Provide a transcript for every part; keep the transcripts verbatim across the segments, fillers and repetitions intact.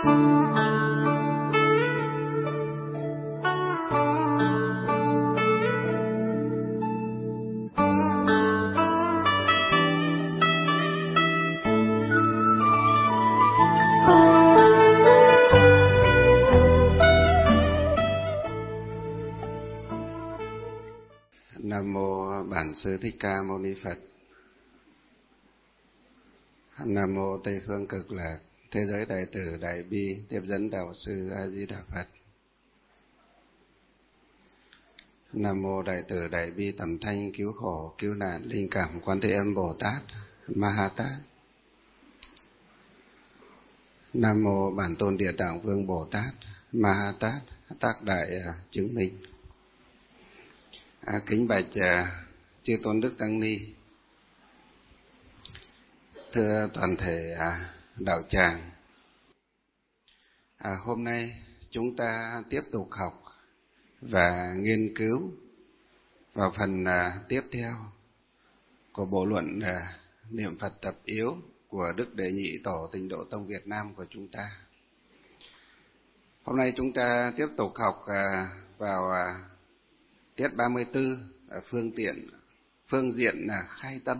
Sư Thích Ca Mâu Ni Phật. Nam mô Tây Phương Cực Lạc Thế Giới Đại Từ Đại Bi Tiếp Dẫn Đạo Sư A Di Đà Phật. Nam mô Đại Từ Đại Bi Tầm Thanh Cứu Khổ Cứu Nạn Linh Cảm Quan Thế Âm Bồ Tát Ma Ha Tát. Nam mô Bản Tôn Địa Tạng Vương Bồ Tát Ma Ha Tát Tác Đại Chứng Minh. À, kính bạch chư tôn đức tăng ni, thưa toàn thể à, đạo tràng. À, hôm nay chúng ta tiếp tục học và nghiên cứu vào phần à, tiếp theo của bộ luận à, niệm Phật tập yếu của Đức Đệ Nhị Tổ Tịnh Độ Tông Việt Nam của chúng ta. Hôm nay chúng ta tiếp tục học à, vào à, tiết ba mươi tư, à, phương tiện phương diện là khai tâm.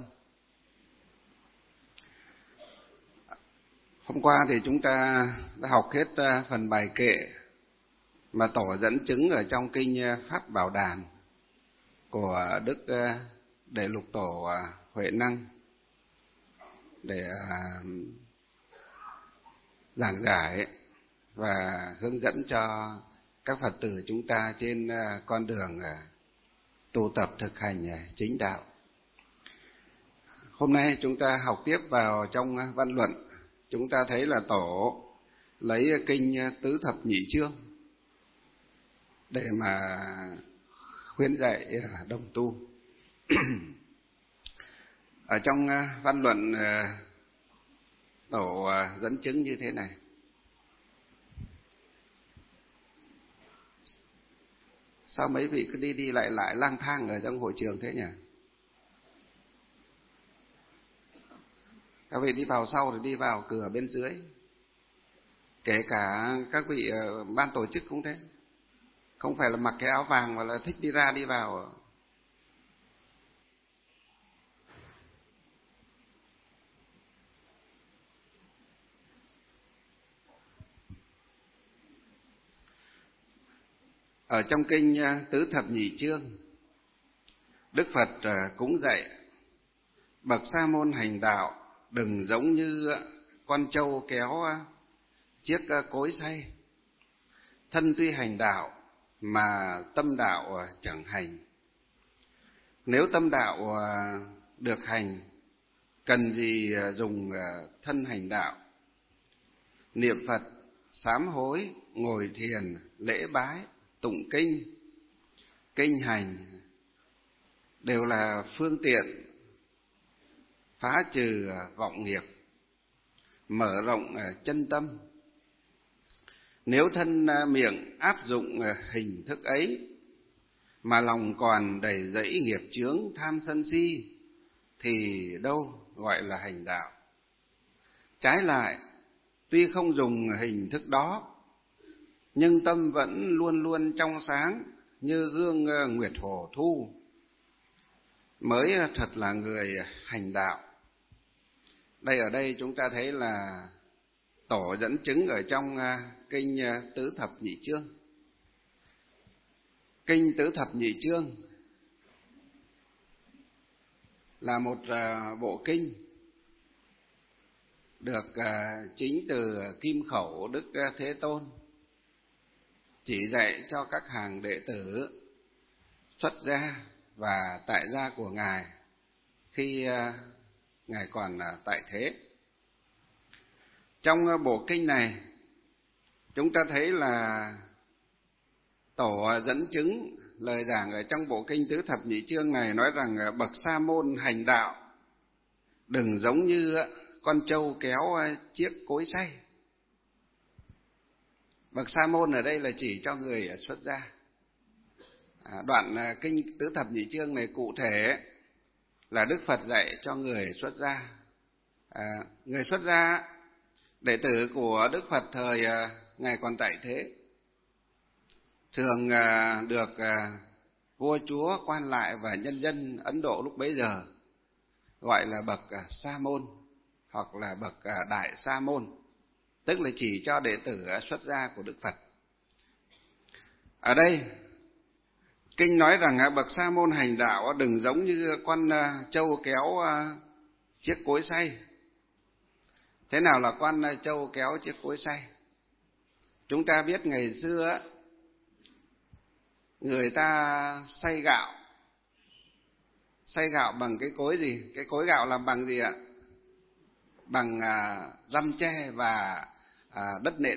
Hôm qua thì chúng ta đã học hết phần bài kệ mà Tổ dẫn chứng ở trong kinh Pháp Bảo Đàn của Đức Đệ Lục Tổ Huệ Năng để giảng giải và hướng dẫn cho các Phật tử chúng ta trên con đường tu tập thực hành chính đạo. Hôm nay chúng ta học tiếp vào trong văn luận. Chúng ta thấy là Tổ lấy kinh Tứ Thập Nhị Chương để mà khuyến dạy đồng tu. Ở trong văn luận Tổ dẫn chứng như thế này. Sao mấy vị cứ đi đi lại lại lang thang ở trong hội trường thế nhỉ? Các vị đi vào sau thì đi vào cửa bên dưới. Kể cả các vị ban tổ chức cũng thế. Không phải là mặc cái áo vàng mà là thích đi ra đi vào. Ở trong kinh Tứ Thập Nhị Chương, Đức Phật cũng dạy bậc sa môn hành đạo đừng giống như con trâu kéo chiếc cối xay. Thân tuy hành đạo mà tâm đạo chẳng hành. Nếu tâm đạo được hành, cần gì dùng thân hành đạo. Niệm Phật, sám hối, ngồi thiền, lễ bái, tụng kinh, kinh hành đều là phương tiện phá trừ vọng nghiệp, mở rộng chân tâm. Nếu thân miệng áp dụng hình thức ấy mà lòng còn đầy dẫy nghiệp chướng tham sân si thì đâu gọi là hành đạo. Trái lại, tuy không dùng hình thức đó nhưng tâm vẫn luôn luôn trong sáng như gương nguyệt hồ thu, mới thật là người hành đạo. Đây ở đây chúng ta thấy là Tổ dẫn chứng ở trong kinh Tứ Thập Nhị Chương. Kinh Tứ Thập Nhị Chương là một bộ kinh được chính từ kim khẩu Đức Thế Tôn chỉ dạy cho các hàng đệ tử xuất gia và tại gia của Ngài khi Ngài còn tại thế. Trong bộ kinh này, chúng ta thấy là Tổ dẫn chứng lời giảng ở trong bộ kinh Tứ Thập Nhị Chương này nói rằng bậc sa môn hành đạo đừng giống như con trâu kéo chiếc cối xay. Bậc sa môn ở đây là chỉ cho người xuất gia. À, đoạn kinh Tứ Thập Nhị Chương này cụ thể là Đức Phật dạy cho người xuất gia. À, người xuất gia đệ tử của Đức Phật thời Ngài còn tại thế thường được vua chúa, quan lại và nhân dân Ấn Độ lúc bấy giờ gọi là bậc Sa môn hoặc là bậc Đại Sa môn, tức là chỉ cho đệ tử xuất gia của Đức Phật. Ở đây kinh nói rằng bậc Sa môn hành đạo đừng giống như con trâu kéo chiếc cối xay. Thế nào là con trâu kéo chiếc cối xay? Chúng ta biết ngày xưa người ta xay gạo, xay gạo bằng cái cối gì? Cái cối gạo làm bằng gì ạ? Bằng à, răm tre và à, đất nện.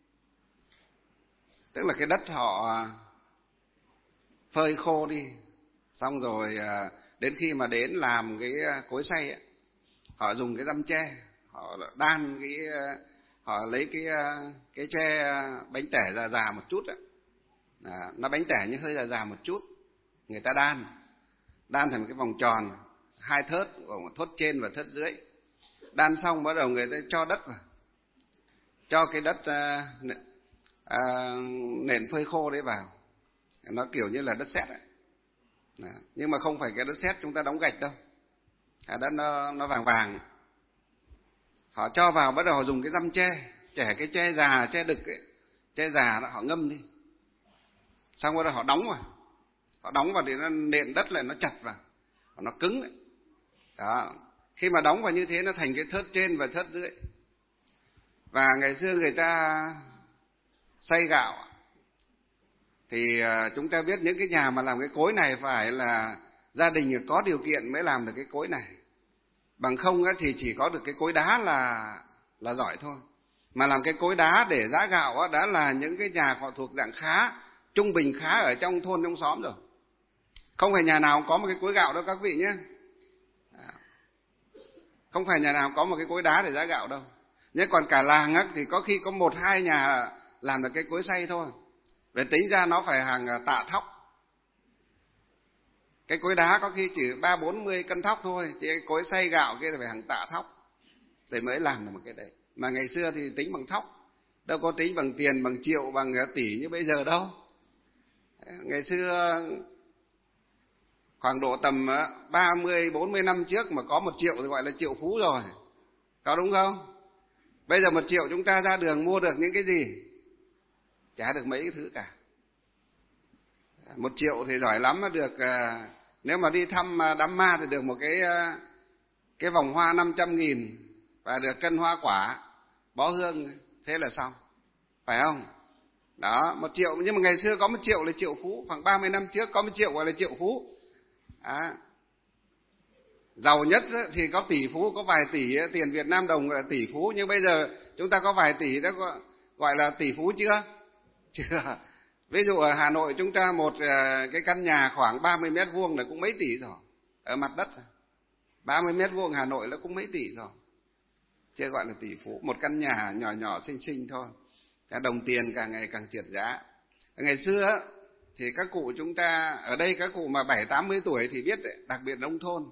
Tức là cái đất họ phơi khô đi, xong rồi à, đến khi mà đến làm cái cối xay ấy, họ dùng cái răm tre, họ đan cái, họ lấy cái cái tre bánh tẻ già già một chút ấy. À, nó bánh tẻ nhưng hơi già già một chút, người ta đan đan thành cái vòng tròn, hai thớt, một thớt trên và thớt dưới. Đan xong bắt đầu người ta cho đất vào, cho cái đất à, à, nền phơi khô đấy vào, nó kiểu như là đất sét ấy. À, nhưng mà không phải cái đất sét chúng ta đóng gạch đâu, à, đất nó nó vàng vàng. Họ cho vào, bắt đầu họ dùng cái răm tre, chẻ cái tre già, tre đực ấy, tre già đó họ ngâm đi, xong rồi họ đóng vào, họ đóng vào thì nó nện đất lại, nó chặt vào, nó cứng ấy. Đó, khi mà đóng vào như thế nó thành cái thớt trên và thớt dưới. Và ngày xưa người ta xay gạo thì chúng ta biết những cái nhà mà làm cái cối này phải là gia đình có điều kiện mới làm được cái cối này, bằng không thì chỉ có được cái cối đá là là giỏi thôi. Mà làm cái cối đá để giã gạo đã là những cái nhà họ thuộc dạng khá, trung bình khá ở trong thôn trong xóm rồi. Không phải nhà nào có một cái cối gạo đâu các vị nhé. Không phải nhà nào có một cái cối đá để giã gạo đâu. Nhưng còn cả làng á, thì có khi có một hai nhà làm được cái cối xay thôi. Về tính ra nó phải hàng tạ thóc. Cái cối đá có khi chỉ ba bốn mươi cân thóc thôi, chỉ cái cối xay gạo kia là phải hàng tạ thóc để mới làm được một cái đấy. Mà ngày xưa thì tính bằng thóc, đâu có tính bằng tiền, bằng triệu, bằng tỷ như bây giờ đâu. Ngày xưa khoảng độ tầm ba mươi bốn mươi năm trước mà có một triệu thì gọi là triệu phú rồi, có đúng không? Bây giờ một triệu chúng ta ra đường mua được những cái gì? Chả được mấy cái thứ cả. Một triệu thì giỏi lắm, được nếu mà đi thăm đám ma thì được một cái cái vòng hoa năm trăm nghìn và được cân hoa quả, bó hương, thế là xong, phải không? Đó, một triệu. Nhưng mà ngày xưa có một triệu là triệu phú, khoảng ba mươi năm trước có một triệu gọi là triệu phú. À, giàu nhất thì có tỷ phú, có vài tỷ tiền Việt Nam đồng là tỷ phú. Nhưng bây giờ chúng ta có vài tỷ đó gọi là tỷ phú chưa? Chưa. Ví dụ ở Hà Nội chúng ta một cái căn nhà khoảng ba mươi mét vuông là cũng mấy tỷ rồi, ở mặt đất ba mươi mét vuông Hà Nội là cũng mấy tỷ rồi, chưa gọi là tỷ phú. Một căn nhà nhỏ nhỏ xinh xinh thôi. Đồng tiền càng ngày càng trượt giá. Ngày xưa thì các cụ chúng ta ở đây, các cụ mà bảy tám mươi tuổi thì biết đấy, đặc biệt nông thôn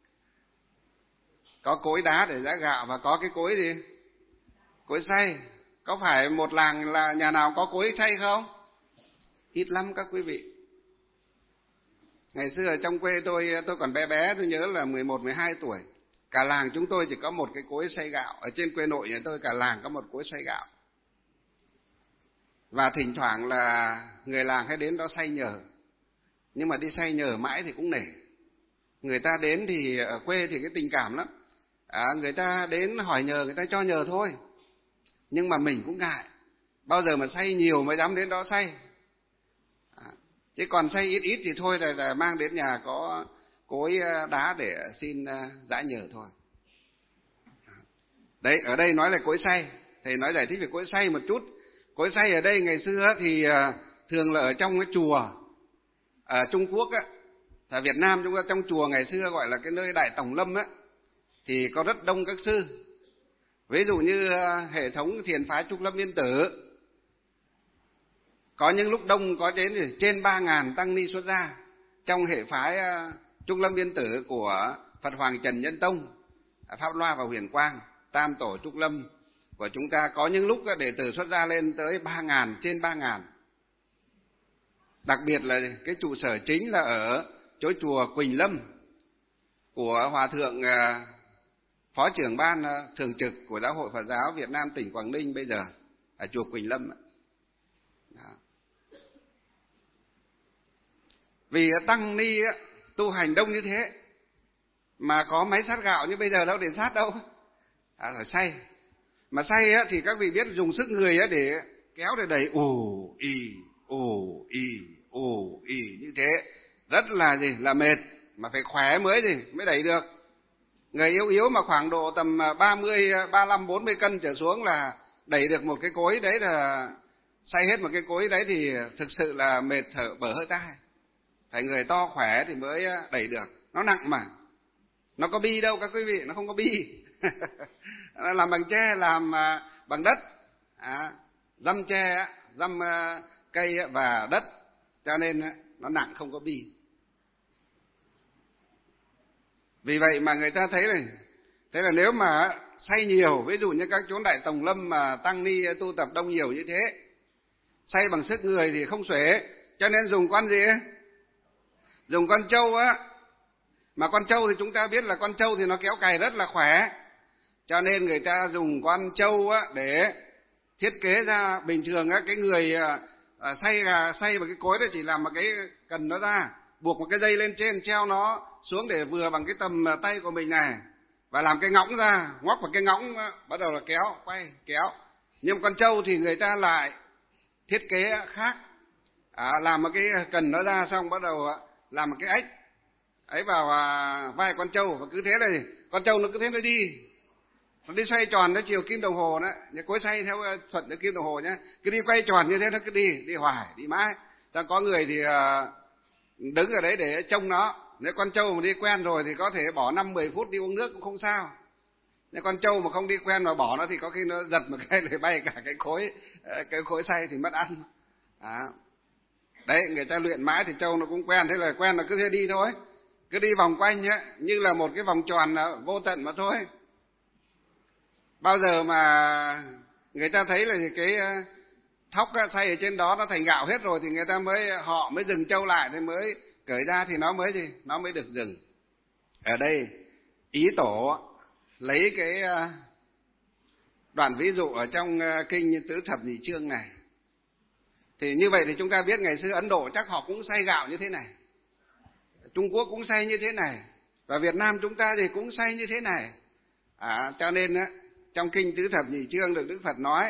có cối đá để giã gạo và có cái cối gì? Cối xay. Có phải một làng là nhà nào có cối xay không? Ít lắm các quý vị. Ngày xưa ở trong quê tôi, tôi còn bé bé, tôi nhớ là mười một mười hai tuổi, cả làng chúng tôi chỉ có một cái cối xay gạo. Ở trên quê nội nhà tôi cả làng có một cối xay gạo. Và thỉnh thoảng là người làng hay đến đó xay nhờ. Nhưng mà đi xay nhờ mãi thì cũng nể. Người ta đến thì ở quê thì cái tình cảm lắm. À, người ta đến hỏi nhờ, người ta cho nhờ thôi. Nhưng mà mình cũng ngại, bao giờ mà xay nhiều mới dám đến đó xay. À, chứ còn xay ít ít thì thôi là, là mang đến nhà có cối đá để xin giã nhờ thôi. Đấy, ở đây nói là cối xay. Thầy nói giải thích về cối xay một chút. Cối xay ở đây ngày xưa thì thường là ở trong cái chùa ở Trung Quốc á, ở Việt Nam chúng ta trong chùa ngày xưa gọi là cái nơi Đại Tổng Lâm á, thì có rất đông các sư. Ví dụ như hệ thống thiền phái Trúc Lâm Yên Tử, có những lúc đông có đến trên ba ngàn tăng ni xuất gia. Trong hệ phái Trúc Lâm Yên Tử của Phật Hoàng Trần Nhân Tông, Pháp Loa và Huyền Quang, Tam Tổ Trúc Lâm của chúng ta có những lúc đệ tử xuất gia lên tới ba ngàn, trên ba ngàn. Đặc biệt là cái trụ sở chính là ở chỗ chùa Quỳnh Lâm của Hòa Thượng Phó trưởng ban thường trực của Giáo hội Phật giáo Việt Nam tỉnh Quảng Ninh bây giờ, ở chùa Quỳnh Lâm. Đó. Vì tăng ni tu hành đông như thế mà có máy sát gạo như bây giờ đâu để sát đâu, à, là xay. Mà xay á, thì các vị biết dùng sức người á, để kéo để đẩy ù ì ù ì ù ì như thế, rất là gì là mệt, mà phải khỏe mới gì mới đẩy được. Người yếu yếu mà khoảng độ tầm ba mươi, ba mươi lăm, bốn mươi cân trở xuống là đẩy được một cái cối đấy, là xay hết một cái cối đấy thì thực sự là mệt thở bở hơi tai. Phải người to khỏe thì mới đẩy được, nó nặng mà. Nó có bi đâu các quý vị, nó không có bi. Làm bằng tre, làm bằng đất, à, dăm tre, dăm cây và đất, cho nên nó nặng không có bi. Vì vậy mà người ta thấy này, thế là nếu mà xay nhiều, ví dụ như các chốn Đại Tòng Lâm mà tăng ni tu tập đông nhiều như thế, xay bằng sức người thì không xuể, cho nên dùng con gì? Dùng con trâu á. Mà con trâu thì chúng ta biết là con trâu thì nó kéo cày rất là khỏe, cho nên người ta dùng con trâu á để thiết kế ra. Bình thường á, cái người à, xay gà xay vào cái cối đó chỉ làm một cái cần nó ra, buộc một cái dây lên trên, treo nó xuống để vừa bằng cái tầm tay của mình này, và làm cái ngõng ra, ngoắc vào cái ngõng, bắt đầu là kéo, quay, kéo. Nhưng con trâu thì người ta lại thiết kế khác, à, làm một cái cần nó ra, xong bắt đầu làm một cái ếch ấy vào à, vai con trâu, và cứ thế này con trâu nó cứ thế nó đi, nó đi xoay tròn nó chiều kim đồng hồ đó, nhà cối xay theo thuận theo kim đồng hồ nhé, cứ đi quay tròn như thế, nó cứ đi đi hoài đi mãi. Ta có người thì à, đứng ở đấy để trông nó. Nếu con trâu mà đi quen rồi thì có thể bỏ năm mười phút đi uống nước cũng không sao. Nếu con trâu mà không đi quen mà bỏ nó thì có khi nó giật một cái để bay cả cái khối cái khối xay thì mất ăn. À. Đấy, người ta luyện mãi thì trâu nó cũng quen, thế là quen là cứ thế đi thôi, cứ đi vòng quanh nhé, như là một cái vòng tròn vô tận mà thôi. Bao giờ mà người ta thấy là cái thóc xay ở trên đó nó thành gạo hết rồi thì người ta mới họ mới dừng trâu lại, thì mới cởi ra thì nó mới gì nó mới được dừng. Ở đây ý tổ lấy cái đoạn ví dụ ở trong kinh Tứ Thập Nhị Chương này, thì như vậy thì chúng ta biết ngày xưa Ấn Độ chắc họ cũng xay gạo như thế này, Trung Quốc cũng xay như thế này, và Việt Nam chúng ta thì cũng xay như thế này. À, cho nên á, trong kinh Tứ Thập Nhị Chương được Đức Phật nói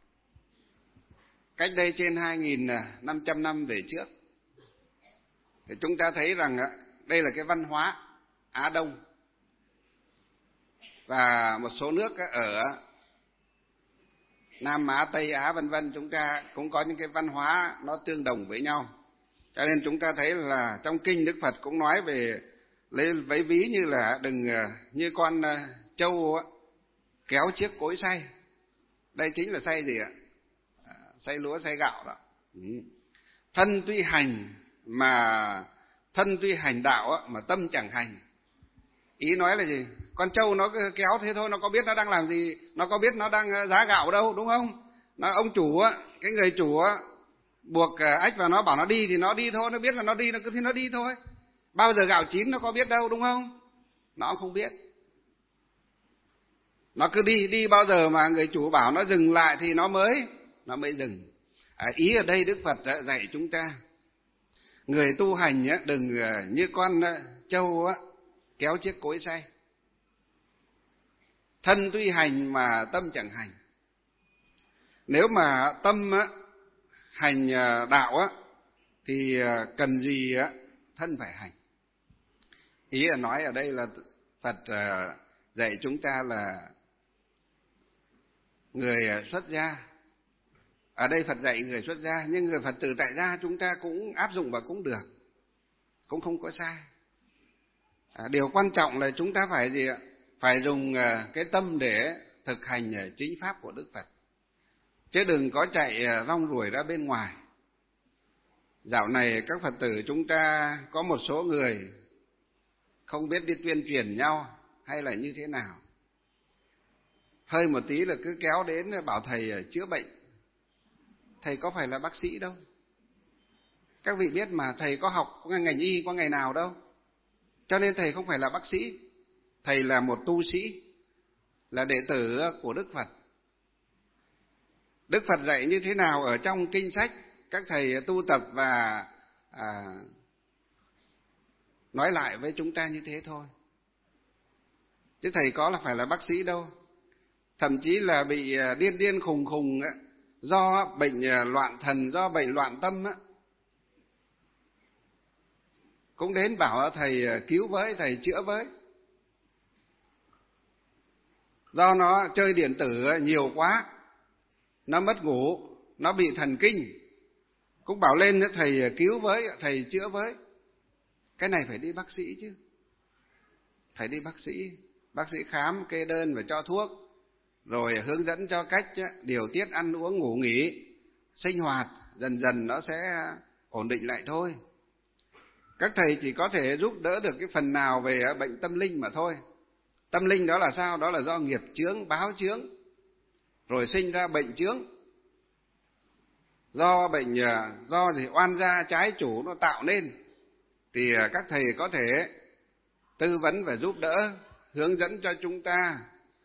cách đây trên hai nghìn năm trăm năm về trước, thì chúng ta thấy rằng á, đây là cái văn hóa Á Đông, và một số nước ở Nam Á, Tây Á vân vân, chúng ta cũng có những cái văn hóa nó tương đồng với nhau. Cho nên chúng ta thấy là trong kinh Đức Phật cũng nói về lấy lấy ví như là đừng như con trâu kéo chiếc cối xay. Đây chính là xay gì ạ? Xay lúa, xay gạo đó. Thân tuy hành mà thân tuy hành đạo mà tâm chẳng hành. Ý nói là gì? Con trâu nó kéo thế thôi, nó có biết nó đang làm gì, nó có biết nó đang giá gạo đâu, đúng không? Nó ông chủ á, cái người chủ á, buộc ếch vào nó bảo nó đi thì nó đi thôi, nó biết là nó đi, nó cứ thế nó đi thôi. Bao giờ gạo chín nó có biết đâu, đúng không? Nó không biết. Nó cứ đi, đi bao giờ mà người chủ bảo nó dừng lại thì nó mới nó mới dừng. À, ý ở đây Đức Phật đã dạy chúng ta, người tu hành á, đừng như con trâu á, kéo chiếc cối xay. Thân tuy hành mà tâm chẳng hành. Nếu mà tâm á, hành đạo á, thì cần gì á, thân phải hành. Ý là nói ở đây là Phật dạy chúng ta là người xuất gia. Ở đây Phật dạy người xuất gia, nhưng người Phật tử tại gia chúng ta cũng áp dụng và cũng được, cũng không có sai. À, điều quan trọng là chúng ta phải gì ạ? Phải dùng cái tâm để thực hành chính pháp của Đức Phật, chứ đừng có chạy rong ruổi ra bên ngoài. Dạo này các Phật tử chúng ta có một số người không biết đi tuyên truyền nhau hay là như thế nào. hơi một tí là cứ kéo đến bảo thầy chữa bệnh. Thầy có phải là bác sĩ đâu. Các vị biết mà, thầy có học ngành y có ngày nào đâu. Cho nên thầy không phải là bác sĩ. Thầy là một tu sĩ, là đệ tử của Đức Phật. Đức Phật dạy như thế nào ở trong kinh sách, các thầy tu tập và à, nói lại với chúng ta như thế thôi. Chứ thầy có là phải là bác sĩ đâu. Thậm chí là bị điên điên khùng khùng do bệnh loạn thần, do bệnh loạn tâm á, cũng đến bảo thầy cứu với, thầy chữa với. Do nó chơi điện tử nhiều quá, nó mất ngủ, nó bị thần kinh, cũng bảo lên thầy cứu với, thầy chữa với. Cái này phải đi bác sĩ chứ. Phải đi bác sĩ. Bác sĩ khám, kê đơn và cho thuốc, rồi hướng dẫn cho cách điều tiết ăn uống, ngủ nghỉ, sinh hoạt, dần dần nó sẽ ổn định lại thôi. Các thầy chỉ có thể giúp đỡ được cái phần nào về bệnh tâm linh mà thôi. Tâm linh đó là sao? Đó là do nghiệp chướng, báo chướng, rồi sinh ra bệnh chướng. Do bệnh, do thì oan gia trái chủ nó tạo nên, thì các thầy có thể tư vấn và giúp đỡ, hướng dẫn cho chúng ta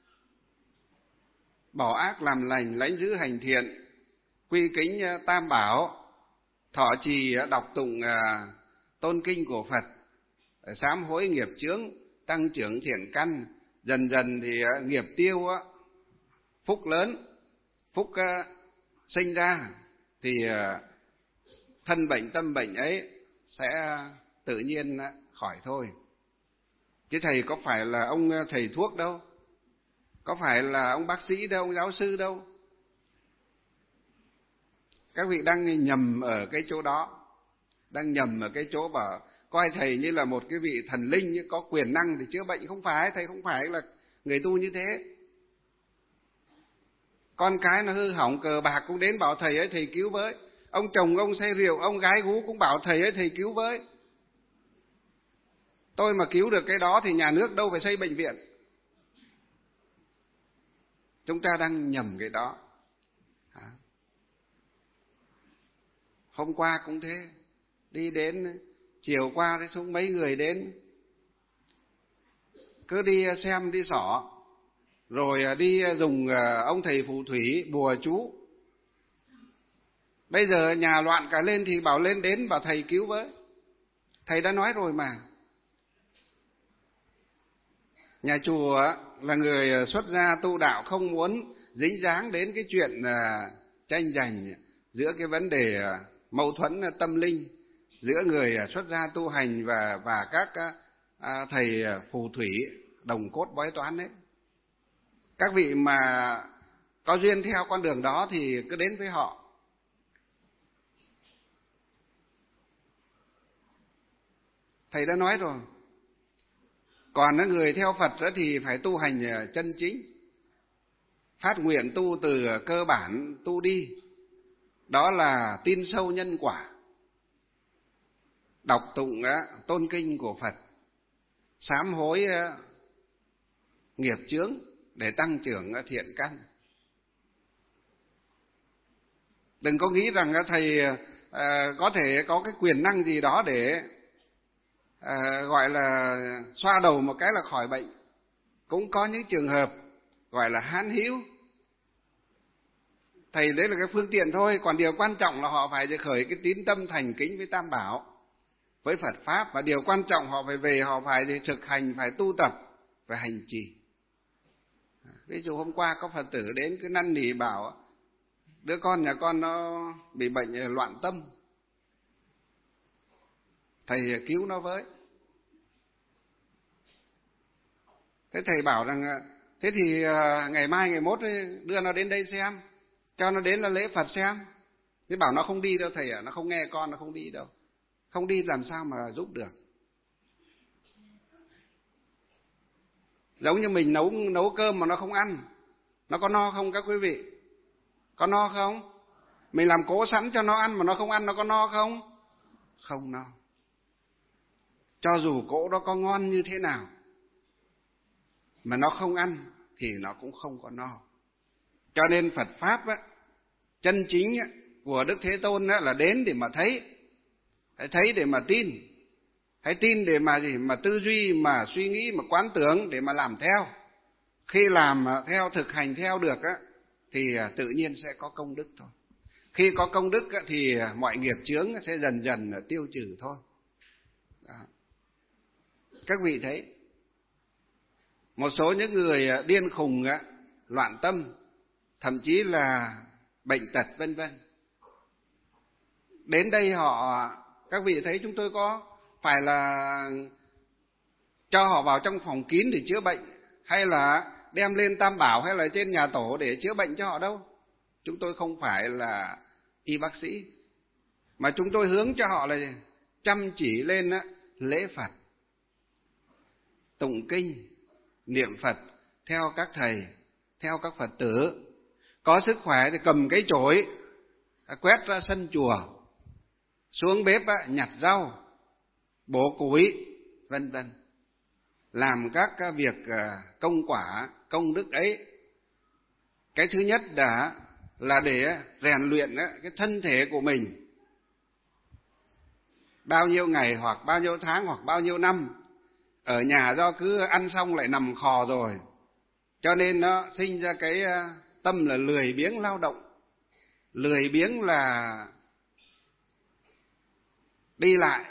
bỏ ác làm lành, lãnh giữ hành thiện, quy kính tam bảo, thọ trì đọc tụng tôn kinh của Phật, sám hối nghiệp chướng, tăng trưởng thiện căn. Dần dần thì nghiệp tiêu, phúc lớn, phúc sinh ra, thì thân bệnh tâm bệnh ấy sẽ tự nhiên khỏi thôi. Chứ thầy có phải là ông thầy thuốc đâu, có phải là ông bác sĩ đâu, ông giáo sư đâu. Các vị đang nhầm ở cái chỗ đó, đang nhầm ở cái chỗ bảo coi thầy như là một cái vị thần linh như có quyền năng thì chữa bệnh. Không phải, thầy không phải là người tu như thế. Con cái nó hư hỏng cờ bạc cũng đến bảo thầy ấy thầy cứu với. Ông chồng ông say rượu, ông gái gú cũng bảo thầy ấy thầy cứu với. Tôi mà cứu được cái đó thì nhà nước đâu phải xây bệnh viện. Chúng ta đang nhầm cái đó. Hôm qua cũng thế, đi đến chiều qua đấy xuống mấy người đến, cứ đi xem đi xỏ, rồi đi dùng ông thầy phù thủy bùa chú. Bây giờ nhà loạn cả lên thì bảo lên đến bảo thầy cứu với. Thầy đã nói rồi mà. Nhà chùa là người xuất gia tu đạo, không muốn dính dáng đến cái chuyện tranh giành giữa cái vấn đề mâu thuẫn tâm linh giữa người xuất gia tu hành và và các à, thầy phù thủy đồng cốt bói toán đấy. Các vị mà có duyên theo con đường đó thì cứ đến với họ. Thầy đã nói rồi. Còn người theo Phật đó thì phải tu hành chân chính, phát nguyện tu từ cơ bản tu đi. Đó là tin sâu nhân quả, đọc tụng tôn kinh của Phật, sám hối nghiệp chướng để tăng trưởng thiện căn. Đừng có nghĩ rằng thầy có thể có cái quyền năng gì đó để gọi là xoa đầu một cái là khỏi bệnh. Cũng có những trường hợp gọi là hán hữu. Thầy đấy là cái phương tiện thôi, còn điều quan trọng là họ phải khởi cái tín tâm thành kính với Tam Bảo, với Phật Pháp. Và điều quan trọng họ phải về, họ phải thực hành, phải tu tập, phải hành trì. Ví dụ hôm qua có Phật tử đến cứ năn nỉ bảo đứa con nhà con nó bị bệnh loạn tâm, thầy cứu nó với. Thế thầy bảo rằng thế thì ngày mai ngày mốt đưa nó đến đây xem, cho nó đến là lễ Phật xem. Thế bảo nó không đi đâu thầy ạ, nó không nghe con, nó không đi đâu. Không đi làm sao mà giúp được. Giống như mình nấu nấu cơm mà nó không ăn, nó có no không các quý vị? Có no không? Mình làm cố sẵn cho nó ăn mà nó không ăn, nó có no không? Không no. Cho dù cỗ đó có ngon như thế nào mà nó không ăn thì nó cũng không có no. Cho nên Phật Pháp á, chân chính á, của Đức Thế Tôn á, là đến để mà thấy, hãy thấy để mà tin, hãy tin để mà gì, mà tư duy, mà suy nghĩ, mà quán tưởng để mà làm theo. Khi làm theo, thực hành theo được á, thì tự nhiên sẽ có công đức thôi. Khi có công đức á, thì mọi nghiệp chướng sẽ dần dần tiêu trừ thôi. Đó. Các vị thấy, một số những người điên khùng á, loạn tâm, thậm chí là bệnh tật vân vân, đến đây họ, các vị thấy chúng tôi có phải là cho họ vào trong phòng kín để chữa bệnh, hay là đem lên Tam Bảo hay là trên nhà tổ để chữa bệnh cho họ đâu. Chúng tôi không phải là y bác sĩ, mà chúng tôi hướng cho họ là chăm chỉ lên á, lễ Phật, tụng kinh, niệm Phật theo các thầy, theo các Phật tử. Có sức khỏe thì cầm cái chổi quét ra sân chùa, xuống bếp nhặt rau, bổ củi, vân vân, làm các việc công quả, công đức ấy. Cái thứ nhất đã là để rèn luyện cái thân thể của mình. Bao nhiêu ngày hoặc bao nhiêu tháng hoặc bao nhiêu năm ở nhà do cứ ăn xong lại nằm khò rồi, cho nên nó sinh ra cái tâm là lười biếng lao động, lười biếng là đi lại,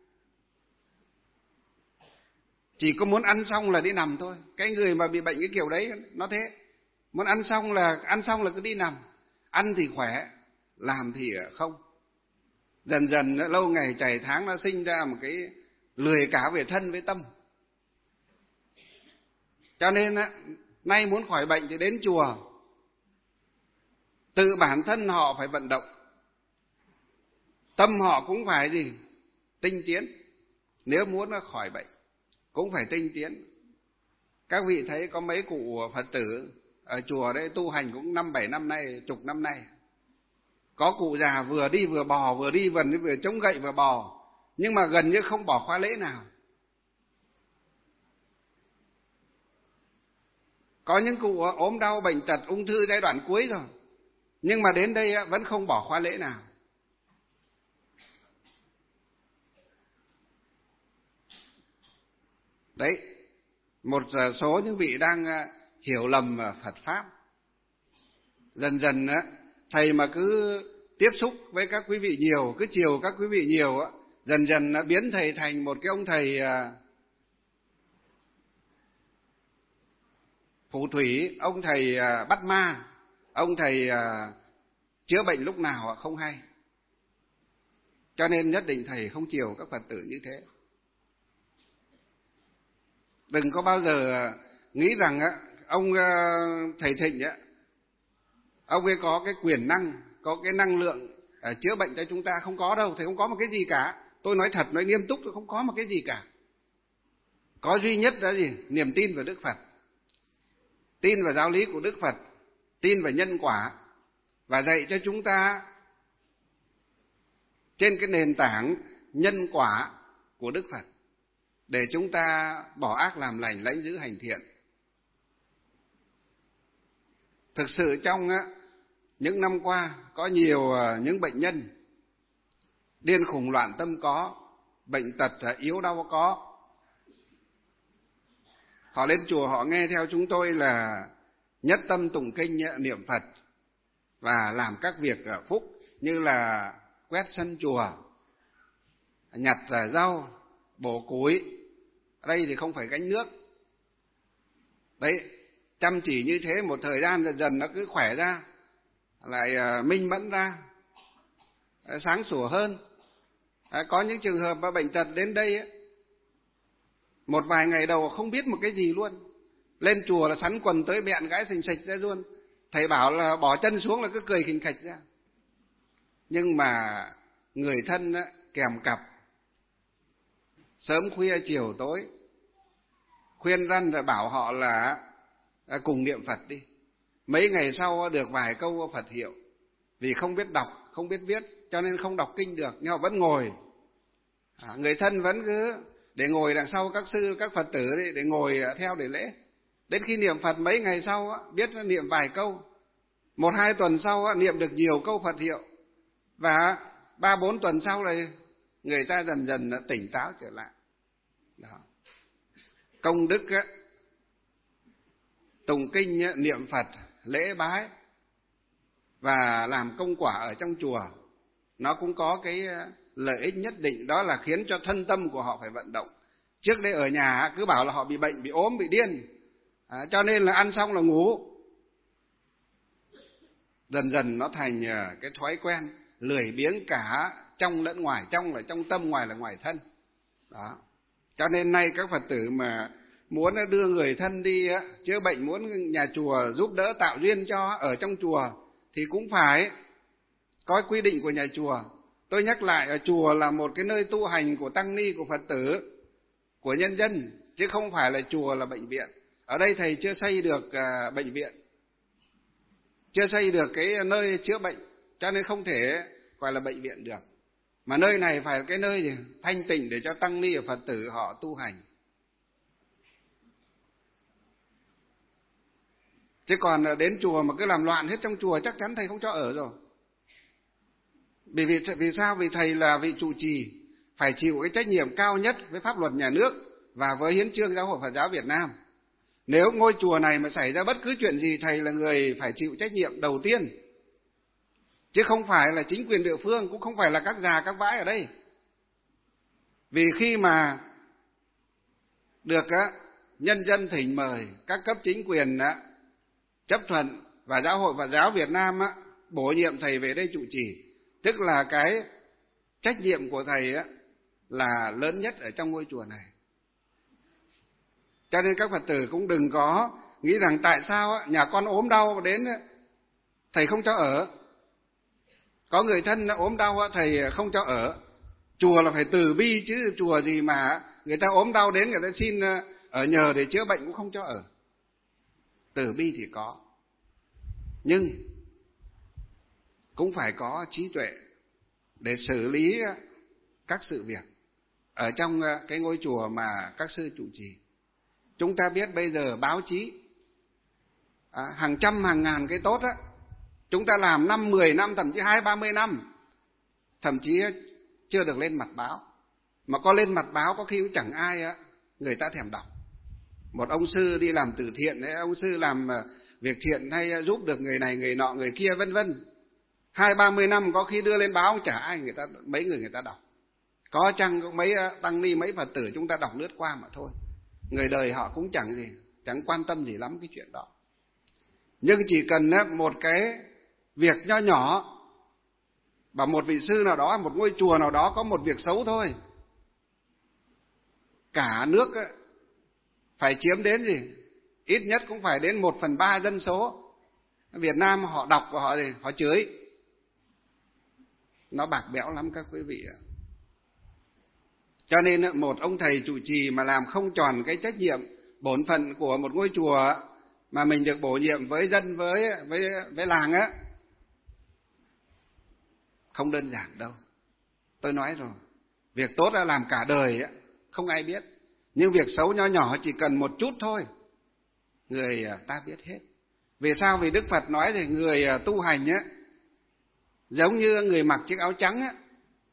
chỉ có muốn ăn xong là đi nằm thôi. Cái người mà bị bệnh cái kiểu đấy nó thế, muốn ăn xong là ăn xong là cứ đi nằm. Ăn thì khỏe, làm thì không. Dần dần lâu ngày chảy tháng nó sinh ra một cái lười cả về thân với tâm. Cho nên nay muốn khỏi bệnh thì đến chùa, tự bản thân họ phải vận động, tâm họ cũng phải gì, tinh tiến. Nếu muốn nó khỏi bệnh cũng phải tinh tiến. Các vị thấy có mấy cụ Phật tử ở chùa đấy tu hành cũng năm bảy năm nay, chục năm nay. Có cụ già vừa đi vừa bò, vừa đi vừa, vừa chống gậy vừa bò, nhưng mà gần như không bỏ khóa lễ nào. Có những cụ ốm đau bệnh tật ung thư giai đoạn cuối rồi, nhưng mà đến đây vẫn không bỏ khóa lễ nào. Đấy, một số những vị đang hiểu lầm Phật Pháp. Dần dần thầy mà cứ tiếp xúc với các quý vị nhiều, cứ chiều các quý vị nhiều, dần dần biến thầy thành một cái ông thầy phù thủy, ông thầy bắt ma, ông thầy chữa bệnh lúc nào không hay. Cho nên nhất định thầy không chiều các Phật tử như thế. Đừng có bao giờ nghĩ rằng ông thầy Thịnh ông ấy có cái quyền năng, có cái năng lượng chữa bệnh cho chúng ta. Không có đâu, thầy không có một cái gì cả. Tôi nói thật, nói nghiêm túc, tôi không có một cái gì cả. Có duy nhất là gì? Niềm tin vào Đức Phật, tin vào giáo lý của Đức Phật, tin vào nhân quả, và dạy cho chúng ta trên cái nền tảng nhân quả của Đức Phật, để chúng ta bỏ ác làm lành, lãnh giữ hành thiện. Thực sự trong những năm qua có nhiều những bệnh nhân điên khùng loạn tâm có, bệnh tật yếu đau có. Họ lên chùa họ nghe theo chúng tôi là nhất tâm tụng kinh niệm Phật và làm các việc phúc như là quét sân chùa, nhặt rau, bổ củi. Ở đây thì không phải gánh nước. Đấy, chăm chỉ như thế một thời gian dần dần nó cứ khỏe ra, lại minh mẫn ra, sáng sủa hơn. Có những trường hợp mà bệnh tật đến đây ấy, một vài ngày đầu không biết một cái gì luôn, lên chùa là sắn quần tới bẹn gái xình xịch ra luôn. Thầy bảo là bỏ chân xuống là cứ cười khình khạch ra. Nhưng mà người thân ấy, kèm cặp, sớm khuya chiều tối khuyên răn rồi bảo họ là cùng niệm Phật đi. Mấy ngày sau được vài câu Phật hiệu, vì không biết đọc, không biết viết, cho nên không đọc kinh được, nhưng họ vẫn ngồi. À, người thân vẫn cứ để ngồi đằng sau các sư, các Phật tử đi, để ngồi theo để lễ. Đến khi niệm Phật mấy ngày sau á, biết niệm vài câu, một hai tuần sau á, niệm được nhiều câu Phật hiệu, và ba bốn tuần sau này người ta dần dần đã tỉnh táo trở lại. Đó. Công đức á, tụng kinh á, niệm Phật, lễ bái và làm công quả ở trong chùa, nó cũng có cái lợi ích nhất định, đó là khiến cho thân tâm của họ phải vận động. Trước đây ở nhà cứ bảo là họ bị bệnh, bị ốm, bị điên, à, cho nên là ăn xong là ngủ. Dần dần nó thành cái thói quen lười biếng cả trong lẫn ngoài, trong là trong tâm, ngoài là ngoài thân. Đó. Cho nên nay các Phật tử mà muốn đưa người thân đi chữa bệnh, muốn nhà chùa giúp đỡ tạo duyên cho ở trong chùa, thì cũng phải có quy định của nhà chùa. Tôi nhắc lại, ở chùa là một cái nơi tu hành của tăng ni, của Phật tử, của nhân dân, chứ không phải là chùa là bệnh viện. Ở đây thầy chưa xây được uh, bệnh viện, chưa xây được cái nơi chữa bệnh, cho nên không thể gọi là bệnh viện được. Mà nơi này phải là cái nơi gì? Thanh tịnh để cho tăng ni và Phật tử họ tu hành. Chứ còn đến chùa mà cứ làm loạn hết trong chùa, chắc chắn thầy không cho ở rồi. Vì, vì, vì sao? Vì thầy là vị trụ trì, phải chịu cái trách nhiệm cao nhất với pháp luật nhà nước và với hiến chương Giáo hội Phật giáo Việt Nam. Nếu ngôi chùa này mà xảy ra bất cứ chuyện gì, thầy là người phải chịu trách nhiệm đầu tiên, chứ không phải là chính quyền địa phương, cũng không phải là các già các vãi ở đây. Vì khi mà được á, nhân dân thỉnh mời, các cấp chính quyền á, chấp thuận và Giáo hội Phật giáo Việt Nam á, bổ nhiệm thầy về đây trụ trì, tức là cái trách nhiệm của thầy á, là lớn nhất ở trong ngôi chùa này. Cho nên các Phật tử cũng đừng có nghĩ rằng tại sao á, nhà con ốm đau đến thầy không cho ở, có người thân ốm đau thầy không cho ở. Chùa là phải từ bi chứ, chùa gì mà người ta ốm đau đến người ta xin ở nhờ để chữa bệnh cũng không cho ở. Từ bi thì có, nhưng cũng phải có trí tuệ để xử lý các sự việc ở trong cái ngôi chùa mà các sư trụ trì. Chúng ta biết bây giờ báo chí à, hàng trăm hàng ngàn cái tốt á, chúng ta làm năm, mười năm, thậm chí hai, ba mươi năm, thậm chí chưa được lên mặt báo. Mà có lên mặt báo có khi cũng chẳng ai á, người ta thèm đọc. Một ông sư đi làm từ thiện, hay ông sư làm việc thiện hay giúp được người này, người nọ, người kia vân vân, hai ba mươi năm có khi đưa lên báo chả ai người ta, mấy người người ta đọc. Có chăng có mấy tăng ni, mấy Phật tử chúng ta đọc lướt qua mà thôi. Người đời họ cũng chẳng gì, chẳng quan tâm gì lắm cái chuyện đó. Nhưng chỉ cần một cái việc nho nhỏ, và một vị sư nào đó, một ngôi chùa nào đó có một việc xấu thôi, cả nước phải chiếm đến gì, ít nhất cũng phải đến một phần ba dân số Việt Nam họ đọc và họ gì, họ chửi. Nó bạc bẽo lắm các quý vị ạ. Cho nên một ông thầy trụ trì mà làm không tròn cái trách nhiệm bổn phận của một ngôi chùa mà mình được bổ nhiệm với dân, với với với làng á, không đơn giản đâu. Tôi nói rồi, việc tốt là làm cả đời á, không ai biết. Nhưng việc xấu nho nhỏ chỉ cần một chút thôi, người ta biết hết. Vì sao? Vì Đức Phật nói thì người tu hành á, giống như người mặc chiếc áo trắng á,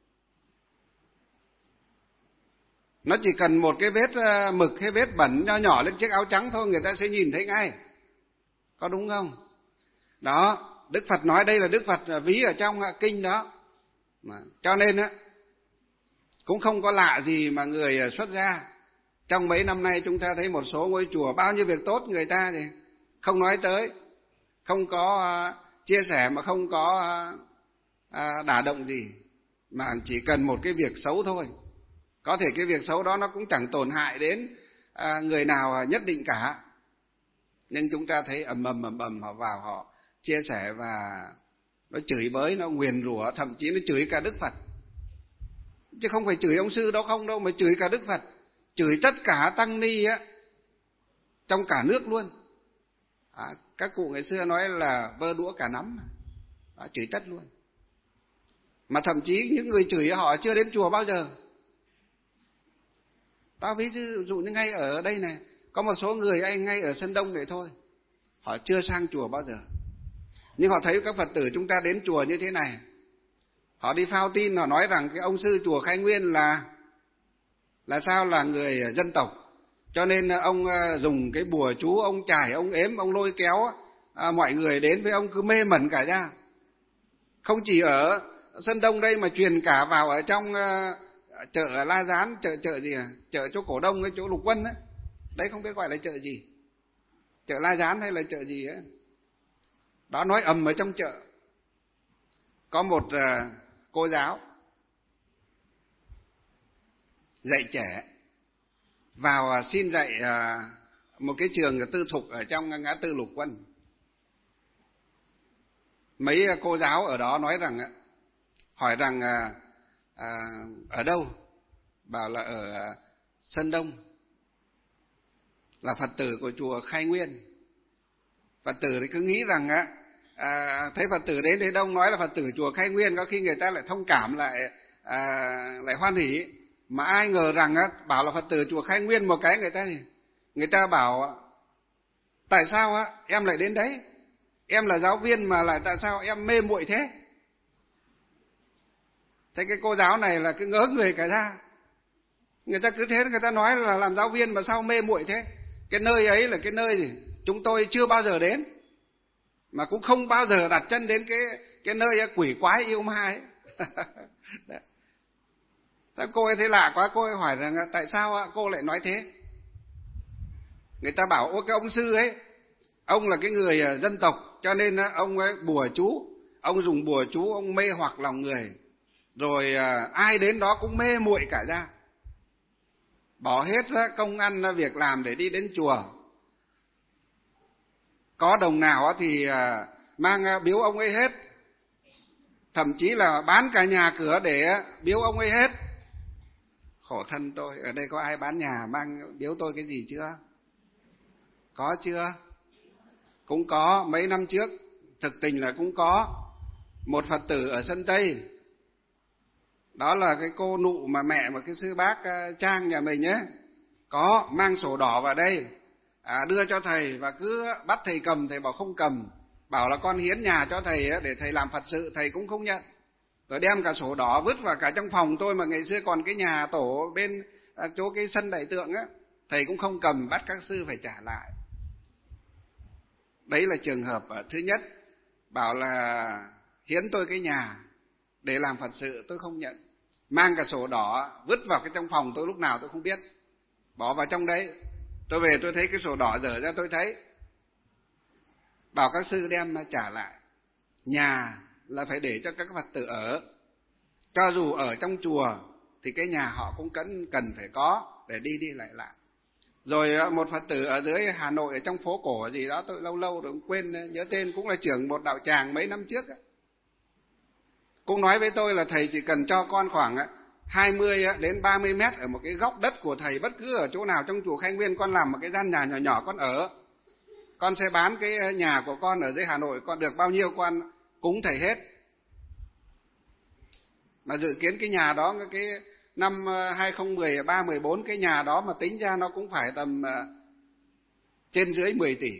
nó chỉ cần một cái vết mực hay vết bẩn nho nhỏ lên chiếc áo trắng thôi, người ta sẽ nhìn thấy ngay. Có đúng không? Đó, Đức Phật nói đây là Đức Phật ví ở trong kinh đó. Mà, cho nên á, cũng không có lạ gì mà người xuất gia. Trong mấy năm nay chúng ta thấy một số ngôi chùa bao nhiêu việc tốt người ta thì không nói tới, không có uh, chia sẻ, mà không có uh, uh, đả động gì, mà chỉ cần một cái việc xấu thôi. Có thể cái việc xấu đó nó cũng chẳng tổn hại đến uh, người nào nhất định cả, nhưng chúng ta thấy ầm ầm ầm ầm họ vào họ chia sẻ và nó chửi bới, nó nguyền rủa, thậm chí nó chửi cả Đức Phật. Chứ không phải chửi ông sư đó không đâu, mà chửi cả Đức Phật, chửi tất cả tăng ni á, trong cả nước luôn. À, các cụ ngày xưa nói là vơ đũa cả nắm, à, chửi tất luôn. Mà thậm chí những người chửi họ chưa đến chùa bao giờ. Tao ví dụ như ngay ở đây này, Có một số người anh ngay ở Sơn Đông này thôi, họ chưa sang chùa bao giờ, nhưng họ thấy các Phật tử chúng ta đến chùa như thế này, họ đi phao tin, họ nói rằng cái ông sư chùa Khai Nguyên là là sao, là người dân tộc, cho nên ông dùng cái bùa chú, ông chải, ông ếm, ông lôi kéo à, mọi người đến với ông cứ mê mẩn cả ra. Không chỉ ở Sơn Đông đây mà truyền cả vào ở trong uh, chợ La Gián, chợ chợ gì à? Chợ chỗ Cổ Đông, cái chỗ Lục Quân đấy. Đấy không biết gọi là chợ gì, chợ La Gián hay là chợ gì ấy. Đó, nói ầm ở trong chợ. Có một uh, cô giáo dạy trẻ vào uh, xin dạy uh, một cái trường tư thục ở trong ngã tư Lục Quân. Mấy cô giáo ở đó nói rằng, hỏi rằng à, à, ở đâu, bảo là ở à, Sơn Đông, là Phật tử của chùa Khai Nguyên. Phật tử thì cứ nghĩ rằng á, à, thấy Phật tử đến đây đông nói là Phật tử chùa Khai Nguyên, có khi người ta lại thông cảm, lại à, lại hoan hỉ. Mà ai ngờ rằng á, bảo là Phật tử chùa Khai Nguyên một cái người ta thì người ta bảo tại sao á em lại đến đấy? Em là giáo viên mà lại tại sao em mê muội thế? Thế cái cô giáo này là cứ ngớ người cả ra. Người ta cứ thế, người ta nói là làm giáo viên mà sao mê muội thế? Cái nơi ấy là cái nơi gì chúng tôi chưa bao giờ đến, mà cũng không bao giờ đặt chân đến cái cái nơi quỷ quái yêu ma ấy. Thế cô ấy thấy lạ quá, cô ấy hỏi rằng tại sao cô lại nói thế? Người ta bảo ô cái ông sư ấy, ông là cái người dân tộc, cho nên ông ấy bùa chú, ông dùng bùa chú, ông mê hoặc lòng người, rồi ai đến đó cũng mê muội cả ra, bỏ hết công ăn việc làm để đi đến chùa. Có đồng nào thì mang biếu ông ấy hết, thậm chí là bán cả nhà cửa để biếu ông ấy hết. Khổ thân tôi, ở đây có ai bán nhà mang biếu tôi cái gì chưa? Có chưa? Cũng có, mấy năm trước thực tình là cũng có một Phật tử ở Sơn Tây, đó là cái cô nụ mà mẹ mà cái sư bác Trang nhà mình ấy, có mang sổ đỏ vào đây à, đưa cho thầy, và cứ bắt thầy cầm, thầy bảo không cầm, bảo là con hiến nhà cho thầy để thầy làm Phật sự, thầy cũng không nhận, rồi đem cả sổ đỏ vứt vào cả trong phòng tôi, mà ngày xưa còn cái nhà tổ bên à, chỗ cái sân đại tượng á, thầy cũng không cầm, bắt các sư phải trả lại. Đấy là trường hợp thứ nhất, bảo là hiến tôi cái nhà để làm Phật sự, tôi không nhận, mang cả sổ đỏ vứt vào cái trong phòng tôi lúc nào tôi không biết, bỏ vào trong đấy, tôi về tôi thấy cái sổ đỏ dở ra tôi thấy, bảo các sư đem trả lại. Nhà là phải để cho các Phật tử ở, cho dù ở trong chùa thì cái nhà họ cũng cần cần phải có để đi đi lại lại. Rồi một Phật tử ở dưới Hà Nội, ở trong phố cổ gì đó, tôi lâu lâu rồi cũng quên nhớ tên, cũng là trưởng một đạo tràng mấy năm trước ấy, cũng nói với tôi là thầy chỉ cần cho con khoảng hai mươi đến ba mươi mét ở một cái góc đất của thầy, bất cứ ở chỗ nào trong chùa Khai Nguyên, con làm một cái gian nhà nhỏ nhỏ con ở, con sẽ bán cái nhà của con ở dưới Hà Nội, con được bao nhiêu con cúng thầy hết. Mà dự kiến cái nhà đó, cái năm hai không một ba mười bốn, cái nhà đó mà tính ra nó cũng phải tầm trên dưới mười tỷ.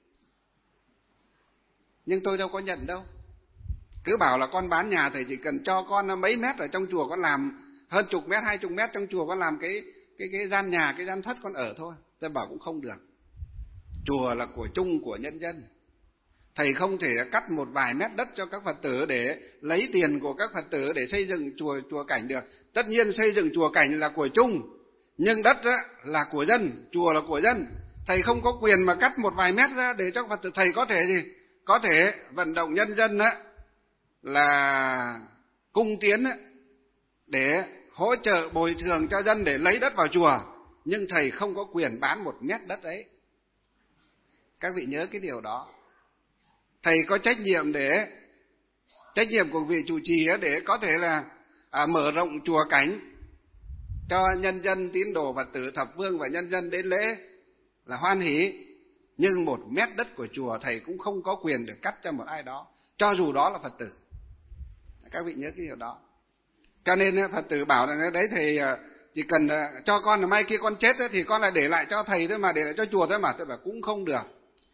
Nhưng tôi đâu có nhận đâu. Cứ bảo là con bán nhà, thầy chỉ cần cho con mấy mét ở trong chùa, con làm hơn chục mét, hai chục mét trong chùa, con làm cái cái cái gian nhà, cái gian thất con ở thôi. Tôi bảo cũng không được. Chùa là của chung của nhân dân. Thầy không thể cắt một vài mét đất cho các Phật tử để lấy tiền của các Phật tử để xây dựng chùa chùa cảnh được. Tất nhiên xây dựng chùa cảnh là của chung, nhưng đất là của dân, chùa là của dân. Thầy không có quyền mà cắt một vài mét ra để cho Phật tử. Thầy có thể gì? Có thể vận động nhân dân á, là cung tiến á, để hỗ trợ bồi thường cho dân để lấy đất vào chùa, nhưng thầy không có quyền bán một mét đất ấy. Các vị nhớ cái điều đó. Thầy có trách nhiệm để trách nhiệm của vị trụ trì để có thể là à, mở rộng chùa cảnh cho nhân dân, tín đồ Phật tử thập phương và nhân dân đến lễ là hoan hỷ, nhưng một mét đất của chùa thầy cũng không có quyền để cắt cho một ai đó, cho dù đó là Phật tử. Các vị nhớ cái điều đó. Cho nên Phật tử bảo là đấy thầy chỉ cần cho con là mai kia con chết ấy, thì con lại để lại cho thầy thôi mà, để lại cho chùa thôi mà. Tôi bảo cũng không được.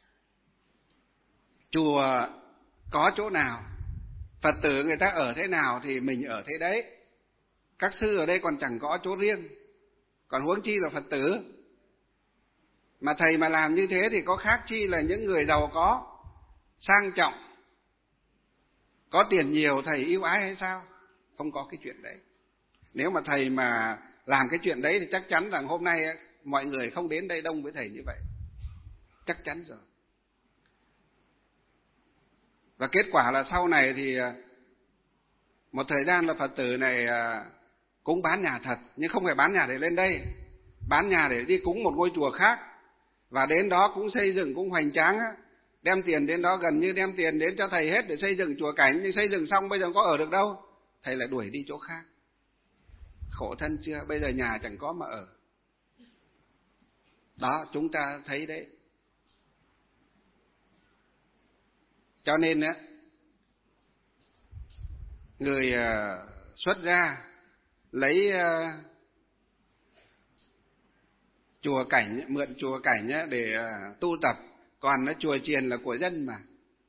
Chùa có chỗ nào, Phật tử người ta ở thế nào thì mình ở thế đấy. Các sư ở đây còn chẳng có chỗ riêng, còn huống chi là Phật tử. Mà thầy mà làm như thế thì có khác chi là những người giàu có, sang trọng, có tiền nhiều thầy yêu ái hay sao? Không có cái chuyện đấy. Nếu mà thầy mà làm cái chuyện đấy thì chắc chắn rằng hôm nay mọi người không đến đây đông với thầy như vậy. Chắc chắn rồi. Và kết quả là sau này thì một thời gian là Phật tử này cũng bán nhà thật, nhưng không phải bán nhà để lên đây, bán nhà để đi cúng một ngôi chùa khác. Và đến đó cũng xây dựng cũng hoành tráng, đem tiền đến đó gần như đem tiền đến cho thầy hết để xây dựng chùa cảnh. Nhưng xây dựng xong bây giờ có ở được đâu, thầy lại đuổi đi chỗ khác. Khổ thân chưa, bây giờ nhà chẳng có mà ở. Đó, chúng ta thấy đấy. Cho nên á, người xuất gia lấy chùa cảnh, mượn chùa cảnh để tu tập, còn nó chùa chiền là của dân mà,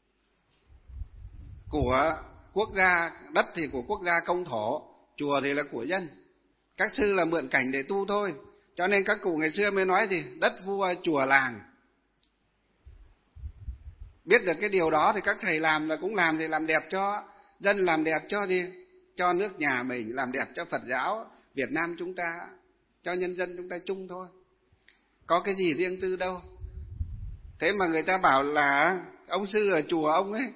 của quốc gia, đất thì của quốc gia công thổ, chùa thì là của dân. Các sư là mượn cảnh để tu thôi. Cho nên các cụ ngày xưa mới nói gì đất vua chùa làng. Biết được cái điều đó thì các thầy làm là cũng làm thì làm đẹp cho dân, làm đẹp cho gì, cho nước nhà mình, làm đẹp cho Phật giáo Việt Nam chúng ta, cho nhân dân chúng ta chung thôi. Có cái gì riêng tư đâu. Thế mà người ta bảo là ông sư ở chùa ông ấy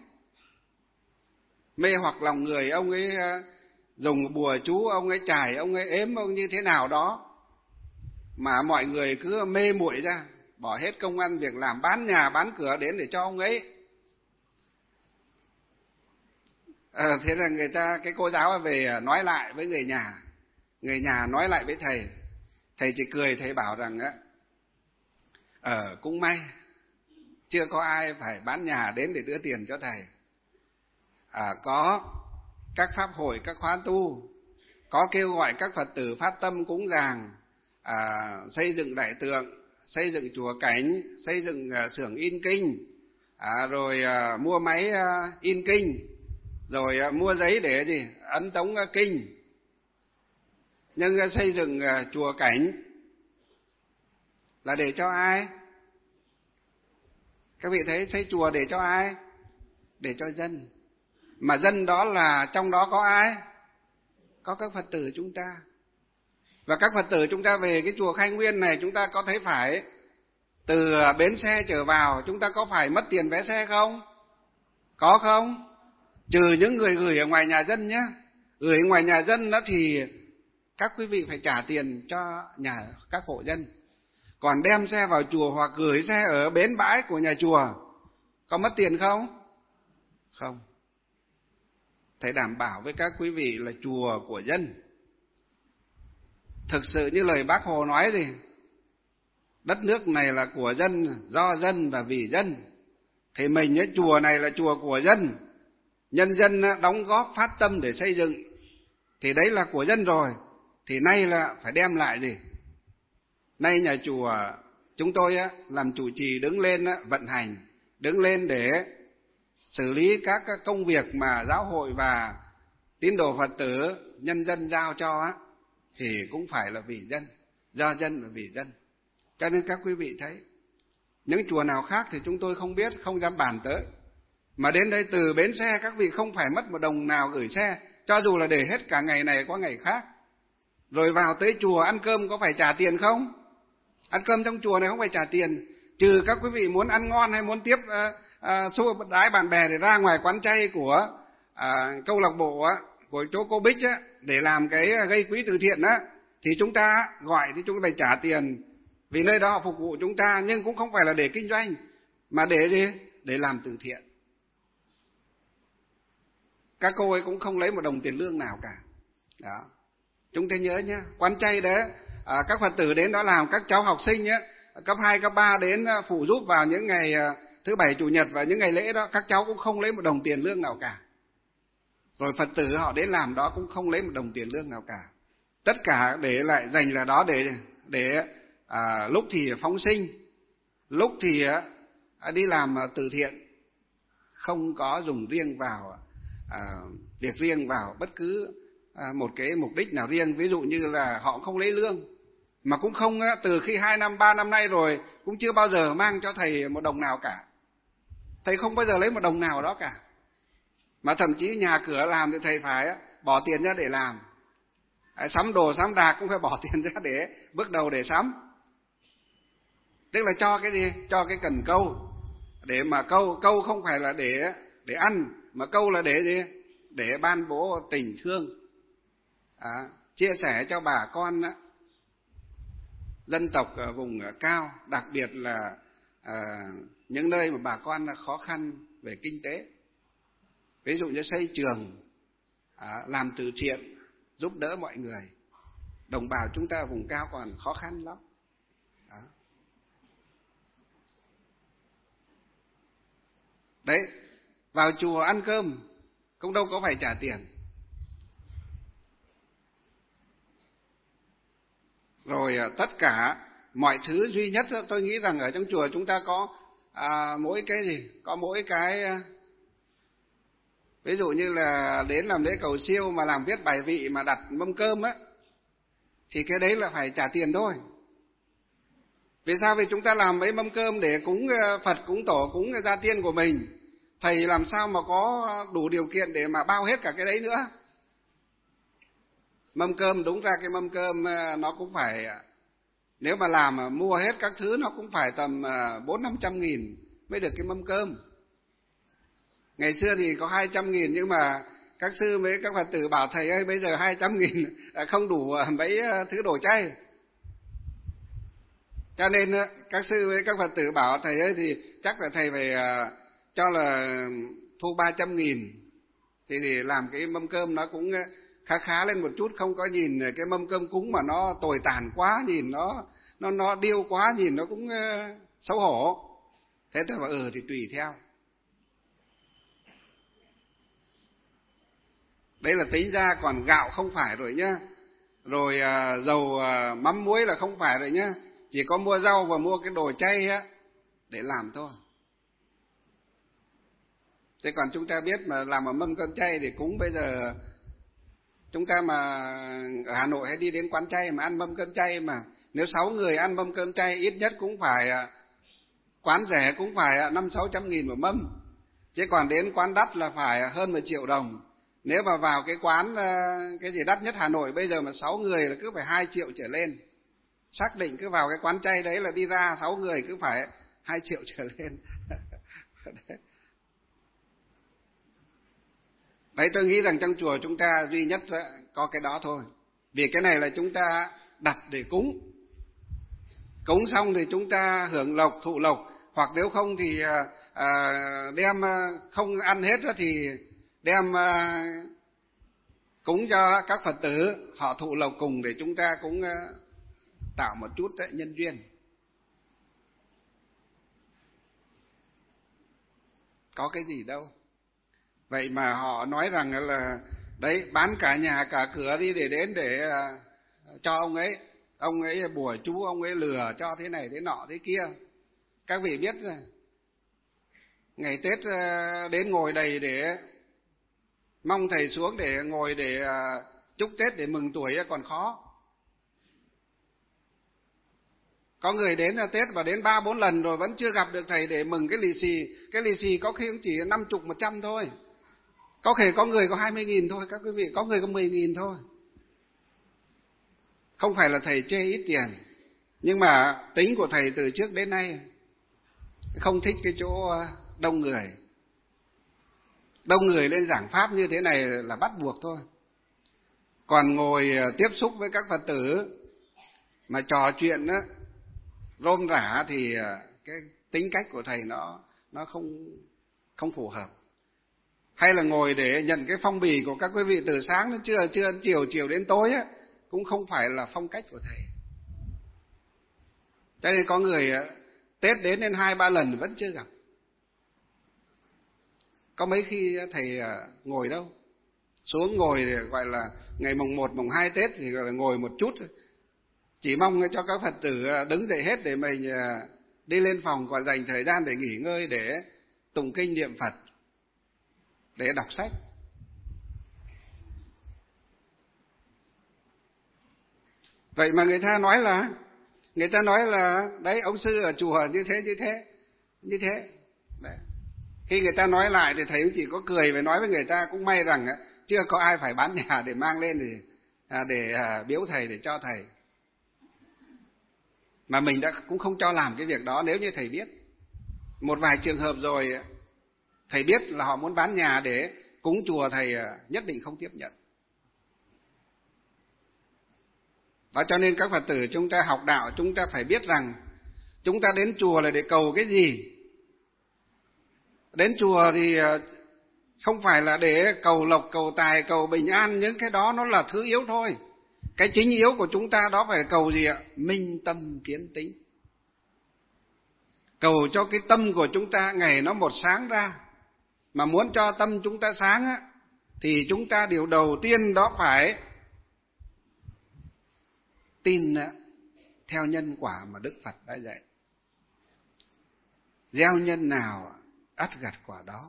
mê hoặc lòng người, ông ấy dùng bùa chú, ông ấy chải, ông ấy ếm, ông như thế nào đó mà mọi người cứ mê muội ra, bỏ hết công ăn việc làm, bán nhà bán cửa đến để cho ông ấy. À, thế là người ta, cái cô giáo về nói lại với người nhà, người nhà nói lại với thầy, thầy chỉ cười, thầy bảo rằng á, ờ cũng may chưa có ai phải bán nhà đến để đưa tiền cho thầy. À, có các pháp hội, các khóa tu, có kêu gọi các Phật tử phát tâm cúng dường, à, xây dựng đại tượng, xây dựng chùa cảnh, xây dựng uh, xưởng in kinh, à, rồi uh, mua máy uh, in kinh, rồi uh, mua giấy để gì ấn tống uh, kinh. Nhưng uh, xây dựng uh, chùa cảnh là để cho ai? Các vị thấy xây chùa để cho ai? Để cho dân. Mà dân đó là trong đó có ai? Có các Phật tử chúng ta. Và các Phật tử chúng ta về cái chùa Khai Nguyên này, chúng ta có thấy phải từ bến xe trở vào chúng ta có phải mất tiền vé xe không? Có không? Trừ những người gửi ở ngoài nhà dân nhé. Gửi ở ngoài nhà dân đó thì các quý vị phải trả tiền cho nhà các hộ dân. Còn đem xe vào chùa hoặc gửi xe ở bến bãi của nhà chùa có mất tiền không? Không. Thầy đảm bảo với các quý vị là chùa của dân. Thực sự như lời Bác Hồ nói gì, đất nước này là của dân, do dân và vì dân. Thì mình ấy, chùa này là chùa của dân, nhân dân đóng góp phát tâm để xây dựng, thì đấy là của dân rồi. Thì nay là phải đem lại gì? Nay nhà chùa chúng tôi làm chủ trì đứng lên vận hành, đứng lên để xử lý các công việc mà giáo hội và tín đồ Phật tử, nhân dân giao cho á, thì cũng phải là vì dân, do dân và vì dân. Cho nên các quý vị thấy, những chùa nào khác thì chúng tôi không biết, không dám bàn tới. Mà đến đây từ bến xe các vị không phải mất một đồng nào gửi xe, cho dù là để hết cả ngày này qua ngày khác. Rồi vào tới chùa ăn cơm có phải trả tiền không? Ăn cơm trong chùa này không phải trả tiền, trừ các quý vị muốn ăn ngon hay muốn tiếp uh, uh, xua đái bạn bè để ra ngoài quán chay của uh, câu lạc bộ á, của chỗ cô Bích á, để làm cái gây quỹ từ thiện á, thì chúng ta gọi thì chúng ta phải trả tiền, vì nơi đó họ phục vụ chúng ta, nhưng cũng không phải là để kinh doanh, mà để gì? Để làm từ thiện. Các cô ấy cũng không lấy một đồng tiền lương nào cả. Đó. Chúng ta nhớ nhé, quán chay đấy, à, các Phật tử đến đó làm, các cháu học sinh nhé, cấp hai, cấp ba đến phụ giúp vào những ngày thứ bảy, chủ nhật và những ngày lễ đó, các cháu cũng không lấy một đồng tiền lương nào cả. Rồi Phật tử họ đến làm đó cũng không lấy một đồng tiền lương nào cả. tất cả để lại dành là đó để để à, lúc thì phóng sinh, lúc thì à, đi làm từ thiện, không có dùng riêng vào à, việc riêng vào bất cứ à, một cái mục đích nào riêng. Ví dụ như là họ không lấy lương, mà cũng không từ khi hai năm ba năm nay rồi cũng chưa bao giờ mang cho thầy một đồng nào cả. Thầy không bao giờ lấy một đồng nào đó cả, mà thậm chí nhà cửa làm thì thầy phải bỏ tiền ra để làm. Sắm đồ sắm đạc cũng phải bỏ tiền ra để bước đầu để sắm. Tức là cho cái gì? Cho cái cần câu, để mà câu câu không phải là để để ăn, mà câu là để gì? Để ban bố tình thương, à, chia sẻ cho bà con á, dân tộc ở vùng cao, đặc biệt là à, những nơi mà bà con khó khăn về kinh tế. Ví dụ như xây trường, à, làm từ thiện, giúp đỡ mọi người. Đồng bào chúng ta vùng cao còn khó khăn lắm. Đó. Đấy, vào chùa ăn cơm cũng đâu có phải trả tiền. Rồi tất cả mọi thứ duy nhất tôi nghĩ rằng ở trong chùa chúng ta có à, mỗi cái gì? Có mỗi cái, ví dụ như là đến làm lễ cầu siêu mà làm viết bài vị mà đặt mâm cơm á, thì cái đấy là phải trả tiền thôi. Vì sao? Vì chúng ta làm mấy mâm cơm để cúng Phật, cúng Tổ, cúng gia tiên của mình. Thầy làm sao mà có đủ điều kiện để mà bao hết cả cái đấy nữa. Mâm cơm, đúng ra cái mâm cơm nó cũng phải, nếu mà làm mà mua hết các thứ nó cũng phải tầm bốn năm trăm nghìn mới được cái mâm cơm. Ngày xưa thì có hai trăm nghìn, nhưng mà các sư với các Phật tử bảo thầy ơi bây giờ hai trăm nghìn không đủ mấy thứ đồ chay. Cho nên các sư với các Phật tử bảo thầy ơi thì chắc là thầy phải cho là thu ba trăm nghìn, thì để làm cái mâm cơm nó cũng khá khá lên một chút, không có nhìn cái mâm cơm cúng mà nó tồi tàn quá, nhìn nó nó nó điêu quá, nhìn nó cũng uh, xấu hổ. Thế tôi bảo ừ thì tùy theo. Đấy là tính ra, còn gạo không phải rồi nhá. Rồi uh, dầu uh, mắm muối là không phải rồi nhá. Chỉ có mua rau và mua cái đồ chay á để làm thôi. Thế còn chúng ta biết mà làm ở mâm cơm chay để cúng, bây giờ chúng ta mà ở Hà Nội hay đi đến quán chay mà ăn mâm cơm chay, mà nếu sáu người ăn mâm cơm chay ít nhất cũng phải, quán rẻ cũng phải năm sáu trăm nghìn một mâm, chứ còn đến quán đắt là phải hơn một triệu đồng. Nếu mà vào cái quán cái gì đắt nhất Hà Nội bây giờ mà sáu người là cứ phải hai triệu trở lên. Xác định cứ vào cái quán chay đấy là đi ra sáu người cứ phải hai triệu trở lên. Đấy, tôi nghĩ rằng trong chùa chúng ta duy nhất có cái đó thôi. Vì cái này là chúng ta đặt để cúng. Cúng xong thì chúng ta hưởng lộc, thụ lộc. Hoặc nếu không thì à, đem không ăn hết thì đem à, cúng cho các Phật tử, họ thụ lộc cùng để chúng ta cũng à, tạo một chút đấy, nhân duyên. Có cái gì đâu. Vậy mà họ nói rằng là đấy, bán cả nhà cả cửa đi để đến để uh, cho ông ấy, ông ấy bùa chú, ông ấy lừa cho thế này thế nọ thế kia. Các vị biết rồi, ngày Tết uh, đến ngồi đầy để mong thầy xuống để ngồi để uh, chúc Tết để mừng tuổi còn khó. Có người đến là Tết và đến ba bốn lần rồi vẫn chưa gặp được thầy để mừng cái lì xì. Cái lì xì có khi cũng chỉ năm chục một trăm thôi. Có thể có người có hai mươi nghìn thôi các quý vị, có người có mười nghìn thôi. Không phải là thầy chê ít tiền, nhưng mà tính của thầy từ trước đến nay không thích cái chỗ đông người. Đông người lên giảng pháp như thế này là bắt buộc thôi. Còn ngồi tiếp xúc với các Phật tử mà trò chuyện á, rôm rả thì cái tính cách của thầy nó nó không không phù hợp. Hay là ngồi để nhận cái phong bì của các quý vị từ sáng đến trưa, trưa đến chiều, chiều đến tối á, cũng không phải là phong cách của thầy. Cho nên có người Tết đến đến hai ba lần vẫn chưa gặp. Có mấy khi thầy ngồi đâu, xuống ngồi gọi là ngày mùng một, mùng hai Tết thì gọi là ngồi một chút, chỉ mong cho các Phật tử đứng dậy hết để mình đi lên phòng còn dành thời gian để nghỉ ngơi, để tụng kinh niệm Phật, để đọc sách. Vậy mà người ta nói là người ta nói là đấy, ông sư ở chùa như thế như thế như thế đấy. Khi người ta nói lại thì thầy cũng chỉ có cười và nói với người ta cũng may rằng chưa có ai phải bán nhà để mang lên để để biếu thầy, để cho thầy. Mà mình đã cũng không cho làm cái việc đó nếu như thầy biết. Một vài trường hợp rồi thầy biết là họ muốn bán nhà để cúng chùa, thầy nhất định không tiếp nhận. Đó, cho nên các Phật tử chúng ta học đạo, chúng ta phải biết rằng chúng ta đến chùa là để cầu cái gì. Đến chùa thì không phải là để cầu lộc, cầu tài, cầu bình an, những cái đó nó là thứ yếu thôi. Cái chính yếu của chúng ta đó phải cầu gì ạ? Minh tâm kiến tính. Cầu cho cái tâm của chúng ta ngày nó một sáng ra. Mà muốn cho tâm chúng ta sáng á, thì chúng ta điều đầu tiên đó phải tin theo nhân quả mà Đức Phật đã dạy. Gieo nhân nào ắt gặt quả đó.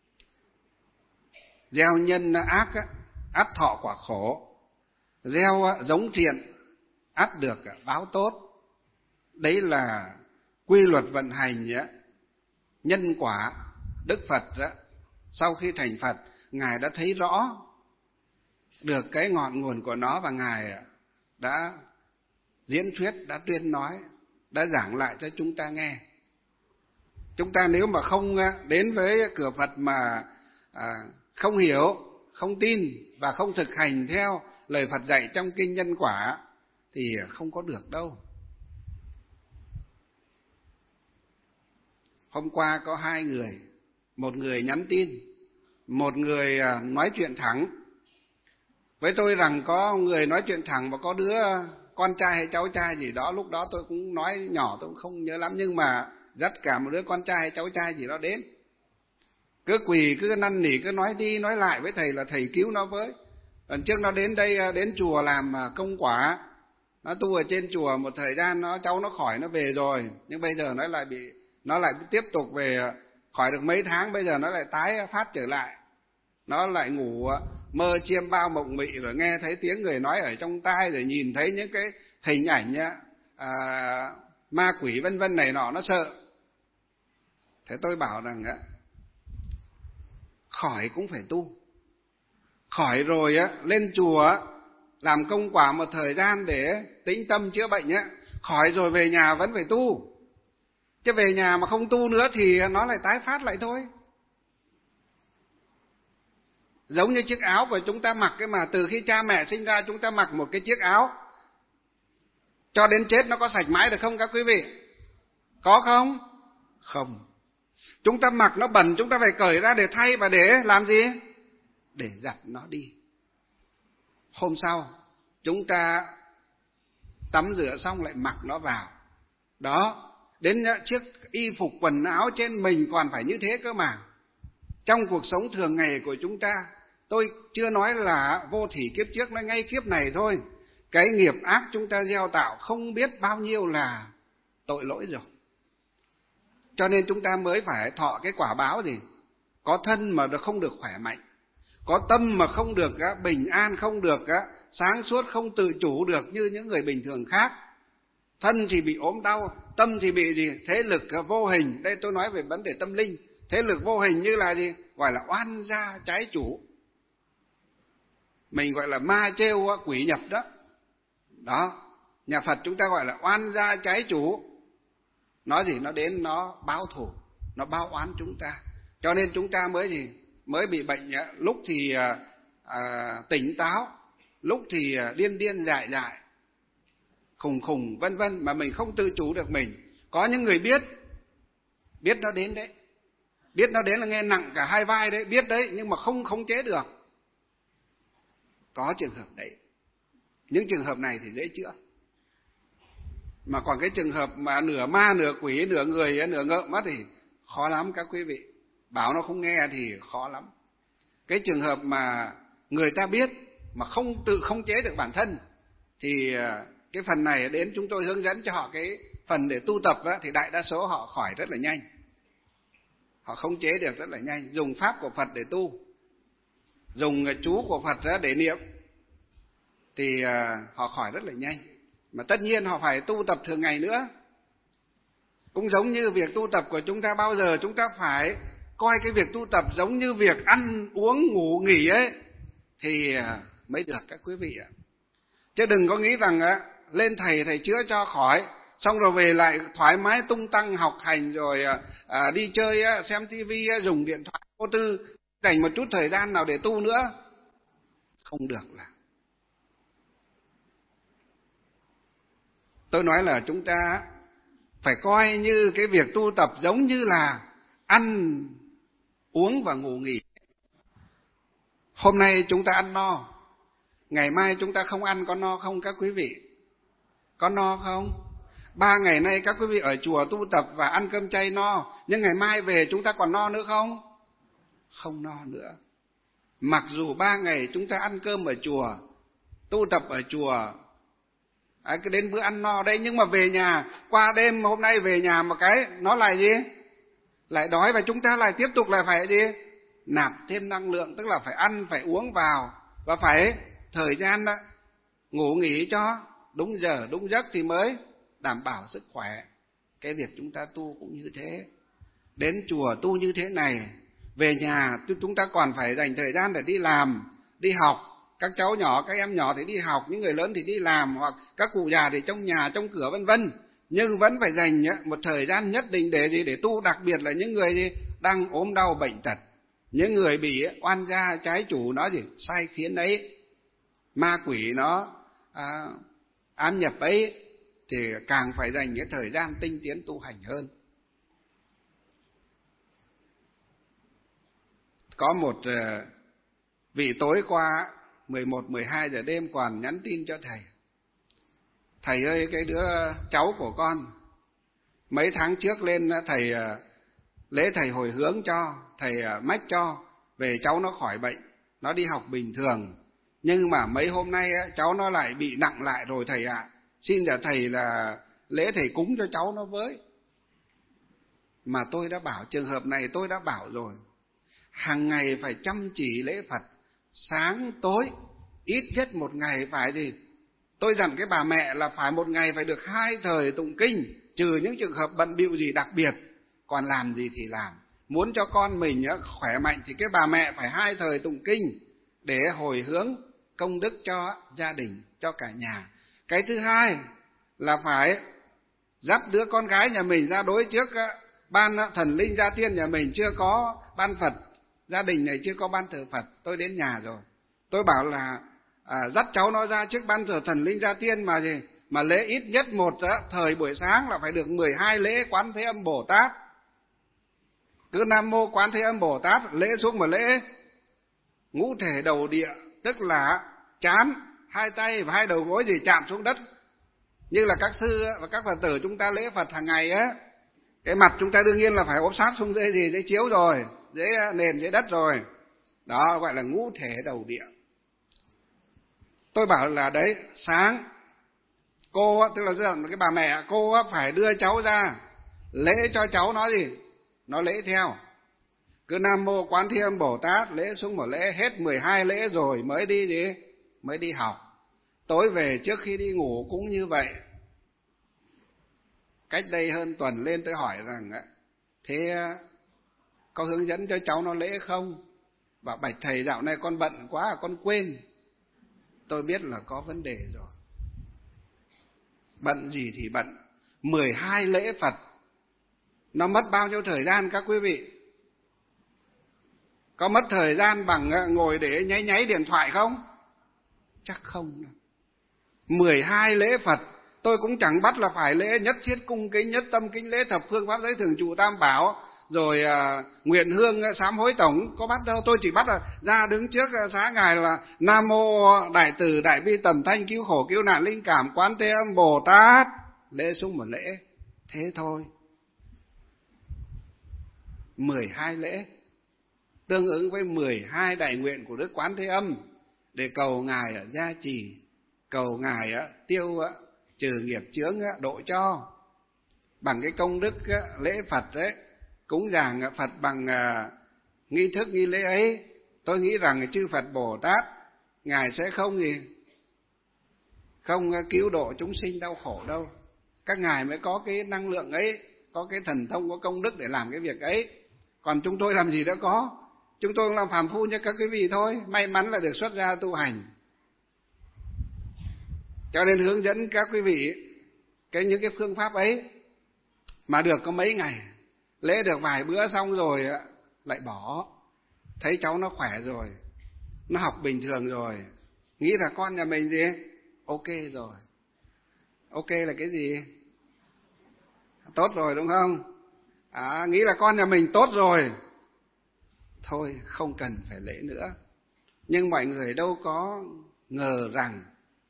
Gieo nhân ác ắt thọ quả khổ. Gieo giống thiện ắt được báo tốt. Đấy là quy luật vận hành nhân quả. Đức Phật sau khi thành Phật, Ngài đã thấy rõ được cái ngọn nguồn của nó, và Ngài đã diễn thuyết, đã tuyên nói, đã giảng lại cho chúng ta nghe. Chúng ta nếu mà không đến với cửa Phật mà à, không hiểu, không tin và không thực hành theo lời Phật dạy trong kinh nhân quả thì không có được đâu. Hôm qua có hai người, một người nhắn tin, một người nói chuyện thẳng với tôi rằng có người nói chuyện thẳng và có đứa con trai hay cháu trai gì đó. Lúc đó tôi cũng nói nhỏ, tôi cũng không nhớ lắm, nhưng mà dắt cả một đứa con trai hay cháu trai gì đó đến, cứ quỳ, cứ năn nỉ, cứ nói đi nói lại với thầy là thầy cứu nó với. Lần trước nó đến đây, đến chùa làm công quả, nó tu ở trên chùa một thời gian, nó cháu nó khỏi, nó về rồi, nhưng bây giờ nó lại bị nó lại tiếp tục về, khỏi được mấy tháng, bây giờ nó lại tái phát trở lại. Nó lại ngủ mơ chiêm bao mộng mị, rồi nghe thấy tiếng người nói ở trong tai, rồi nhìn thấy những cái hình ảnh à, ma quỷ vân vân này nọ, nó sợ. Thế tôi bảo rằng khỏi cũng phải tu. Khỏi rồi á, lên chùa làm công quả một thời gian để tĩnh tâm chữa bệnh á, khỏi rồi về nhà vẫn phải tu. Chứ về nhà mà không tu nữa thì nó lại tái phát lại thôi. Giống như chiếc áo của chúng ta mặc cái mà từ khi cha mẹ sinh ra chúng ta mặc một cái chiếc áo cho đến chết nó có sạch mãi được không các quý vị? Có không? Không. Chúng ta mặc nó bẩn, chúng ta phải cởi ra để thay, và để làm gì? Để giặt nó đi. Hôm sau chúng ta tắm rửa xong lại mặc nó vào. Đó, đến chiếc y phục quần áo trên mình còn phải như thế cơ mà. Trong cuộc sống thường ngày của chúng ta, tôi chưa nói là vô thỉ kiếp trước, nó ngay kiếp này thôi. Cái nghiệp ác chúng ta gieo tạo không biết bao nhiêu là tội lỗi rồi. Cho nên chúng ta mới phải thọ cái quả báo gì? Có thân mà không được khỏe mạnh, có tâm mà không được bình an, không được sáng suốt, không tự chủ được như những người bình thường khác. Thân thì bị ốm đau, tâm thì bị gì? Thế lực vô hình. Đây tôi nói về vấn đề tâm linh. Thế lực vô hình như là gì? Gọi là oan gia trái chủ. Mình gọi là ma trêu quỷ nhập đó. Đó, nhà Phật chúng ta gọi là oan gia trái chủ. Nó gì? Nó đến nó báo thù, nó báo oán chúng ta. Cho nên chúng ta mới gì? Mới bị bệnh, lúc thì à, tỉnh táo, lúc thì điên điên dại dại, khùng khùng vân vân, mà mình không tự chủ được mình. Có những người biết, biết nó đến đấy, biết nó đến là nghe nặng cả hai vai đấy, biết đấy, nhưng mà không khống chế được. Có trường hợp đấy. Những trường hợp này thì dễ chữa. Mà còn cái trường hợp mà nửa ma, nửa quỷ, nửa người, nửa ngợm á thì khó lắm các quý vị. Bảo nó không nghe thì khó lắm. Cái trường hợp mà người ta biết mà không tự khống chế được bản thân, thì cái phần này đến chúng tôi hướng dẫn cho họ cái phần để tu tập á, thì đại đa số họ khỏi rất là nhanh, họ khống chế được rất là nhanh, dùng pháp của Phật để tu, dùng chú của Phật ra để niệm thì họ khỏi rất là nhanh. Mà tất nhiên họ phải tu tập thường ngày nữa. Cũng giống như việc tu tập của chúng ta, bao giờ chúng ta phải coi cái việc tu tập giống như việc ăn uống ngủ nghỉ ấy thì mới được các quý vị ạ. Chứ đừng có nghĩ rằng á, lên thầy thầy chữa cho khỏi, xong rồi về lại thoải mái tung tăng học hành rồi à, đi chơi á, xem tivi á, dùng điện thoại vô tư, dành một chút thời gian nào để tu nữa. Không được là. Tôi nói là chúng ta phải coi như cái việc tu tập giống như là ăn, uống và ngủ nghỉ. Hôm nay chúng ta ăn no, ngày mai chúng ta không ăn, có no không các quý vị? Có no không? Ba ngày nay các quý vị ở chùa tu tập và ăn cơm chay no, nhưng ngày mai về chúng ta còn no nữa không? Không no nữa. Mặc dù ba ngày chúng ta ăn cơm ở chùa, tu tập ở chùa, à, cái đến bữa ăn no đấy, nhưng mà về nhà, qua đêm hôm nay về nhà một cái, nó lại gì? Lại đói, và chúng ta lại tiếp tục lại phải gì? Nạp thêm năng lượng, tức là phải ăn, phải uống vào, và phải thời gian đó, ngủ nghỉ cho đúng giờ, đúng giấc thì mới đảm bảo sức khỏe. Cái việc chúng ta tu cũng như thế. Đến chùa tu như thế này, về nhà chúng ta còn phải dành thời gian để đi làm, đi học. Các cháu nhỏ, các em nhỏ thì đi học, những người lớn thì đi làm, hoặc các cụ già thì trong nhà, trong cửa vân vân. Nhưng vẫn phải dành một thời gian nhất định để gì? Để tu, đặc biệt là những người gì đang ốm đau bệnh tật, những người bị oan gia trái chủ nó gì sai khiến ấy, ma quỷ nó à, ám nhập ấy, thì càng phải dành cái thời gian tinh tiến tu hành hơn. Có một uh, vị tối qua mười một, mười hai giờ đêm còn nhắn tin cho thầy: thầy ơi, cái đứa cháu của con mấy tháng trước lên thầy uh, lễ thầy hồi hướng cho, thầy uh, mách cho, về cháu nó khỏi bệnh, nó đi học bình thường. Nhưng mà mấy hôm nay uh, cháu nó lại bị nặng lại rồi thầy ạ. À. Xin nhờ thầy là lễ thầy cúng cho cháu nó với. Mà tôi đã bảo, trường hợp này tôi đã bảo rồi, hàng ngày phải chăm chỉ lễ Phật, sáng tối, ít nhất một ngày phải gì? Tôi dặn cái bà mẹ là phải một ngày phải được hai thời tụng kinh, trừ những trường hợp bận bịu gì đặc biệt, còn làm gì thì làm. Muốn cho con mình khỏe mạnh thì cái bà mẹ phải hai thời tụng kinh để hồi hướng công đức cho gia đình, cho cả nhà. Cái thứ hai là phải dắt đứa con gái nhà mình ra đối trước ban thần linh gia tiên nhà mình, chưa có ban Phật, gia đình này chưa có ban thờ Phật. Tôi đến nhà rồi, tôi bảo là à, dắt cháu nó ra trước ban thờ thần linh gia tiên mà gì mà lễ ít nhất một á, thời buổi sáng là phải được mười hai lễ Quán Thế Âm Bồ Tát. Cứ Nam Mô Quán Thế Âm Bồ Tát, lễ xuống một lễ ngũ thể đầu địa, tức là trán, hai tay và hai đầu gối gì chạm xuống đất, như là các sư và các Phật tử chúng ta lễ Phật hàng ngày á. Cái mặt chúng ta đương nhiên là phải ốp sát xuống dưới gì, dưới chiếu rồi, dưới nền, dưới đất rồi. Đó gọi là ngũ thể đầu địa. Tôi bảo là đấy, sáng cô, tức là cái bà mẹ, cô phải đưa cháu ra lễ cho cháu nó gì, nó lễ theo. Cứ Nam Mô Quán Thế Âm Bồ Tát, lễ xuống một lễ, hết mười hai lễ rồi mới đi gì, mới đi học. Tối về trước khi đi ngủ cũng như vậy. Cách đây hơn tuần lên tôi hỏi rằng thế có hướng dẫn cho cháu nó lễ không? Bảo bạch thầy dạo này con bận quá, con quên. Tôi biết là có vấn đề rồi. Bận gì thì bận. mười hai lễ Phật nó mất bao nhiêu thời gian các quý vị? Có mất thời gian bằng ngồi để nháy nháy điện thoại không? Chắc không. mười hai lễ Phật tôi cũng chẳng bắt là phải lễ nhất thiết cung kính, nhất tâm kính lễ thập phương pháp giới thường trụ tam bảo, rồi à, nguyện hương sám hối tổng, có bắt đâu. Tôi chỉ bắt là ra đứng trước xá ngài là Nam Mô Đại Từ Đại Bi Tầm Thanh Cứu Khổ Cứu Nạn Linh Cảm Quán Thế Âm Bồ Tát, lễ xuống một lễ, thế thôi. mười hai lễ tương ứng với mười hai đại nguyện của Đức Quán Thế Âm. để cầu Ngài gia trì, cầu Ngài tiêu trừ nghiệp chướng độ cho. Bằng cái công đức lễ Phật đấy, cúng dường Phật bằng nghi thức nghi lễ ấy, tôi nghĩ rằng chư Phật Bồ Tát Ngài sẽ không gì không cứu độ chúng sinh đau khổ đâu. Các ngài mới có cái năng lượng ấy, có cái thần thông, có công đức để làm cái việc ấy. Còn chúng tôi làm gì đã có, chúng tôi làm phàm phu như các quý vị thôi, may mắn là được xuất gia tu hành. Cho nên hướng dẫn các quý vị cái những cái phương pháp ấy, mà được có mấy ngày, lễ được vài bữa xong rồi lại bỏ. Thấy cháu nó khỏe rồi, nó học bình thường rồi, nghĩ là con nhà mình gì ok rồi. Ok là cái gì? Tốt rồi đúng không? À, nghĩ là con nhà mình tốt rồi, thôi không cần phải lễ nữa. Nhưng mọi người đâu có ngờ rằng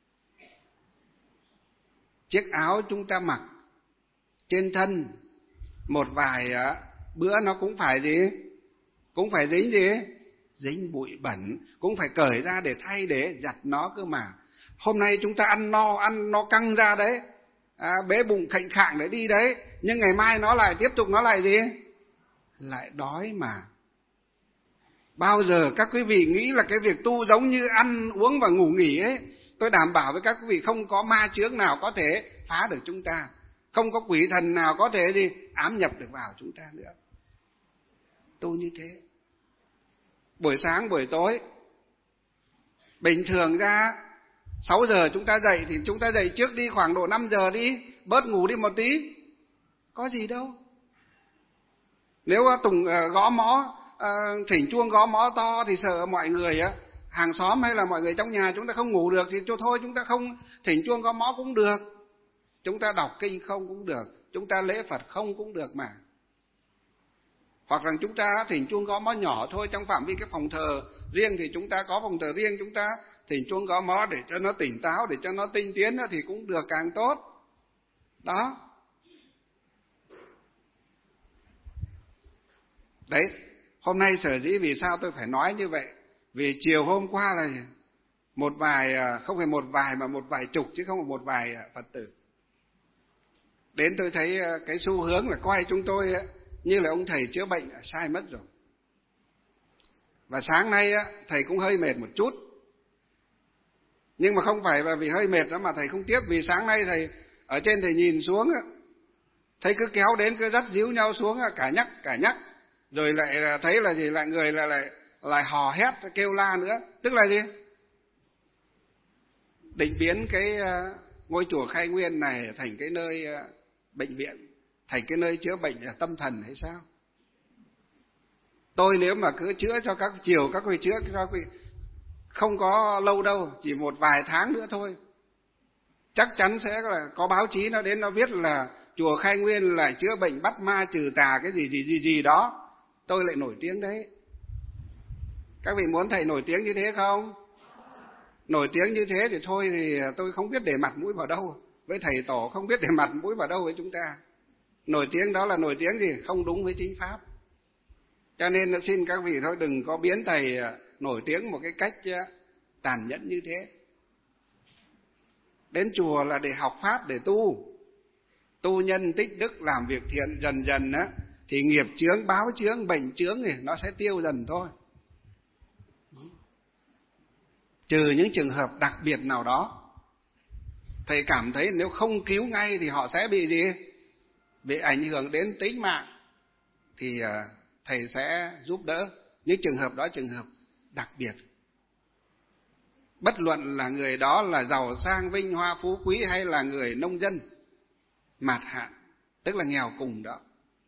chiếc áo chúng ta mặc trên thân một vài bữa nó cũng phải gì? Cũng phải dính gì? Dính bụi bẩn, cũng phải cởi ra để thay, để giặt nó cơ mà. Hôm nay chúng ta ăn no, ăn nó căng ra đấy, à, bế bụng khệnh khạng để đi đấy, nhưng ngày mai nó lại tiếp tục, nó lại gì? Lại đói mà. Bao giờ các quý vị nghĩ là cái việc tu giống như ăn uống và ngủ nghỉ ấy, tôi đảm bảo với các quý vị không có ma chướng nào có thể phá được chúng ta, không có quỷ thần nào có thể gì ám nhập được vào chúng ta nữa. Tu như thế. Buổi sáng buổi tối, bình thường ra sáu giờ chúng ta dậy thì chúng ta dậy trước đi, khoảng độ năm giờ đi, bớt ngủ đi một tí, có gì đâu. Nếu Tùng gõ mõ, thỉnh chuông gõ mõ to thì sợ mọi người hàng xóm hay là mọi người trong nhà chúng ta không ngủ được thì cho thôi chúng ta không thỉnh chuông gõ mõ cũng được. Chúng ta đọc kinh không cũng được, chúng ta lễ Phật không cũng được mà. Hoặc rằng chúng ta thỉnh chuông gõ mõ nhỏ thôi, trong phạm vi cái phòng thờ riêng thì chúng ta có phòng thờ riêng, chúng ta thỉnh chuông gõ mõ để cho nó tỉnh táo, để cho nó tinh tiến thì cũng được, càng tốt. Đó. Đấy, hôm nay sở dĩ vì sao tôi phải nói như vậy? Vì chiều hôm qua là một vài, không phải một vài mà một vài chục chứ không phải một vài Phật tử đến, tôi thấy cái xu hướng là coi chúng tôi như là ông thầy chữa bệnh sai mất rồi. Và sáng nay thầy cũng hơi mệt một chút, nhưng mà không phải vì hơi mệt đó mà thầy không tiếp. Vì sáng nay thầy ở trên thầy nhìn xuống, thấy cứ kéo đến, cứ dắt díu nhau xuống, cả nhắc cả nhắc, rồi lại thấy là gì, lại người là lại lại hò hét kêu la nữa. Tức là gì? Định biến cái ngôi chùa Khai Nguyên này thành cái nơi bệnh viện, thành cái nơi chữa bệnh tâm thần hay sao? Tôi nếu mà cứ chữa cho các chiều các vị chữa cho các vị, không có lâu đâu, chỉ một vài tháng nữa thôi, chắc chắn sẽ là có báo chí nó đến nó viết là chùa Khai Nguyên là chữa bệnh bắt ma trừ tà cái gì gì gì gì đó, tôi lại nổi tiếng đấy. Các vị muốn thầy nổi tiếng như thế không? Nổi tiếng như thế thì thôi thì tôi không biết để mặt mũi vào đâu, với thầy tổ không biết để mặt mũi vào đâu với chúng ta. Nổi tiếng đó là nổi tiếng gì? Không đúng với chính pháp. Cho nên xin các vị thôi đừng có biến thầy nổi tiếng một cái cách tàn nhẫn như thế. Đến chùa là để học pháp, để tu, tu nhân tích đức, làm việc thiện, dần dần á thì nghiệp chướng, báo chướng, bệnh chướng thì nó sẽ tiêu dần thôi. Trừ những trường hợp đặc biệt nào đó, thầy cảm thấy nếu không cứu ngay thì họ sẽ bị gì? Bị ảnh hưởng đến tính mạng, thì thầy sẽ giúp đỡ. Những trường hợp đó trường hợp đặc biệt. Bất luận là người đó là giàu sang vinh hoa phú quý hay là người nông dân mạt hạn, tức là nghèo cùng đó.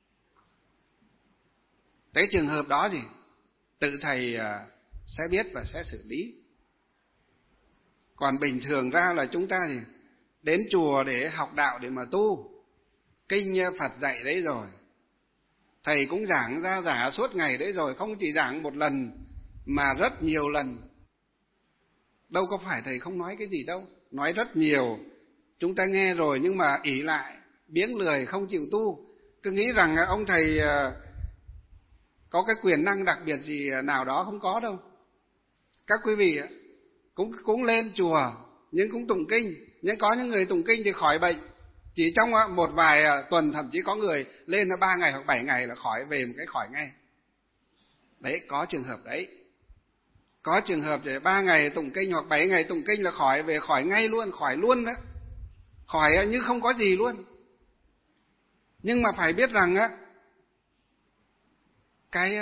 Cái trường hợp đó gì? Tự thầy sẽ biết và sẽ xử lý. Còn bình thường ra là chúng ta thì đến chùa để học đạo, để mà tu. Kinh Phật dạy đấy rồi, thầy cũng giảng ra giả suốt ngày đấy rồi, không chỉ giảng một lần mà rất nhiều lần. Đâu có phải thầy không nói cái gì đâu, nói rất nhiều. Chúng ta nghe rồi nhưng mà ỷ lại, biếng lười, không chịu tu, cứ nghĩ rằng ông thầy có cái quyền năng đặc biệt gì nào đó, không có đâu. Các quý vị, cũng cũng lên chùa nhưng cũng tụng kinh, nhưng có những người tụng kinh thì khỏi bệnh chỉ trong một vài tuần, thậm chí có người lên là ba ngày hoặc bảy ngày là khỏi, về một cái khỏi ngay. Đấy, có trường hợp đấy. Có trường hợp để ba ngày tụng kinh hoặc bảy ngày tụng kinh là khỏi, về khỏi ngay luôn, khỏi luôn đó. Khỏi như không có gì luôn. Nhưng mà phải biết rằng á, cái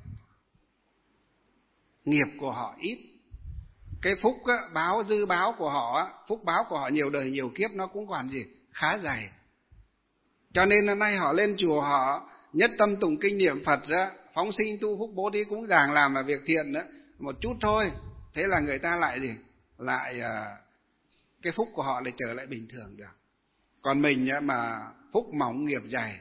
nghiệp của họ ít, cái phúc á, báo dư báo của họ á, phúc báo của họ nhiều đời nhiều kiếp nó cũng còn gì khá dày. Cho nên hôm nay họ lên chùa, họ nhất tâm tụng kinh niệm Phật á, phóng sinh tu phúc bố thí cúng dường làm mà việc thiện đó một chút thôi, thế là người ta lại gì lại à, cái phúc của họ lại trở lại bình thường được. Còn mình á, mà phúc mỏng nghiệp dày,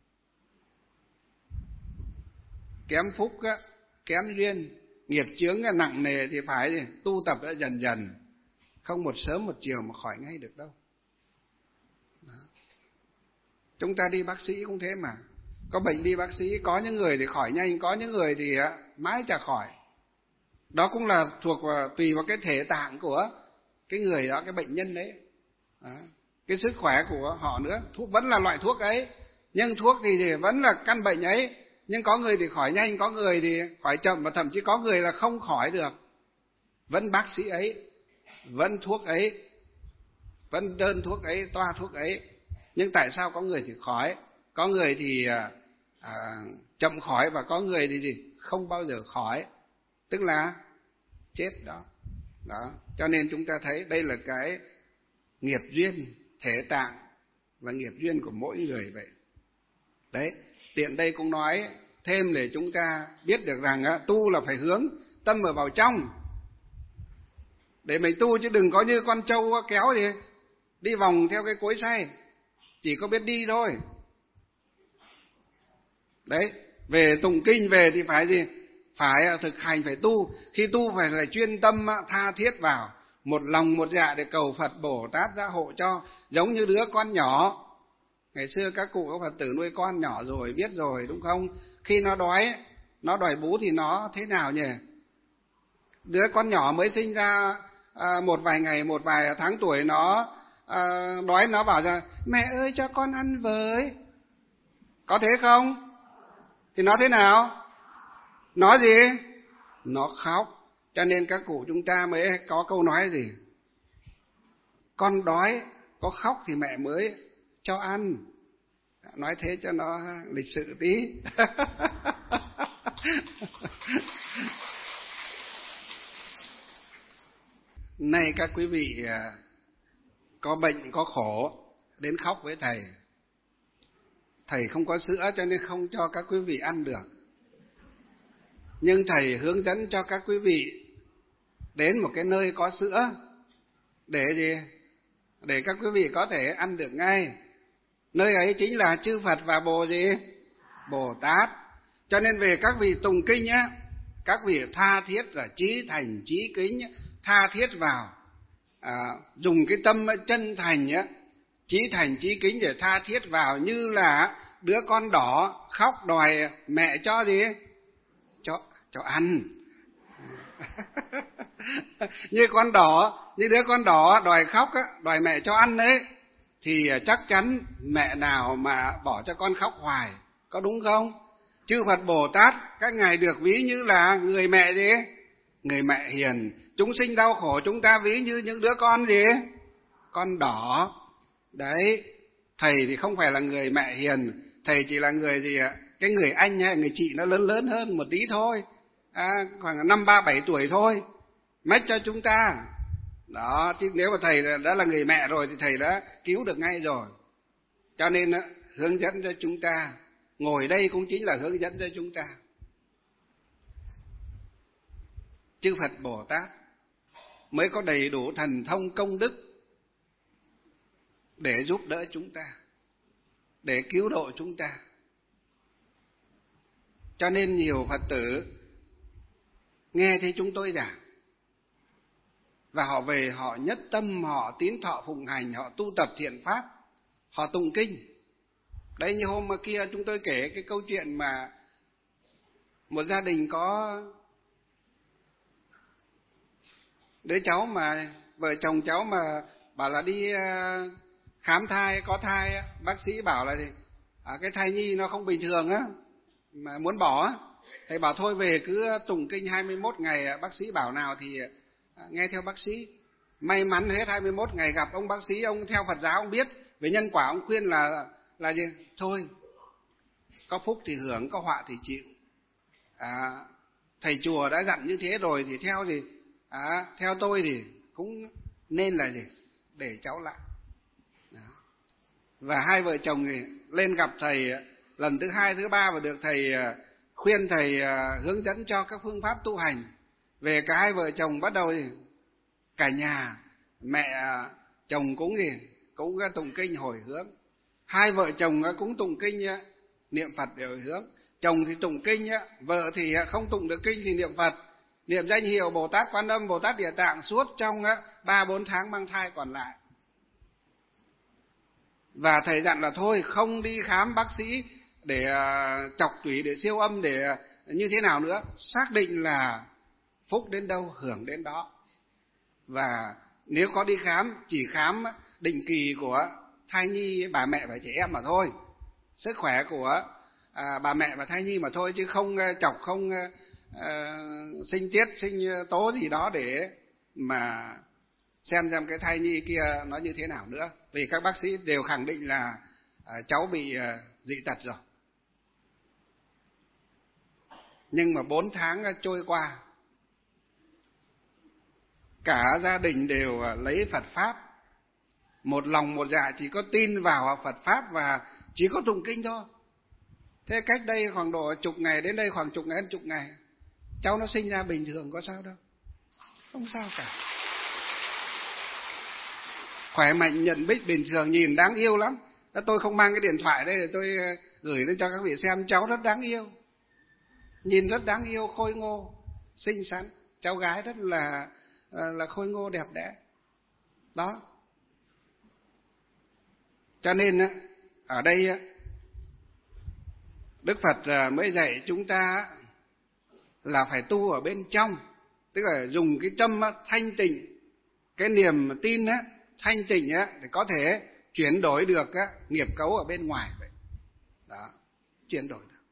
kém phúc á, kém duyên, nghiệp chướng nặng nề thì phải gì tu tập dần dần, không một sớm một chiều mà khỏi ngay được đâu. Đó. Chúng ta đi bác sĩ cũng thế mà, có bệnh đi bác sĩ, có những người thì khỏi nhanh, có những người thì á, mãi chả khỏi. Đó cũng là thuộc vào, tùy vào cái thể tạng của cái người đó, cái bệnh nhân đấy. Đó. Cái sức khỏe của họ nữa, thuốc vẫn là loại thuốc ấy, nhưng thuốc thì, thì vẫn là căn bệnh ấy. Nhưng có người thì khỏi nhanh, có người thì khỏi chậm, và thậm chí có người là không khỏi được. Vẫn bác sĩ ấy, vẫn thuốc ấy, vẫn đơn thuốc ấy, toa thuốc ấy. Nhưng tại sao có người thì khỏi, có người thì à, chậm khỏi, và có người thì gì không bao giờ khỏi, tức là chết đó. Đó. Cho nên chúng ta thấy đây là cái nghiệp duyên thể tạng và nghiệp duyên của mỗi người vậy. Đấy, tiện đây cũng nói thêm để chúng ta biết được rằng á, tu là phải hướng tâm ở vào trong để mình tu, chứ đừng có như con trâu kéo gì đi vòng theo cái cối xay, chỉ có biết đi thôi. Đấy, về tụng kinh về thì phải gì phải thực hành, phải tu. Khi tu phải là chuyên tâm tha thiết vào, một lòng một dạ để cầu Phật Bồ Tát gia hộ cho. Giống như đứa con nhỏ, ngày xưa các cụ các Phật tử nuôi con nhỏ rồi biết rồi đúng không? Khi nó đói, nó đòi bú thì nó thế nào nhỉ? Đứa con nhỏ mới sinh ra à, một vài ngày, một vài tháng tuổi, nó à, đói, nó bảo rằng mẹ ơi cho con ăn với. Có thế không? Thì nó thế nào? Nó gì? Nó khóc. Cho nên các cụ chúng ta mới có câu nói gì? Con đói, có khóc thì mẹ mới cho ăn. Nói thế cho nó lịch sự tí. Nay các quý vị có bệnh, có khổ, đến khóc với thầy. Thầy không có sữa cho nên không cho các quý vị ăn được. Nhưng thầy hướng dẫn cho các quý vị đến một cái nơi có sữa để gì? Để các quý vị có thể ăn được ngay. Nơi ấy chính là chư Phật và Bồ gì? Bồ Tát. Cho nên về các vị tụng kinh nhé, các vị tha thiết là chí thành chí kính, tha thiết vào, à, dùng cái tâm chân thành nhé, chí thành chí kính để tha thiết vào, như là đứa con đỏ khóc đòi mẹ cho gì? Cho cho ăn. Như con đỏ, như đứa con đỏ đòi khóc á, đòi mẹ cho ăn đấy, thì chắc chắn mẹ nào mà bỏ cho con khóc hoài, có đúng không? Chư Phật Bồ Tát các ngài được ví như là người mẹ gì? Người mẹ hiền. Chúng sinh đau khổ chúng ta ví như những đứa con gì? Con đỏ. Đấy, thầy thì không phải là người mẹ hiền, thầy chỉ là người gì ạ? Cái người anh hay người chị nó lớn lớn hơn một tí thôi, à, khoảng năm ba bảy tuổi thôi, mách cho chúng ta. Đó, chứ nếu mà thầy đã là người mẹ rồi thì thầy đã cứu được ngay rồi. Cho nên hướng dẫn cho chúng ta, ngồi đây cũng chính là hướng dẫn cho chúng ta. Chư Phật Bồ Tát mới có đầy đủ thần thông công đức để giúp đỡ chúng ta, để cứu độ chúng ta. Cho nên nhiều Phật tử nghe thấy chúng tôi giảng và họ về, họ nhất tâm, họ tín thọ phụng hành, họ tu tập thiện pháp, họ tụng kinh. Đấy, như hôm kia chúng tôi kể cái câu chuyện mà một gia đình có Đứa cháu mà vợ chồng cháu mà bảo là đi khám thai, có thai, bác sĩ bảo là gì? À, cái thai nhi nó không bình thường á, mà muốn bỏ á. Thầy bảo thôi về cứ tụng kinh hai mươi mốt ngày, bác sĩ bảo nào thì nghe theo bác sĩ. May mắn hết hai mươi mốt ngày gặp ông bác sĩ, ông theo Phật giáo, ông biết về nhân quả, ông khuyên là là gì? Thôi, có phúc thì hưởng, có họa thì chịu. À, thầy chùa đã dặn như thế rồi thì theo gì? À, theo tôi thì cũng nên là gì? Để cháu lại. Đó. Và hai vợ chồng thì lên gặp thầy lần thứ hai, thứ ba và được thầy khuyên, thầy hướng dẫn cho các phương pháp tu hành. Về cả hai vợ chồng bắt đầu thì cả nhà, mẹ chồng cũng gì? Cũng tụng kinh hồi hướng. Hai vợ chồng cũng tụng kinh niệm Phật để hồi hướng. Chồng thì tụng kinh, vợ thì không tụng được kinh thì niệm Phật, niệm danh hiệu Bồ Tát Quan Âm, Bồ Tát Địa Tạng suốt trong ba bốn tháng mang thai còn lại. Và thầy dặn là thôi, không đi khám bác sĩ để chọc tủy, để siêu âm, để như thế nào nữa. Xác định là phúc đến đâu hưởng đến đó. Và nếu có đi khám, chỉ khám định kỳ của thai nhi, bà mẹ và trẻ em mà thôi. Sức khỏe của à, bà mẹ và thai nhi mà thôi, chứ không chọc, không à, sinh tiết, sinh tố gì đó để mà xem xem cái thai nhi kia nó như thế nào nữa. Vì các bác sĩ đều khẳng định là à, cháu bị à, dị tật rồi. Nhưng mà bốn tháng trôi qua, cả gia đình đều lấy Phật Pháp, một lòng một dạ chỉ có tin vào Phật Pháp và chỉ có tụng kinh thôi. Thế cách đây khoảng độ chục ngày, đến đây khoảng chục ngày, đến chục ngày, cháu nó sinh ra bình thường, có sao đâu, không sao cả. Khỏe mạnh, nhận bích, bình thường, nhìn đáng yêu lắm. Tôi không mang cái điện thoại đây để tôi gửi lên cho các vị xem, cháu rất đáng yêu, nhìn rất đáng yêu, khôi ngô, xinh xắn, cháu gái rất là là khôi ngô đẹp đẽ. Đó. Cho nên ở đây Đức Phật mới dạy chúng ta là phải tu ở bên trong, tức là dùng cái tâm thanh tịnh, cái niềm tin thanh tịnh để có thể chuyển đổi được nghiệp cấu ở bên ngoài vậy. Đó, chuyển đổi được.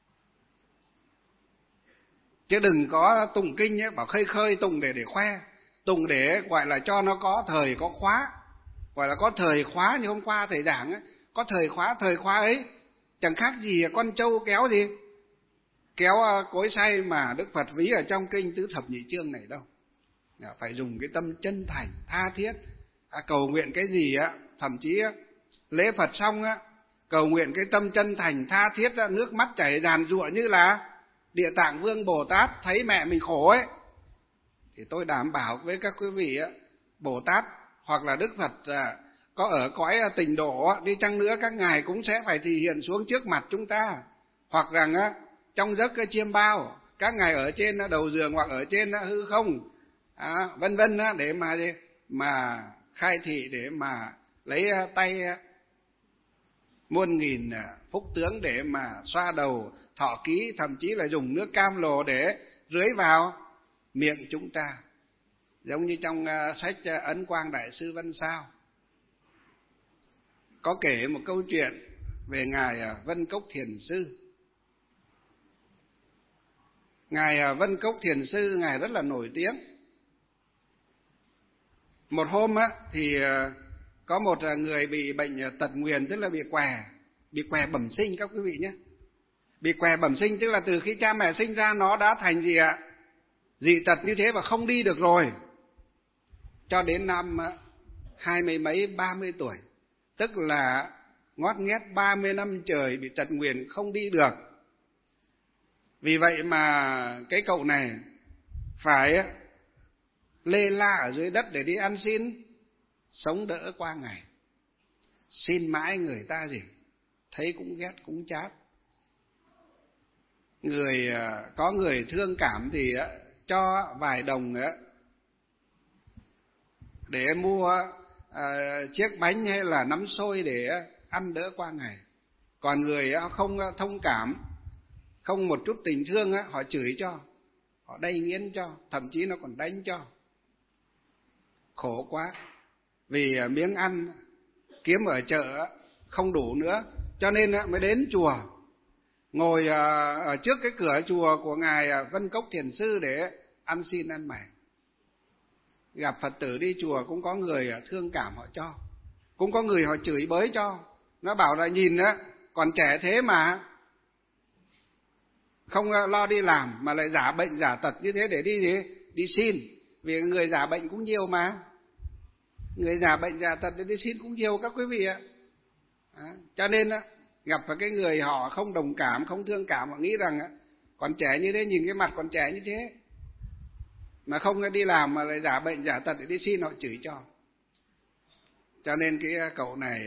Chứ đừng có tụng kinh ấy, bảo khơi khơi tụng để để khoe, tụng để gọi là cho nó có thời có khóa, gọi là có thời khóa. Như hôm qua thầy giảng ấy, có thời khóa, thời khóa ấy chẳng khác gì con trâu kéo gì, kéo cối xay mà Đức Phật ví ở trong kinh Tứ Thập Nhị Chương này đâu. Phải dùng cái tâm chân thành, tha thiết, à, cầu nguyện cái gì á, thậm chí á, lễ Phật xong á, cầu nguyện cái tâm chân thành, tha thiết á, nước mắt chảy ràn rụa như là Địa Tạng Vương Bồ Tát thấy mẹ mình khổ ấy. Thì tôi đảm bảo với các quý vị á, Bồ Tát hoặc là Đức Phật à, có ở cõi Tịnh Độ á, đi chăng nữa, các ngài cũng sẽ phải thể hiện xuống trước mặt chúng ta. Hoặc rằng á, trong giấc cái chiêm bao, các ngài ở trên đầu giường hoặc ở trên hư không, à, vân vân á, để mà mà khai thị, để mà lấy tay muôn nghìn phúc tướng để mà xoa đầu, thọ ký, thậm chí là dùng nước cam lồ để rưới vào miệng chúng ta. Giống như trong sách Ấn Quang Đại Sư Văn Sao có kể một câu chuyện về ngài Vân Cốc Thiền Sư. Ngài Vân Cốc Thiền Sư, ngài rất là nổi tiếng. Một hôm á thì có một người bị bệnh tật nguyền, tức là bị què, bị què bẩm sinh các quý vị nhé. Bị què bẩm sinh tức là từ khi cha mẹ sinh ra nó đã thành gì ạ? Dị tật như thế và không đi được rồi. Cho đến năm hai mươi mấy, ba mươi tuổi, tức là ngót nghét ba mươi năm trời bị tật nguyền không đi được. Vì vậy mà cái cậu này phải lê la ở dưới đất để đi ăn xin sống đỡ qua ngày. Xin mãi người ta gì thấy cũng ghét cũng chát. Người có người thương cảm thì cho vài đồng để mua chiếc bánh hay là nắm xôi để ăn đỡ qua ngày. Còn người không thông cảm, không một chút tình thương, họ chửi cho, họ đay nghiến cho, thậm chí nó còn đánh cho. khổ quá. Vì miếng ăn kiếm ở chợ không đủ nữa, cho nên mới đến chùa, ngồi ở trước cái cửa chùa của Ngài Vân Cốc Thiền Sư để ăn xin ăn mày. Gặp Phật tử đi chùa cũng có người thương cảm họ cho, cũng có người họ chửi bới cho. Nó bảo là nhìn á, còn trẻ thế mà không lo đi làm mà lại giả bệnh giả tật như thế để đi gì? Đi xin. Vì người giả bệnh cũng nhiều mà. Người giả bệnh giả tật để đi xin cũng nhiều các quý vị ạ. À, cho nên á, gặp phải cái người họ không đồng cảm, không thương cảm, họ nghĩ rằng á, còn trẻ như thế, nhìn cái mặt còn trẻ như thế mà không đi làm mà lại giả bệnh giả tật để đi xin, họ chửi cho. Cho nên cái cậu này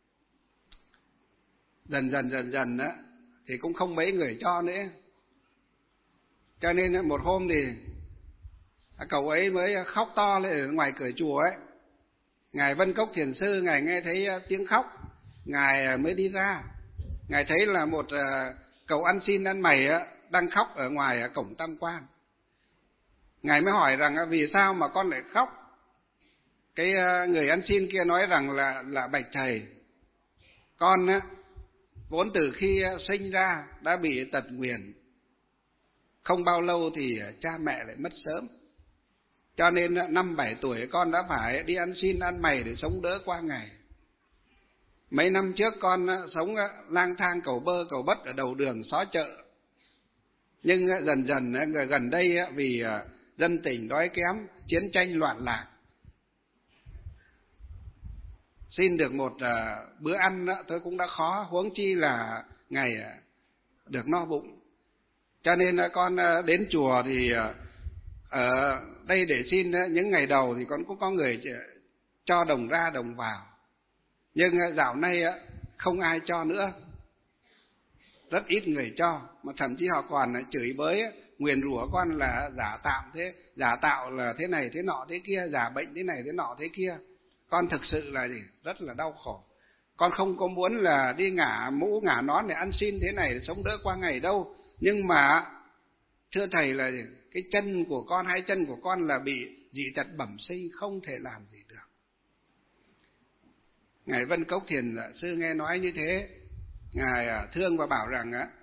dần dần dần dần á thì cũng không mấy người cho nữa. Cho nên một hôm thì cậu ấy mới khóc to lên ở ngoài cửa chùa ấy. Ngài Vân Cốc Thiền Sư, Ngài nghe thấy tiếng khóc, Ngài mới đi ra. Ngài thấy là một cậu ăn xin ăn mày đang khóc ở ngoài cổng Tam Quan. Ngài mới hỏi rằng vì sao mà con lại khóc? Cái người ăn xin kia nói rằng là là bạch thầy, con á vốn từ khi sinh ra đã bị tật nguyền, không bao lâu thì cha mẹ lại mất sớm, cho nên năm bảy tuổi con đã phải đi ăn xin ăn mày để sống đỡ qua ngày. Mấy năm trước con sống lang thang cầu bơ cầu bất ở đầu đường xó chợ, nhưng dần dần gần đây vì dân tình đói kém, chiến tranh loạn lạc, xin được một bữa ăn tôi cũng đã khó, huống chi là ngày được no bụng. Cho nên con đến chùa thì ở đây để xin những ngày đầu thì con cũng có người cho đồng ra đồng vào, nhưng dạo này không ai cho nữa, rất ít người cho, mà thậm chí họ còn chửi bới, nguyền rủa con là giả tạo thế, giả tạo là thế này thế nọ thế kia, giả bệnh thế này thế nọ thế kia. Con thực sự là gì? Rất là đau khổ. Con không có muốn là đi ngả mũ ngả nón để ăn xin thế này để sống đỡ qua ngày đâu, nhưng mà thưa thầy là gì? Cái chân của con, hai chân của con là bị dị tật bẩm sinh, không thể làm gì được. Ngài Vân Cốc Thiền Sư nghe nói như thế, Ngài thương và bảo rằng á,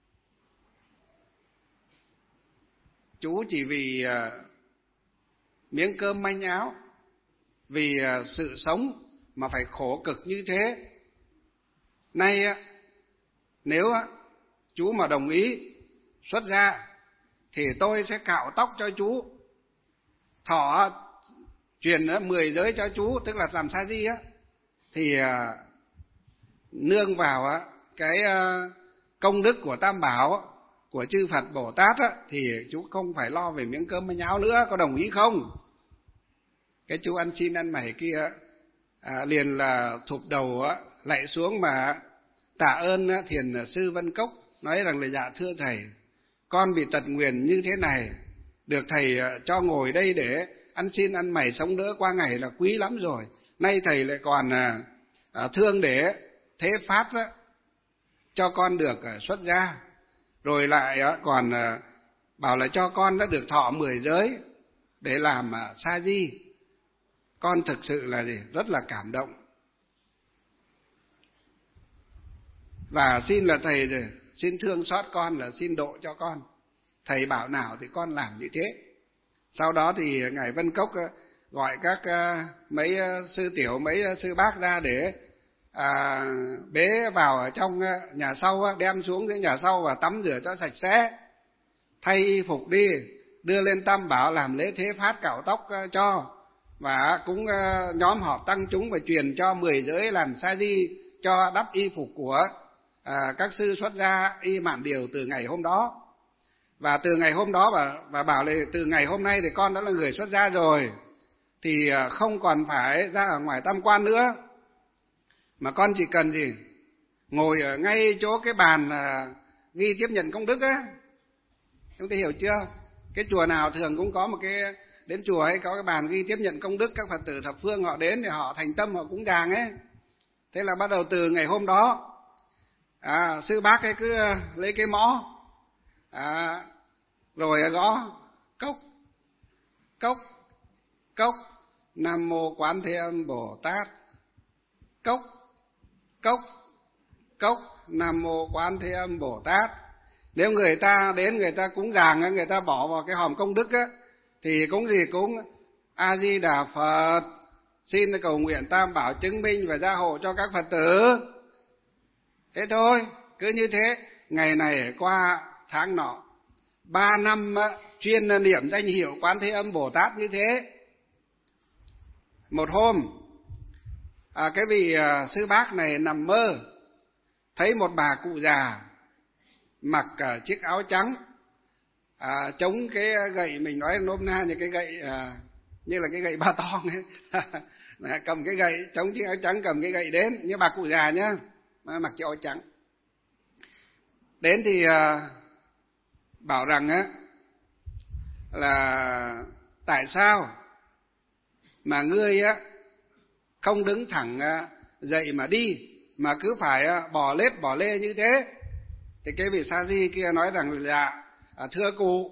chú chỉ vì miếng cơm manh áo, vì sự sống mà phải khổ cực như thế. Nay nếu chú mà đồng ý xuất gia thì tôi sẽ cạo tóc cho chú, thọ truyền mười giới cho chú, tức là làm sa di á, thì nương vào cái công đức của Tam Bảo, của chư Phật Bồ Tát á, thì chú không phải lo về miếng cơm manh áo nữa, có đồng ý không? Cái chú ăn xin ăn mày kia à, liền là thụp đầu á, lạy xuống mà tạ ơn Thiền Sư Vân Cốc, nói rằng là dạ thưa thầy, con bị tật nguyền như thế này, được thầy cho ngồi đây để ăn xin ăn mày sống đỡ qua ngày là quý lắm rồi. Nay thầy lại còn à, à, thương để thế phát á, cho con được à, xuất gia, rồi lại á, còn à, bảo là cho con đã được thọ mười giới để làm à, sa di. Con thực sự là gì? Rất là cảm động. Và xin là thầy rồi, xin thương xót con, là xin độ cho con. Thầy bảo nào thì con làm như thế. Sau đó thì Ngài Vân Cốc gọi các mấy sư tiểu, mấy sư bác ra để à, bế vào ở trong nhà sau, đem xuống cái nhà sau và tắm rửa cho sạch sẽ, thay y phục đi, đưa lên Tam Bảo làm lễ thế phát cạo tóc cho, và cũng nhóm họp tăng chúng và truyền cho mười giới làm sa di, cho đắp y phục của à, các sư xuất gia y mạn điều từ ngày hôm đó. Và từ ngày hôm đó và, và bảo là từ ngày hôm nay thì con đã là người xuất gia rồi, thì không còn phải ra ở ngoài Tam Quan nữa, mà con chỉ cần gì ngồi ở ngay chỗ cái bàn à, ghi tiếp nhận công đức á. Chúng ta hiểu chưa? Cái chùa nào thường cũng có một cái, đến chùa hay có cái bàn ghi tiếp nhận công đức, các Phật tử thập phương họ đến thì họ thành tâm, họ cúng dường ấy. Thế là bắt đầu từ ngày hôm đó à, sư bác ấy cứ lấy cái mõ à, rồi gõ cốc cốc cốc, Nam mô Quán Thế Âm Bồ Tát. Cốc, cốc, cốc, Nam mô Quán Thế Âm Bồ Tát. Nếu người ta đến người ta cúng dường, người ta bỏ vào cái hòm công đức á, thì cúng gì cúng A Di Đà Phật, xin cầu nguyện Tam Bảo chứng minh và gia hộ cho các Phật tử. Thế thôi, cứ như thế, ngày này qua tháng nọ, ba năm chuyên niệm danh hiệu Quán Thế Âm Bồ Tát như thế. Một hôm, à, cái vị à, sư bác này nằm mơ, thấy một bà cụ già mặc à, chiếc áo trắng, à, chống cái gậy, mình nói nôm na như cái gậy à, như là cái gậy ba tong ấy. Cầm cái gậy, chống chiếc áo trắng, cầm cái gậy đến, như bà cụ già nhá, mặc chiếc áo trắng. Đến thì à, bảo rằng á là tại sao mà ngươi á không đứng thẳng dậy mà đi, mà cứ phải bò lết bò lê như thế. Thì cái vị sa di kia nói rằng là thưa cụ,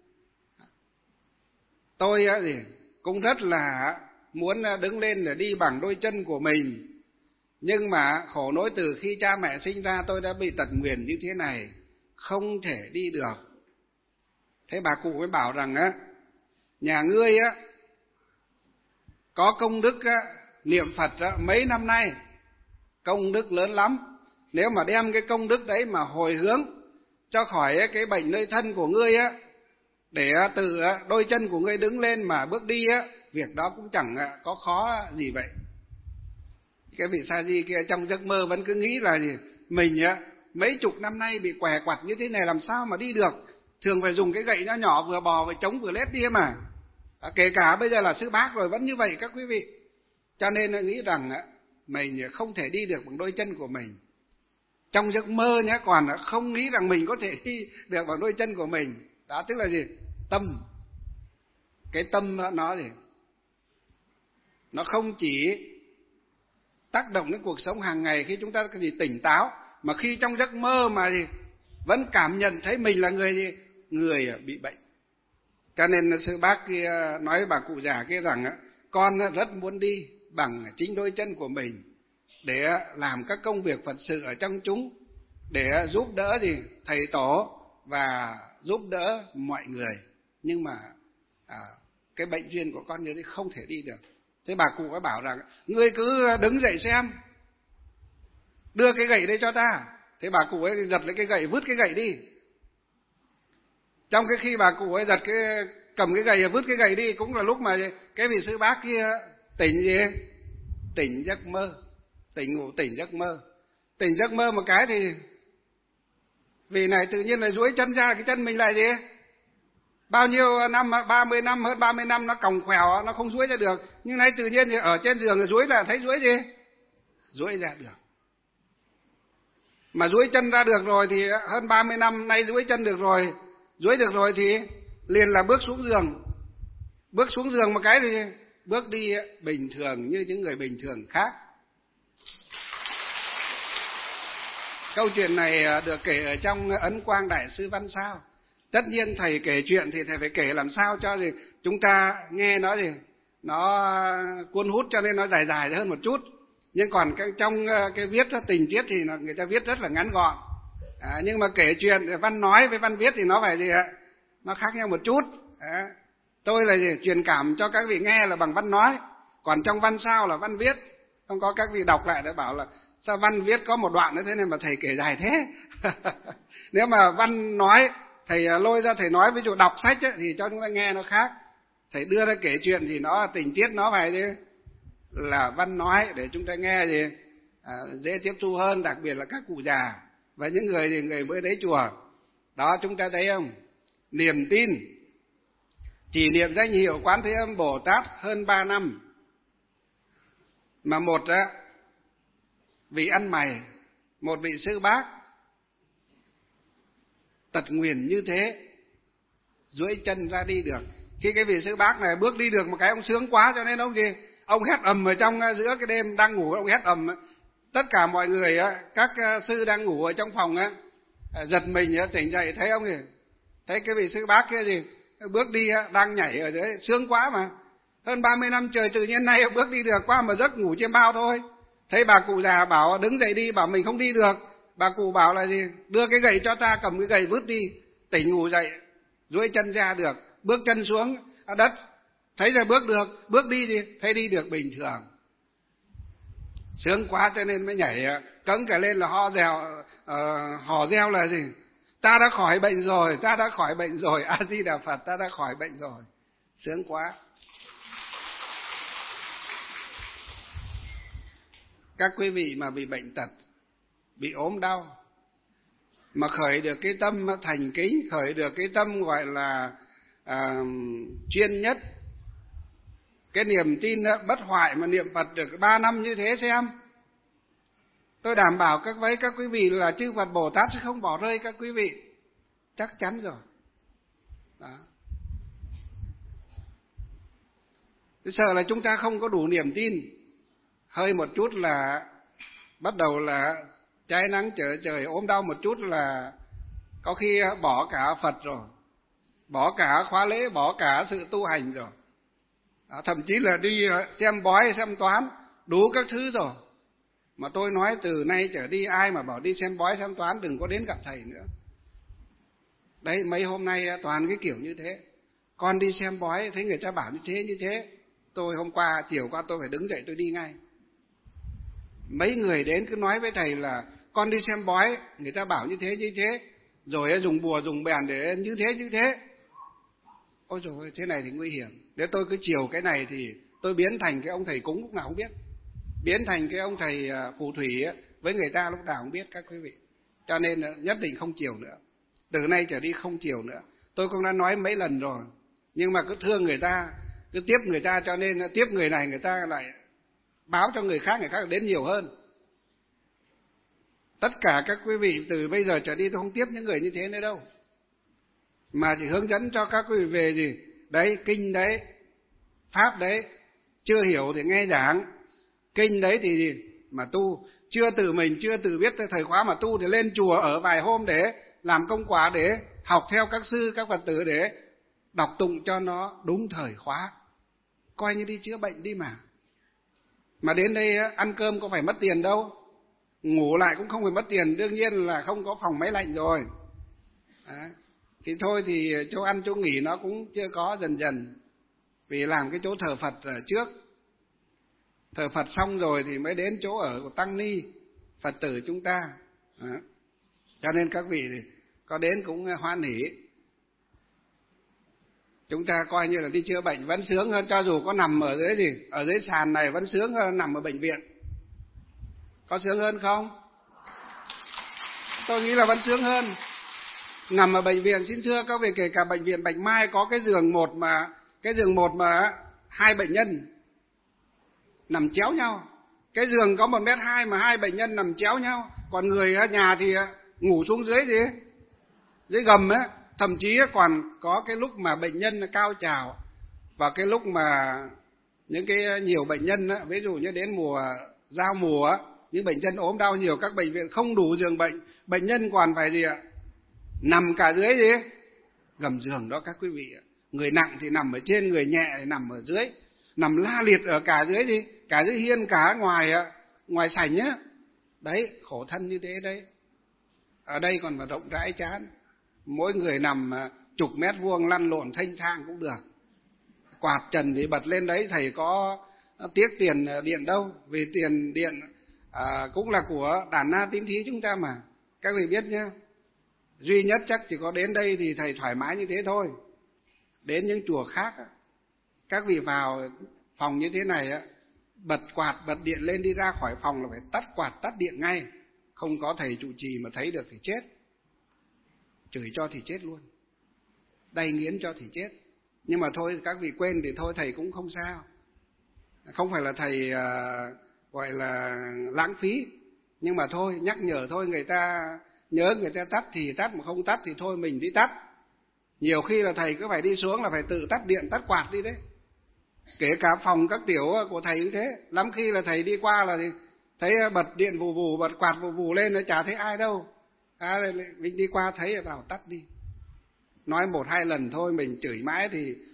tôi á gì cũng rất là muốn đứng lên để đi bằng đôi chân của mình, nhưng mà khổ nỗi từ khi cha mẹ sinh ra tôi đã bị tật nguyền như thế này, không thể đi được. Thế bà cụ mới bảo rằng á, nhà ngươi á có công đức á, niệm Phật á, mấy năm nay, công đức lớn lắm. Nếu mà đem cái công đức đấy mà hồi hướng cho khỏi á, cái bệnh nơi thân của ngươi á, để á, từ á, đôi chân của ngươi đứng lên mà bước đi á, việc đó cũng chẳng á, có khó gì vậy. Cái vị sa di kia trong giấc mơ vẫn cứ nghĩ là gì, mình á mấy chục năm nay bị què quặt như thế này làm sao mà đi được, thường phải dùng cái gậy nhỏ nhỏ vừa bò vừa chống vừa lết đi mà. À, kể cả bây giờ là sư bác rồi vẫn như vậy các quý vị. Cho nên nghĩ rằng á, mình không thể đi được bằng đôi chân của mình. Trong giấc mơ nhé, còn không nghĩ rằng mình có thể đi được bằng đôi chân của mình. Đó tức là gì? Tâm. Cái tâm nó gì? Nó không chỉ tác động đến cuộc sống hàng ngày khi chúng ta cái gì tỉnh táo, mà khi trong giấc mơ mà gì vẫn cảm nhận thấy mình là người gì? Người bị bệnh. Cho nên sư bác kia nói với bà cụ già kia rằng con rất muốn đi bằng chính đôi chân của mình để làm các công việc Phật sự ở trong chúng, để giúp đỡ gì thầy tổ và giúp đỡ mọi người. Nhưng mà à, cái bệnh duyên của con như thế không thể đi được. Thế bà cụ có bảo rằng ngươi cứ đứng dậy xem, đưa cái gậy đây cho ta. Thế bà cụ ấy giật lấy cái gậy, vứt cái gậy đi. Trong cái khi bà cụ ấy giật cái cầm cái gậy và vứt cái gậy đi, cũng là lúc mà cái vị sư bác kia tỉnh gì? Tỉnh giấc mơ, tỉnh ngủ tỉnh giấc mơ. Tỉnh giấc mơ một cái thì vì này tự nhiên là duỗi chân ra, cái chân mình lại gì? Bao nhiêu năm, ba mươi năm, hơn ba mươi năm nó còng quèo, nó không duỗi ra được. Nhưng nay tự nhiên thì ở trên giường là duỗi là thấy duỗi gì? Duỗi ra được. Mà duỗi chân ra được rồi thì hơn ba mươi năm nay duỗi chân được rồi, duỗi được rồi thì liền là bước xuống giường. Bước xuống giường một cái thì bước đi bình thường như những người bình thường khác. Câu chuyện này được kể ở trong Ấn Quang Đại Sư Văn Sao. Tất nhiên thầy kể chuyện thì thầy phải kể làm sao cho gì chúng ta nghe nó gì nó cuốn hút, cho nên nó dài dài hơn một chút. Nhưng còn cái, trong cái viết tình tiết thì người ta viết rất là ngắn gọn. À, nhưng mà kể chuyện văn nói với văn viết thì nó phải gì ạ? Nó khác nhau một chút. À, tôi là gì? Truyền cảm cho các vị nghe là bằng văn nói, còn trong văn sao là văn viết. Không có các vị đọc lại để bảo là sao văn viết có một đoạn nữa thế này mà thầy kể dài thế. Nếu mà văn nói thầy lôi ra thầy nói, ví dụ đọc sách ấy, thì cho chúng ta nghe nó khác. Thầy đưa ra kể chuyện thì nó tình tiết nó phải đi là văn nói để chúng ta nghe gì à, dễ tiếp thu hơn, đặc biệt là các cụ già và những người thì người mới đến chùa. Đó chúng ta thấy không? Niềm tin. Chỉ niệm danh hiệu Quán Thế Âm Bồ Tát hơn ba năm mà một á, vị ăn mày, một vị sư bác tật nguyền như thế, duỗi chân ra đi được. Khi cái vị sư bác này bước đi được một cái, ông sướng quá cho nên ông gì? Ông hét ầm ở trong giữa cái đêm đang ngủ, ông hét ầm. Tất cả mọi người, các sư đang ngủ ở trong phòng á, giật mình tỉnh dậy thấy ông gì? Thấy cái vị sư bác kia gì? Bước đi đang nhảy ở dưới, sướng quá mà. Hơn ba mươi năm trời tự nhiên nay bước đi được, qua một giấc ngủ chiêm bao thôi. Thấy bà cụ già bảo đứng dậy đi, bảo mình không đi được. Bà cụ bảo là gì? Đưa cái gậy cho ta, cầm cái gậy vứt đi. Tỉnh ngủ dậy, duỗi chân ra được, bước chân xuống đất, thấy rồi bước được, bước đi đi, thấy đi được bình thường. Sướng quá cho nên mới nhảy cẫng cả lên là ho reo, uh, hò reo là gì? Ta đã khỏi bệnh rồi, ta đã khỏi bệnh rồi, A Di Đà Phật, ta đã khỏi bệnh rồi. Sướng quá. Các quý vị mà bị bệnh tật, bị ốm đau, mà khởi được cái tâm thành kính, khởi được cái tâm gọi là à, chuyên nhất, cái niềm tin bất hoại mà niệm Phật được ba năm như thế xem. Tôi đảm bảo các với các quý vị là chư Phật Bồ Tát sẽ không bỏ rơi các quý vị. Chắc chắn rồi. Đó. Sợ là chúng ta không có đủ niềm tin, hơi một chút là bắt đầu là cháy nắng trở trời, ốm đau một chút là có khi bỏ cả Phật rồi, bỏ cả khóa lễ, bỏ cả sự tu hành rồi. Đó, thậm chí là đi xem bói, xem toán, đủ các thứ rồi. Mà tôi nói từ nay trở đi ai mà bảo đi xem bói, xem toán đừng có đến gặp thầy nữa. Đấy, mấy hôm nay toàn cái kiểu như thế. Con đi xem bói, thấy người ta bảo như thế như thế. Tôi hôm qua, chiều qua tôi phải đứng dậy tôi đi ngay. Mấy người đến cứ nói với thầy là con đi xem bói, người ta bảo như thế như thế, rồi dùng bùa dùng bèn để như thế như thế. Ôi dồi ôi, thế này thì nguy hiểm. Nếu tôi cứ chiều cái này thì tôi biến thành cái ông thầy cúng lúc nào không biết, biến thành cái ông thầy phù thủy với người ta lúc nào không biết các quý vị. Cho nên nhất định không chiều nữa. Từ nay trở đi không chiều nữa. Tôi cũng đã nói mấy lần rồi, nhưng mà cứ thương người ta, cứ tiếp người ta, cho nên tiếp người này người ta lại báo cho người khác, người khác đến nhiều hơn. Tất cả các quý vị từ bây giờ trở đi tôi không tiếp những người như thế nữa đâu, mà chỉ hướng dẫn cho các quý vị về gì đấy, kinh đấy, pháp đấy, chưa hiểu thì nghe giảng, kinh đấy thì gì mà tu, chưa tự mình chưa tự biết thời khóa mà tu thì lên chùa ở vài hôm để làm công quả, để học theo các sư các Phật tử để đọc tụng cho nó đúng thời khóa, coi như đi chữa bệnh đi mà. Mà đến đây ăn cơm có phải mất tiền đâu, ngủ lại cũng không phải mất tiền, đương nhiên là không có phòng máy lạnh rồi. Đấy. Thì thôi thì chỗ ăn chỗ nghỉ nó cũng chưa có, dần dần. Vì làm cái chỗ thờ Phật ở trước, thờ Phật xong rồi thì mới đến chỗ ở của Tăng Ni, Phật tử chúng ta. Đấy. Cho nên các vị thì có đến cũng hoan hỉ. Chúng ta coi như là đi chữa bệnh vẫn sướng hơn, cho dù có nằm ở dưới gì, ở dưới sàn này vẫn sướng hơn nằm ở bệnh viện. Có sướng hơn không? Tôi nghĩ là vẫn sướng hơn. Nằm ở bệnh viện, xin thưa các vị, kể cả bệnh viện Bạch Mai có cái giường một mà cái giường một mà hai bệnh nhân nằm chéo nhau. Cái giường có một mét hai mà hai bệnh nhân nằm chéo nhau. Còn người ở nhà thì ngủ xuống dưới gì, dưới gầm ấy. Thậm chí còn có cái lúc mà bệnh nhân cao trào, và cái lúc mà những cái nhiều bệnh nhân á, ví dụ như đến mùa giao mùa á, những bệnh nhân ốm đau nhiều, các bệnh viện không đủ giường bệnh, bệnh nhân còn phải gì ạ, nằm cả dưới gì gầm giường đó các quý vị ạ. Người nặng thì nằm ở trên, người nhẹ thì nằm ở dưới, nằm la liệt ở cả dưới đi, cả dưới hiên, cả ngoài ngoài sảnh nhá. Đấy, khổ thân như thế đấy. Ở đây còn mà rộng rãi chán, mỗi người nằm chục mét vuông lăn lộn thanh thang cũng được. Quạt trần thì bật lên đấy, thầy có tiếc tiền điện đâu, vì tiền điện à, cũng là của Đàn Na Tín Thí chúng ta mà, các vị biết nhá. Duy nhất chắc chỉ có đến đây thì thầy thoải mái như thế thôi. Đến những chùa khác á, các vị vào phòng như thế này á, bật quạt bật điện lên, đi ra khỏi phòng là phải tắt quạt tắt điện ngay. Không có thầy trụ trì mà thấy được thì chết, chửi cho thì chết luôn, đay nghiến cho thì chết. Nhưng mà thôi các vị quên thì thôi, thầy cũng không sao. Không phải là thầy uh, gọi là lãng phí, nhưng mà thôi nhắc nhở thôi, người ta nhớ người ta tắt thì tắt, mà không tắt thì thôi mình đi tắt. Nhiều khi là thầy cứ phải đi xuống là phải tự tắt điện tắt quạt đi đấy. Kể cả phòng các tiểu của thầy như thế, lắm khi là thầy đi qua là thấy bật điện vù vù, bật quạt vù vù lên, nó chả thấy ai đâu. À, mình đi qua thấy vào tắt đi. Nói một hai lần thôi, mình chửi mãi thì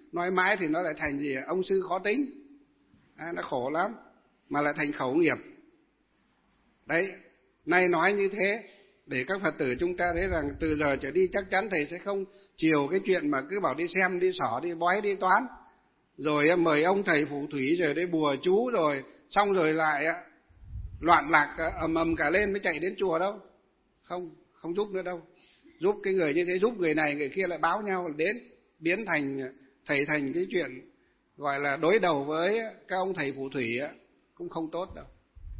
nói mãi thì nó lại thành gì? Ông sư khó tính. À, nó khổ lắm, mà lại thành khẩu nghiệp. Đấy, nay nói như thế để các Phật tử chúng ta thấy rằng từ giờ trở đi chắc chắn thầy sẽ không chiều cái chuyện mà cứ bảo đi xem, đi xỏ, đi bói, đi toán, rồi mời ông thầy phù thủy rồi đấy bùa chú, rồi xong rồi lại loạn lạc ầm ầm cả lên mới chạy đến chùa đâu. Không, không giúp nữa đâu. Giúp cái người như thế, giúp người này người kia lại báo nhau đến, biến thành thầy thành cái chuyện gọi là đối đầu với các ông thầy phù thủy cũng không tốt đâu.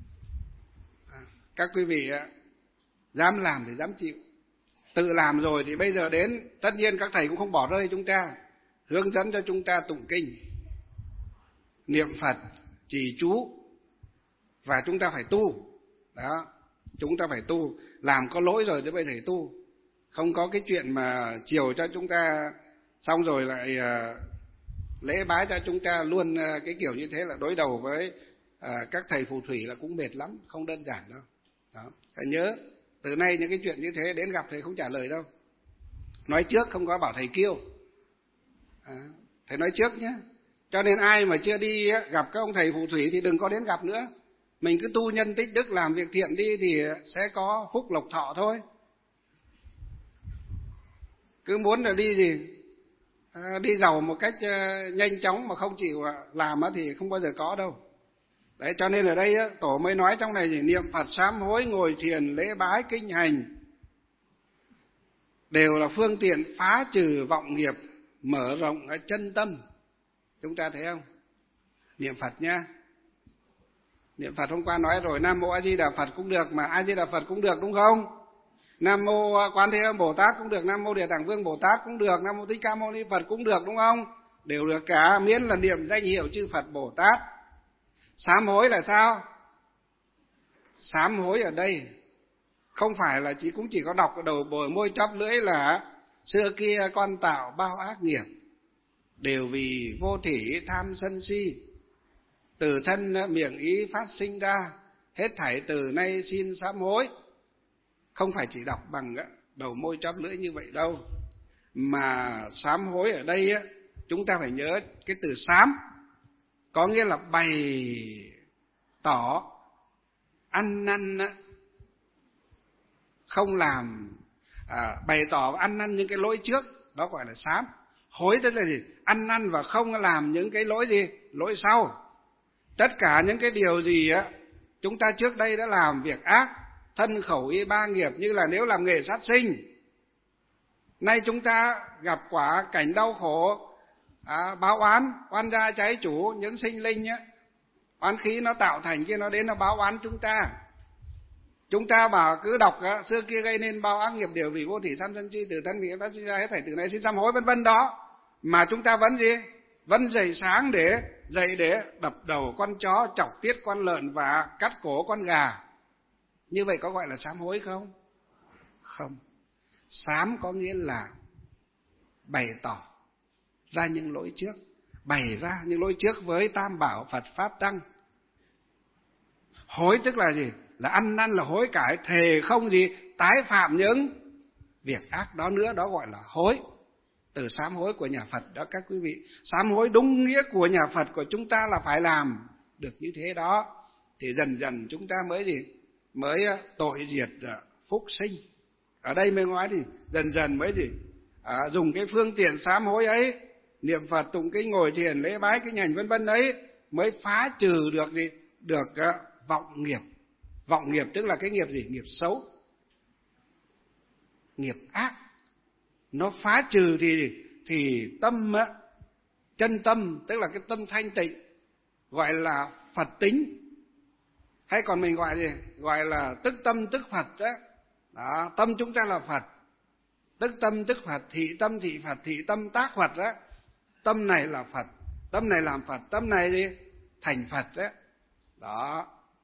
Các quý vị dám làm thì dám chịu. Tự làm rồi thì bây giờ đến, tất nhiên các thầy cũng không bỏ rơi chúng ta, hướng dẫn cho chúng ta tụng kinh, niệm Phật, trì chú, và chúng ta phải tu. Đó, chúng ta phải tu, làm có lỗi rồi thì bây giờ phải tu. Không có cái chuyện mà chiều cho chúng ta xong rồi lại uh, lễ bái cho chúng ta luôn, uh, cái kiểu như thế là đối đầu với uh, các thầy phù thủy là cũng mệt lắm, không đơn giản đâu. Đó, phải nhớ, từ nay những cái chuyện như thế đến gặp thầy không trả lời đâu. Nói trước, không có bảo thầy kiêu. À, thầy nói trước nhé. Cho nên ai mà chưa đi gặp các ông thầy phù thủy thì đừng có đến gặp nữa. Mình cứ tu nhân tích đức, làm việc thiện đi thì sẽ có phúc lộc thọ thôi. Cứ muốn là đi gì à, đi giàu một cách uh, nhanh chóng mà không chịu làm thì không bao giờ có đâu. Đấy, cho nên ở đây á, tổ mới nói trong này thì niệm Phật, sám hối, ngồi thiền, lễ bái, kinh hành đều là phương tiện phá trừ vọng nghiệp, mở rộng ở chân tâm. Chúng ta thấy không? Niệm Phật nhá. Niệm Phật hôm qua nói rồi, Nam Mô A Di Đà Phật cũng được, mà A Di Đà Phật cũng được đúng không? Nam Mô Quan Thế Âm Bồ Tát cũng được, Nam Mô Địa Tạng Vương Bồ Tát cũng được, Nam Mô Thích Ca Mâu Ni Phật cũng được đúng không? Đều được cả, miễn là niệm danh hiệu chư Phật Bồ Tát. Sám hối là sao? Sám hối ở đây không phải là chỉ cũng chỉ có đọc ở đầu bồi môi chóp lưỡi là xưa kia con tạo bao ác nghiệp, đều vì vô thỉ tham sân si, từ thân miệng ý phát sinh ra, hết thảy từ nay xin sám hối. Không phải chỉ đọc bằng đầu môi chóp lưỡi như vậy đâu, mà sám hối ở đây chúng ta phải nhớ cái từ sám có nghĩa là bày tỏ, ăn năn, không làm, à, bày tỏ ăn năn những cái lỗi trước, đó gọi là sám. Hối tức là gì? Ăn năn và không làm những cái lỗi gì? Lỗi sau. Tất cả những cái điều gì á chúng ta trước đây đã làm việc ác, thân khẩu ý ba nghiệp, như là nếu làm nghề sát sinh, nay chúng ta gặp quả cảnh đau khổ, à, báo oán, oan gia trái chủ, những sinh linh á, oán khí nó tạo thành kia nó đến nó báo oán chúng ta. Chúng ta bảo cứ đọc á, xưa kia gây nên bao ác nghiệp đều vì vô thỉ tham sân si, từ thân miệng phát sinh ra, hết thảy từ nay xin sám hối, vân vân đó. Mà chúng ta vẫn gì? Vẫn dậy sáng để dậy để đập đầu con chó, chọc tiết con lợn và cắt cổ con gà. Như vậy có gọi là sám hối không? Không. Sám có nghĩa là bày tỏ ra những lỗi trước, bày ra những lỗi trước với Tam Bảo Phật Pháp Tăng. Hối tức là gì? Là ăn năn, là hối cải, thề không gì tái phạm những việc ác đó nữa, đó gọi là hối. Từ sám hối của nhà Phật đó các quý vị. Sám hối đúng nghĩa của nhà Phật của chúng ta là phải làm được như thế đó, thì dần dần chúng ta mới gì? Mới tội diệt phúc sinh. Ở đây mới nói thì dần dần mới gì? À, dùng cái phương tiện sám hối ấy, niệm Phật, tụng kinh, ngồi thiền, lễ bái, kinh hành vân vân ấy, mới phá trừ được gì? Được uh, vọng nghiệp. Vọng nghiệp tức là cái nghiệp gì? Nghiệp xấu, nghiệp ác. Nó phá trừ thì thì tâm á, chân tâm tức là cái tâm thanh tịnh, gọi là Phật tính, hay còn mình gọi gì? Gọi là tức tâm tức Phật đó. Đó, tâm chúng ta là Phật, tức tâm tức Phật, thị tâm thị Phật, thị tâm tác Phật đó. Tâm này là Phật, tâm này làm Phật, tâm này gì? Thành Phật đó. Đó.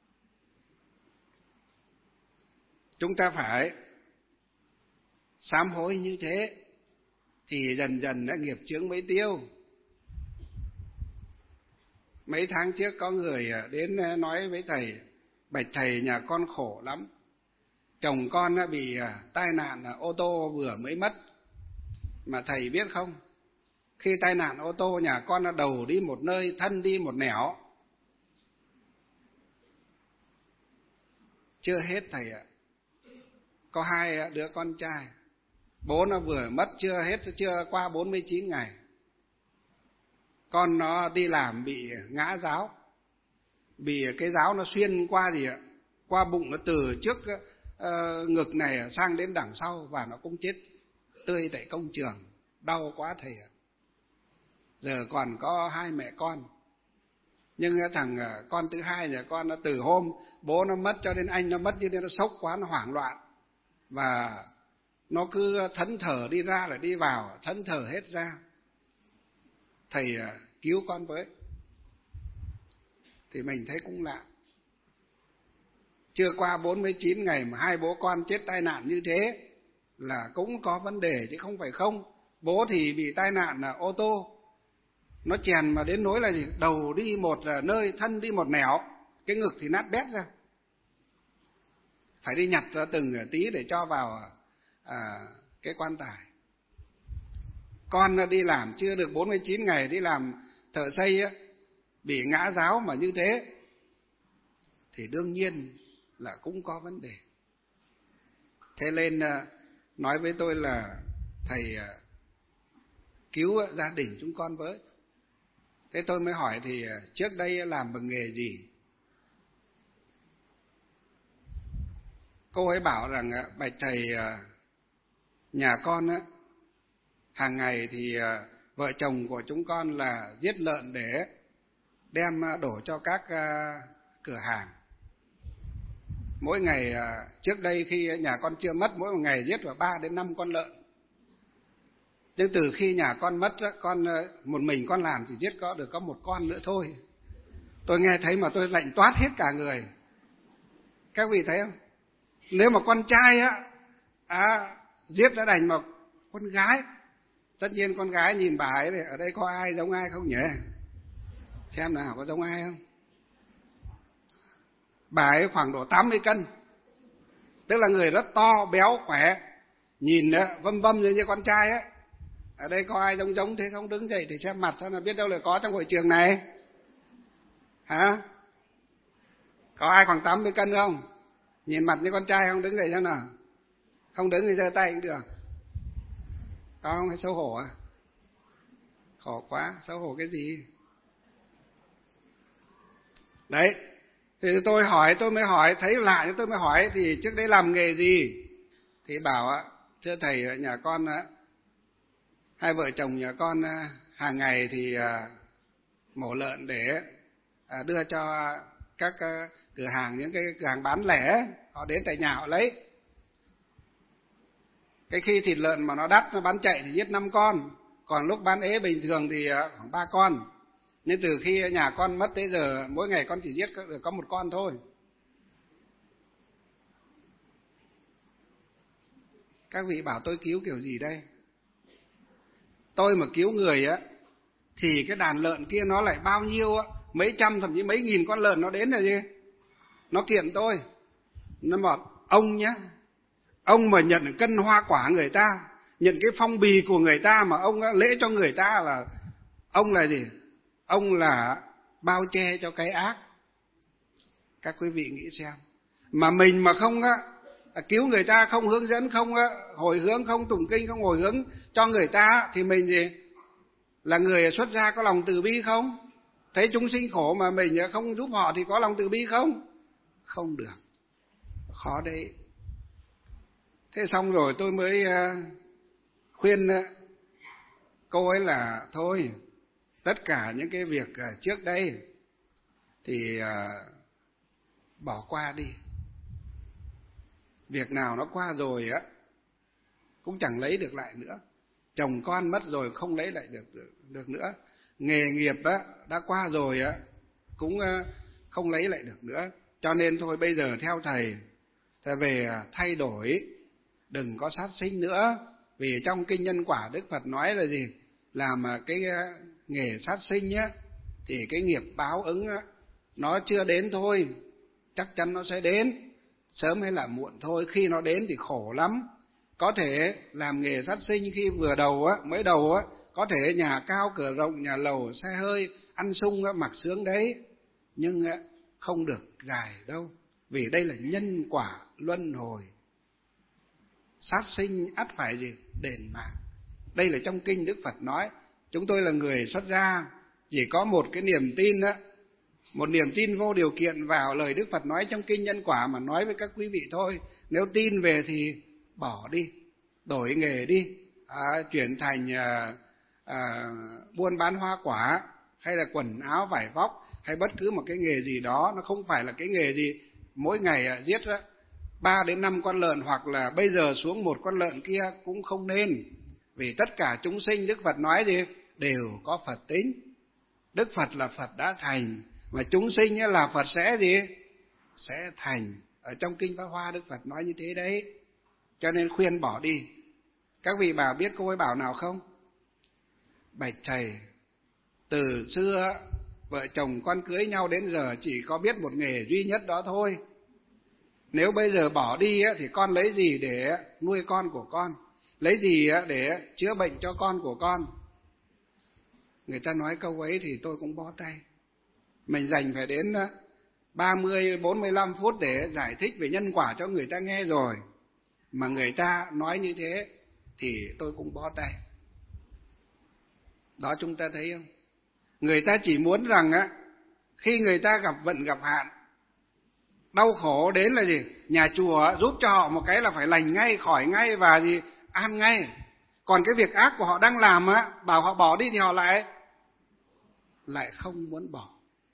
Chúng ta phải sám hối như thế thì dần dần đã nghiệp chướng mới tiêu. Mấy tháng trước có người đến nói với thầy, bạch thầy nhà con khổ lắm, chồng con bị tai nạn ô tô vừa mới mất, mà thầy biết không, Khi tai nạn ô tô nhà con là đầu đi một nơi, thân đi một nẻo. Chưa hết thầy ạ. Có hai đứa con trai, bố nó vừa mất chưa hết, chưa qua bốn mươi chín ngày. Con nó đi làm bị ngã giáo, bị cái giáo nó xuyên qua gì ạ, qua bụng, nó từ trước uh, ngực này sang đến đằng sau, và nó cũng chết tươi tại công trường. Đau quá thầy ạ. Giờ còn có hai mẹ con, nhưng thằng con thứ hai nhà con nó từ hôm bố nó mất cho đến anh nó mất, như thế nó sốc quá, nó hoảng loạn, và nó cứ thẫn thờ đi ra lại đi vào, thẫn thờ hết ra. Thầy cứu con với. Thì mình thấy cũng lạ, chưa qua bốn mươi chín ngày mà hai bố con chết tai nạn như thế là cũng có vấn đề chứ không phải không. Bố thì bị tai nạn là ô tô, nó chèn mà đến nỗi là gì? Đầu đi một nơi, thân đi một nẻo, cái ngực thì nát bét ra, phải đi nhặt ra từng tí để cho vào à, cái quan tài. Con đi làm chưa được bốn mươi chín ngày, đi làm thợ xây á, bị ngã giáo mà như thế thì đương nhiên là cũng có vấn đề. Thế nên nói với tôi là thầy cứu gia đình chúng con với. Thế tôi mới hỏi thì trước đây làm bằng nghề gì? Cô ấy bảo rằng bạch thầy, nhà con á, hàng ngày thì vợ chồng của chúng con là giết lợn để đem đổ cho các cửa hàng. Mỗi ngày, trước đây khi nhà con chưa mất, mỗi một ngày giết vào ba đến năm con lợn. Nhưng từ khi nhà con mất, con một mình con làm thì giết có được có một con nữa thôi. Tôi nghe thấy mà tôi lạnh toát hết cả người. Các vị thấy không? Nếu mà con trai á, à, giết đã đành, mà con gái, tất nhiên con gái nhìn bà ấy, ở đây có ai giống ai không nhỉ? Xem nào, có giống ai không? Bà ấy khoảng độ tám mươi cân, tức là người rất to, béo, khỏe, nhìn vâm vâm như, như con trai ấy. Ở đây có ai giống giống thế không? Đứng dậy thì xem mặt, sao là biết đâu là có trong hội trường này. Hả? Có ai khoảng tám mươi cân không? Nhìn mặt như con trai không? Đứng dậy xem nào. Không đứng thì giơ tay cũng được. Có không? Hay xấu hổ à? Khổ quá, xấu hổ cái gì? Đấy, thì tôi hỏi, tôi mới hỏi, thấy lạ tôi mới hỏi, thì trước đấy làm nghề gì? Thì bảo ạ, thưa thầy, nhà con, hai vợ chồng nhà con hàng ngày thì mổ lợn để đưa cho các cửa hàng, những cái cửa hàng bán lẻ, họ đến tại nhà họ lấy. Cái khi thịt lợn mà nó đắt, nó bán chạy thì giết năm con, còn lúc bán ế bình thường thì khoảng ba con. Nhưng từ khi nhà con mất tới giờ, mỗi ngày con chỉ giết được có một con thôi. Các vị bảo tôi cứu kiểu gì đây? Tôi mà cứu người á, thì cái đàn lợn kia nó lại bao nhiêu á, mấy trăm thậm chí mấy nghìn con lợn nó đến rồi gì? Nó kiện tôi, nó bảo ông nhá, ông mà nhận cân hoa quả người ta, nhận cái phong bì của người ta mà ông lễ cho người ta, là ông là gì? Ông là bao che cho cái ác. Các quý vị nghĩ xem, mà mình mà không á, cứu người ta, không hướng dẫn, không á, hồi hướng, không tụng kinh, không hồi hướng cho người ta, thì mình gì? Là người xuất gia có lòng từ bi không? Thấy chúng sinh khổ mà mình không giúp họ thì có lòng từ bi không? Không được, khó đấy. Thế xong rồi tôi mới khuyên cô ấy là thôi, tất cả những cái việc trước đây thì bỏ qua đi. Việc nào nó qua rồi á, cũng chẳng lấy được lại nữa. Chồng con mất rồi không lấy lại được, được, được nữa. Nghề nghiệp á, đã qua rồi á, cũng không lấy lại được nữa. Cho nên thôi bây giờ theo thầy, thầy về thay đổi, đừng có sát sinh nữa. Vì trong Kinh Nhân Quả Đức Phật nói là gì? Làm cái nghề sát sinh á, thì cái nghiệp báo ứng á, nó chưa đến thôi, chắc chắn nó sẽ đến, sớm hay là muộn thôi. Khi nó đến thì khổ lắm. Có thể làm nghề sát sinh khi vừa đầu á, mới đầu á, có thể nhà cao cửa rộng, nhà lầu xe hơi, ăn sung mặc sướng đấy, nhưng không được dài đâu, vì đây là nhân quả luân hồi. Sát sinh ắt phải gì? Đền mạng. Đây là trong kinh Đức Phật nói. Chúng tôi là người xuất gia, chỉ có một cái niềm tin đó, một niềm tin vô điều kiện vào lời Đức Phật nói trong kinh nhân quả mà nói với các quý vị thôi. Nếu tin về thì bỏ đi, đổi nghề đi, à, chuyển thành à, à, buôn bán hoa quả, hay là quần áo vải vóc, hay bất cứ một cái nghề gì đó. Nó không phải là cái nghề gì mỗi ngày à, giết ba đến năm con lợn, hoặc là bây giờ xuống một con lợn kia cũng không nên. Vì tất cả chúng sinh Đức Phật nói gì? Đều có Phật tính. Đức Phật là Phật đã thành, mà chúng sinh là Phật sẽ gì? Sẽ thành. Ở trong kinh Pháp Hoa Đức Phật nói như thế đấy. Cho nên khuyên bỏ đi. Các vị bảo biết cô ấy bảo nào không? Bạch thầy, từ xưa vợ chồng con cưới nhau đến giờ chỉ có biết một nghề duy nhất đó thôi. Nếu bây giờ bỏ đi thì con lấy gì để nuôi con của con? Lấy gì để chữa bệnh cho con của con? Người ta nói câu ấy thì tôi cũng bó tay. Mình dành phải đến ba mươi, bốn mươi lăm phút để giải thích về nhân quả cho người ta nghe rồi, mà người ta nói như thế thì tôi cũng bó tay. Đó, chúng ta thấy không? Người ta chỉ muốn rằng á, khi người ta gặp vận gặp hạn, đau khổ đến là gì? Nhà chùa giúp cho họ một cái là phải lành ngay, khỏi ngay và gì? An ngay. Còn cái việc ác của họ đang làm á, bảo họ bỏ đi thì họ lại lại không muốn bỏ.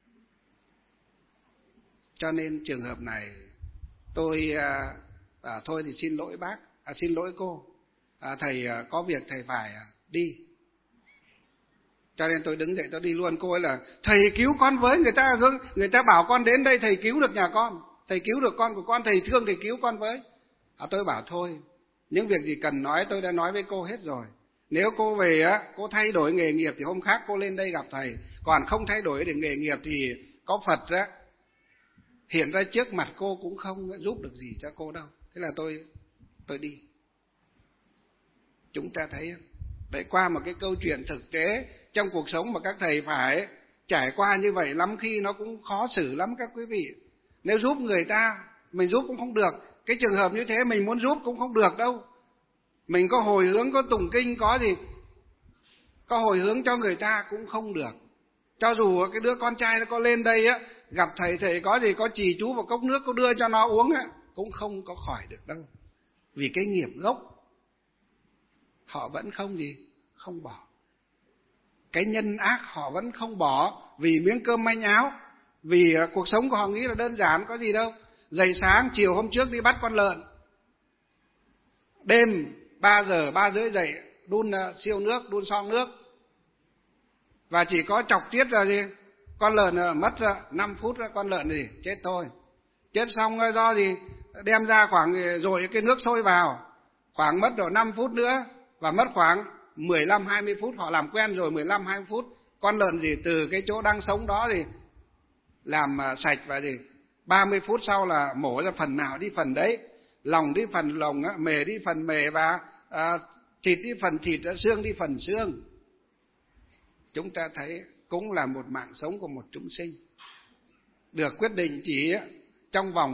Cho nên trường hợp này tôi à, à, thôi thì xin lỗi bác, à, xin lỗi cô, à, thầy à, có việc thầy phải à, đi. Cho nên tôi đứng dậy tôi đi luôn. Cô ấy là thầy cứu con với, người ta người ta bảo con đến đây thầy cứu được nhà con, thầy cứu được con của con, thầy thương thầy cứu con với. À, tôi bảo thôi, những việc gì cần nói tôi đã nói với cô hết rồi. Nếu cô về á, cô thay đổi nghề nghiệp thì hôm khác cô lên đây gặp thầy. Còn không thay đổi để nghề nghiệp thì có Phật á hiện ra trước mặt cô cũng không giúp được gì cho cô đâu. Thế là tôi tôi đi. Chúng ta thấy không? Đấy, qua một cái câu chuyện thực tế trong cuộc sống mà các thầy phải trải qua như vậy, lắm khi nó cũng khó xử lắm các quý vị. Nếu giúp người ta, mình giúp cũng không được. Cái trường hợp như thế mình muốn giúp cũng không được đâu. Mình có hồi hướng, có tụng kinh, có gì, có hồi hướng cho người ta cũng không được. Cho dù cái đứa con trai nó có lên đây á, gặp thầy, thầy có gì, có trì chú vào cốc nước, có đưa cho nó uống á, cũng không có khỏi được đâu. Vì cái nghiệp gốc họ vẫn không gì, không bỏ. Cái nhân ác họ vẫn không bỏ, vì miếng cơm manh áo. Vì cuộc sống của họ nghĩ là đơn giản, có gì đâu. Dậy sáng, chiều hôm trước đi bắt con lợn, đêm ba giờ, ba rưỡi dậy, đun siêu nước, đun son nước. Và chỉ có chọc tiết là gì? Con lợn mất năm phút, con lợn gì? Chết thôi. Chết xong do gì? Đem ra khoảng rồi cái nước sôi vào, khoảng mất độ năm phút nữa, và mất khoảng mười lăm hai mươi phút, họ làm quen rồi, mười lăm hai mươi phút. Con lợn gì từ cái chỗ đang sống đó thì làm sạch và gì? ba mươi phút sau là mổ ra phần nào đi phần đấy. Lòng đi phần lòng, mề đi phần mề, và à, thịt đi phần thịt, xương đi phần xương. Chúng ta thấy cũng là một mạng sống của một chúng sinh, được quyết định chỉ trong vòng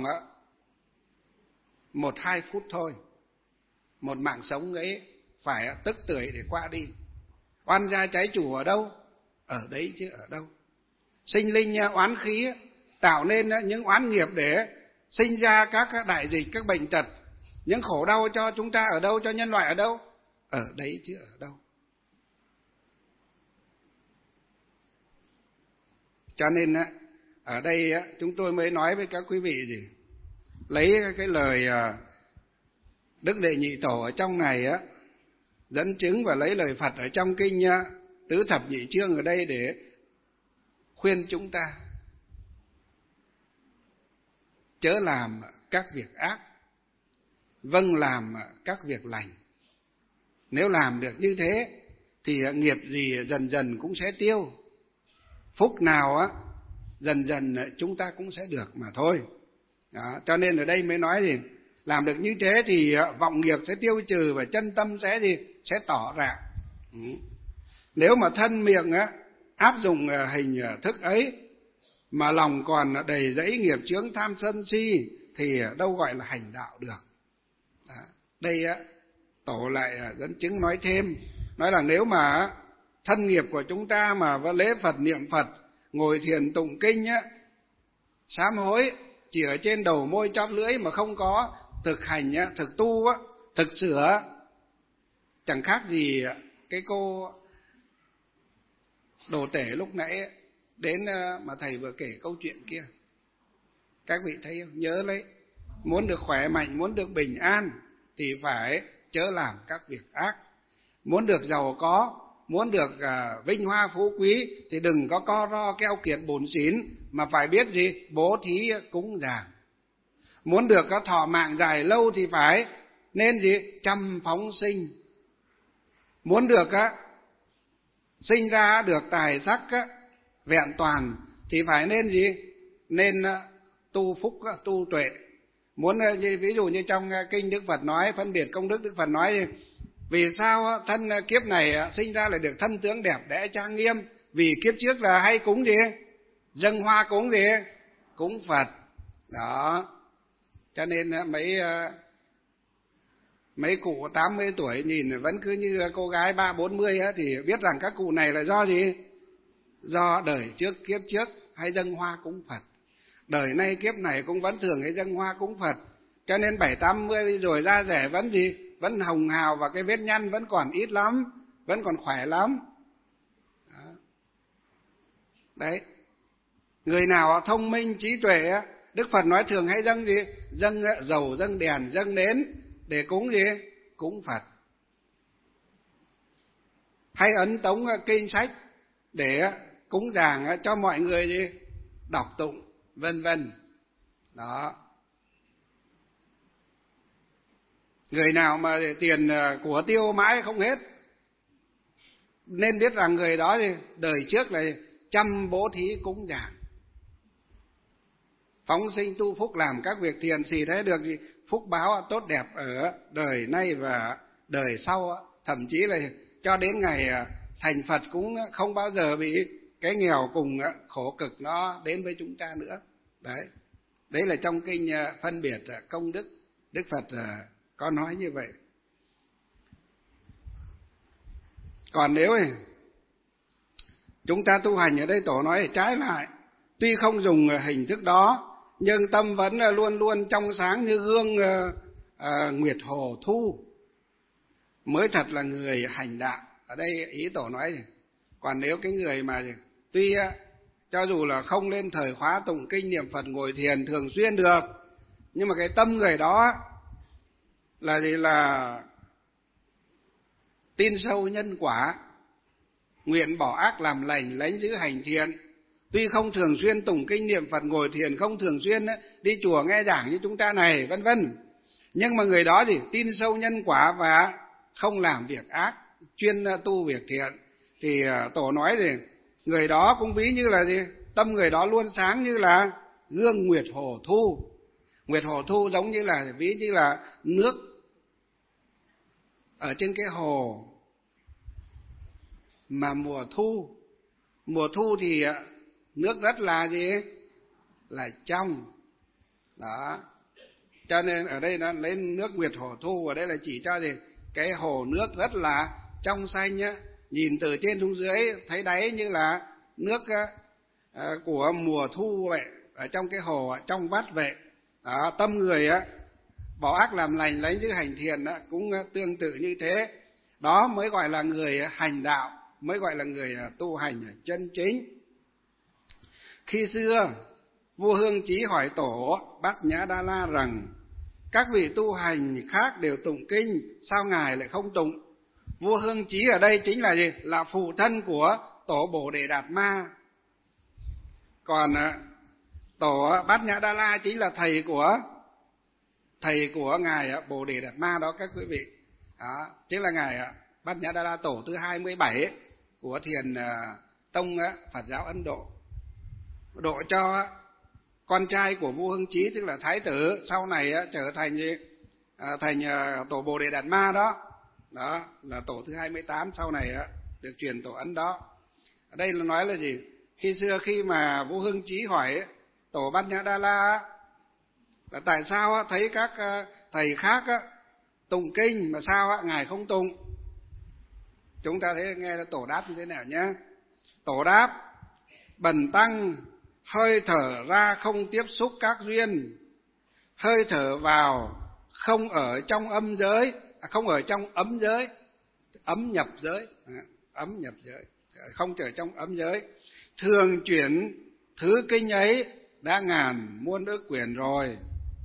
một hai phút thôi. Một mạng sống ấy phải tức tưởi để qua đi. Oan gia trái chủ ở đâu? Ở đấy chứ ở đâu. Sinh linh oán khí tạo nên những oán nghiệp để sinh ra các đại dịch, các bệnh tật, những khổ đau cho chúng ta ở đâu, cho nhân loại ở đâu? Ở đấy chứ ở đâu. Cho nên ở đây chúng tôi mới nói với các quý vị gì? Lấy cái lời Đức Đệ Nhị Tổ ở trong này á dẫn chứng, và lấy lời Phật ở trong kinh Tứ Thập Nhị Chương ở đây để khuyên chúng ta chớ làm các việc ác, vâng làm các việc lành. Nếu làm được như thế thì nghiệp gì dần dần cũng sẽ tiêu, phúc nào á dần dần chúng ta cũng sẽ được mà thôi. Đó, cho nên ở đây mới nói gì? Làm được như thế thì vọng nghiệp sẽ tiêu trừ và chân tâm sẽ gì? Sẽ tỏ ra. Ừ. Nếu mà thân miệng á, áp dụng hình thức ấy mà lòng còn đầy dẫy nghiệp chướng tham sân si thì đâu gọi là hành đạo được. Đó. Đây á, Tổ lại dẫn chứng nói thêm, nói là nếu mà thân nghiệp của chúng ta mà lễ Phật niệm Phật, ngồi thiền tụng kinh á, sám hối chỉ ở trên đầu môi chóp lưỡi mà không có thực hành á, thực tu á, thực sửa, chẳng khác gì cái cô đồ tể lúc nãy đến mà thầy vừa kể câu chuyện kia. Các vị thấy không? Nhớ lấy, muốn được khỏe mạnh, muốn được bình an thì phải chớ làm các việc ác. Muốn được giàu có, muốn được uh, vinh hoa phú quý thì đừng có co ro keo kiệt bủn xỉn, mà phải biết gì? Bố thí cúng dường. Muốn được có thọ mạng dài lâu thì phải nên gì? Chăm phóng sinh. Muốn được á, sinh ra được tài sắc á, vẹn toàn thì phải nên gì? Nên uh, tu phúc, uh, tu tuệ. Muốn uh, ví dụ như trong uh, kinh Đức Phật nói, phân biệt công đức, Đức Phật nói gì? Vì sao thân kiếp này sinh ra lại được thân tướng đẹp đẽ trang nghiêm? Vì kiếp trước là hay cúng gì? Dâng hoa cúng gì? Cúng Phật. Đó. Cho nên mấy mấy cụ tám mươi tuổi nhìn vẫn cứ như cô gái ba bốn mươi thì biết rằng các cụ này là do gì? Do đời trước kiếp trước hay dâng hoa cúng Phật. Đời nay kiếp này cũng vẫn thường hay dâng hoa cúng Phật. Cho nên bảy tám mươi rồi da rẻ vẫn gì? Vẫn hồng hào và cái vết nhăn vẫn còn ít lắm, vẫn còn khỏe lắm. Đó. Đấy. Người nào thông minh trí tuệ, Đức Phật nói thường hay dâng gì? Dâng dầu, dâng đèn, dâng nến để cúng gì? Cúng Phật. Hay ấn tống kinh sách để cúng dường cho mọi người gì? Đọc tụng, vân vân. Đó. Người nào mà tiền của tiêu mãi không hết nên biết rằng người đó thì đời trước là chăm bố thí cúng dường, phóng sinh tu phúc, làm các việc thiện thì thấy được gì? Phúc báo tốt đẹp ở đời nay và đời sau, thậm chí là cho đến ngày thành Phật cũng không bao giờ bị cái nghèo cùng khổ cực nó đến với chúng ta nữa. Đấy, đấy là trong kinh phân biệt công đức, Đức Phật có nói như vậy. Còn nếu chúng ta tu hành ở đây Tổ nói trái lại, tuy không dùng hình thức đó nhưng tâm vẫn luôn luôn trong sáng như gương uh, uh, nguyệt hồ thu, mới thật là người hành đạo. Ở đây ý Tổ nói gì? Còn nếu cái người mà tuy uh, cho dù là không lên thời khóa tụng kinh niệm Phật ngồi thiền thường xuyên được, nhưng mà cái tâm người đó là gì? Là tin sâu nhân quả, nguyện bỏ ác làm lành, lánh giữ hành thiện. Tuy không thường xuyên tụng kinh niệm Phật ngồi thiền, không thường xuyên đi chùa nghe giảng như chúng ta này, vân vân, nhưng mà người đó thì tin sâu nhân quả và không làm việc ác, chuyên tu việc thiện, thì Tổ nói gì? Người đó cũng ví như là gì? Tâm người đó luôn sáng như là gương nguyệt hồ thu. Nguyệt hồ thu giống như là ví như là nước ở trên cái hồ mà mùa thu. Mùa thu thì nước rất là gì? Là trong. Đó. Cho nên ở đây nó lấy nước nguyệt hồ thu, ở đây là chỉ cho gì? Cái hồ nước rất là trong xanh nhá. Nhìn từ trên xuống dưới thấy đáy như là nước uh, của mùa thu vậy, ở trong cái hồ trong vắt vậy. Đó, tâm người á bỏ ác làm lành, lấy giữ hành thiện á, cũng tương tự như thế. Đó mới gọi là người hành đạo, mới gọi là người tu hành chân chính. Khi xưa vua Hương Chí hỏi Tổ Bát Nhã Đa La rằng: các vị tu hành khác đều tụng kinh, sao ngài lại không tụng? Vua Hương Chí ở đây chính là gì? Là phụ thân của Tổ Bồ Đề Đạt Ma. Còn Tổ Bát Nhã Đa La chính là thầy của thầy của ngài Bồ Đề Đạt Ma đó các quý vị. Đó, chính là ngài Bát Nhã Đa La tổ thứ hai mươi bảy của Thiền tông Phật giáo Ấn Độ, độ cho con trai của vua Hương Chí, tức là thái tử sau này trở thành gì? À, thành Tổ Bồ Đề Đạt Ma đó. Đó là tổ thứ hai mươi tám sau này được truyền tổ ấn đó. Ở đây là nói là gì? Khi xưa khi mà Vũ Hưng Chí hỏi tổ Bát Nhã Đa La là tại sao thấy các thầy khác tụng kinh mà sao ngài không tụng? Chúng ta thấy nghe là tổ đáp như thế nào nhé. Tổ đáp: bần tăng hơi thở ra không tiếp xúc các duyên, hơi thở vào không ở trong âm giới, à, không ở trong ấm giới, ấm nhập giới, à, ấm nhập giới, không ở trong ấm giới. Thường chuyển thứ kinh ấy đã ngàn muôn ức quyển rồi.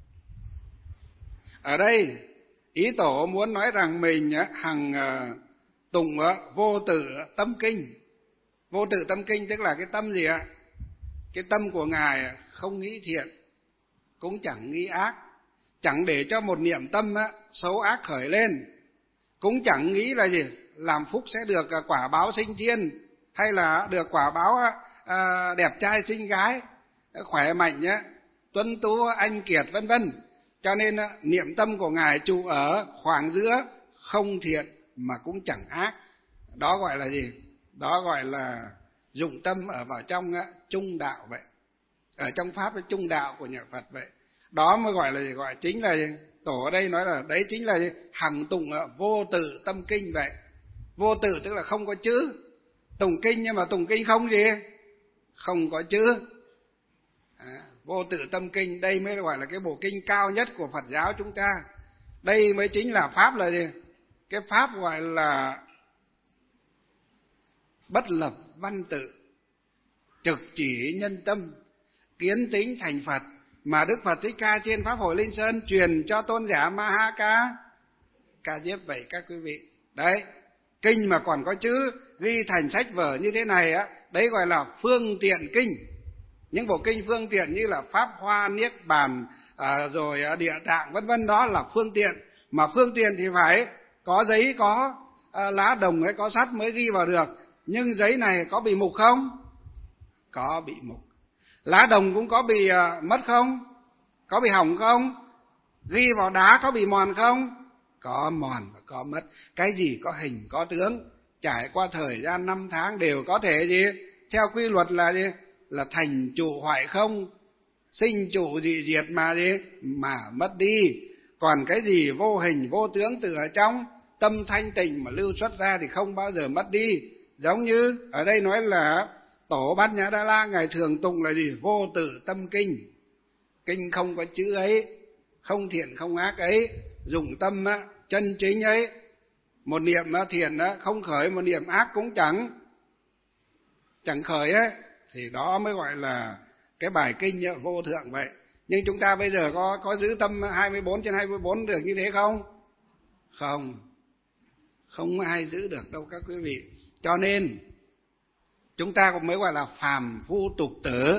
Ở đây ý tổ muốn nói rằng mình hằng tụng vô tự tâm kinh. Vô tự tâm kinh tức là cái tâm gì ạ? Cái tâm của ngài không nghĩ thiện, cũng chẳng nghĩ ác, chẳng để cho một niệm tâm xấu ác khởi lên, cũng chẳng nghĩ là gì? Làm phúc sẽ được quả báo sinh thiên, hay là được quả báo à, đẹp trai xinh gái, khỏe mạnh nhé, tuấn tú anh kiệt vân vân. Cho nên niệm tâm của ngài trụ ở khoảng giữa không thiện mà cũng chẳng ác. Đó gọi là gì? Đó gọi là dụng tâm ở vào trong trung đạo vậy, ở trong pháp với trung đạo của nhà Phật vậy. Đó mới gọi là gì? Gọi chính là gì? Tổ ở đây nói là đấy chính là gì? Hằng tụng vô tự tâm kinh vậy. Vô tự tức là không có chữ. Tụng kinh nhưng mà tụng kinh không gì? Không có chữ. À, vô tự tâm kinh, đây mới gọi là cái bộ kinh cao nhất của Phật giáo chúng ta. Đây mới chính là pháp là gì? Cái pháp gọi là bất lập văn tự, trực chỉ nhân tâm, kiến tính thành Phật, mà Đức Phật Thích Ca trên Pháp Hội Linh Sơn truyền cho tôn giả Ma Ha Ca Ca Diếp vậy các quý vị. Đấy, kinh mà còn có chữ ghi thành sách vở như thế này á, đấy gọi là phương tiện kinh. Những bộ kinh phương tiện như là Pháp Hoa, Niết Bàn, à, rồi Địa Tạng vân vân, đó là phương tiện. Mà phương tiện thì phải có giấy, có à, lá đồng hay có sắt mới ghi vào được. Nhưng giấy này có bị mục không? Có bị mục. Lá đồng cũng có bị uh, mất không? Có bị hỏng không? Ghi vào đá có bị mòn không? Có mòn và có mất. Cái gì có hình có tướng, trải qua thời gian năm tháng đều có thể gì? Theo quy luật là gì? Là thành trụ hoại không, sinh trụ dị diệt mà gì? Mà mất đi. Còn cái gì vô hình vô tướng từ ở trong tâm thanh tịnh mà lưu xuất ra thì không bao giờ mất đi. Giống như ở đây nói là tổ Bát Nhã Đa La ngài thường tụng là gì? Vô tự tâm kinh. Kinh không có chữ ấy, không thiện không ác ấy, dụng tâm á, chân chính ấy. Một niệm á, thiện á, không khởi, một niệm ác cũng chẳng chẳng khởi ấy, thì đó mới gọi là cái bài kinh vô thượng vậy. Nhưng chúng ta bây giờ có có giữ tâm hai mươi bốn trên hai mươi bốn được như thế không? Không, không ai giữ được đâu các quý vị. Cho nên chúng ta cũng mới gọi là phàm phu tục tử,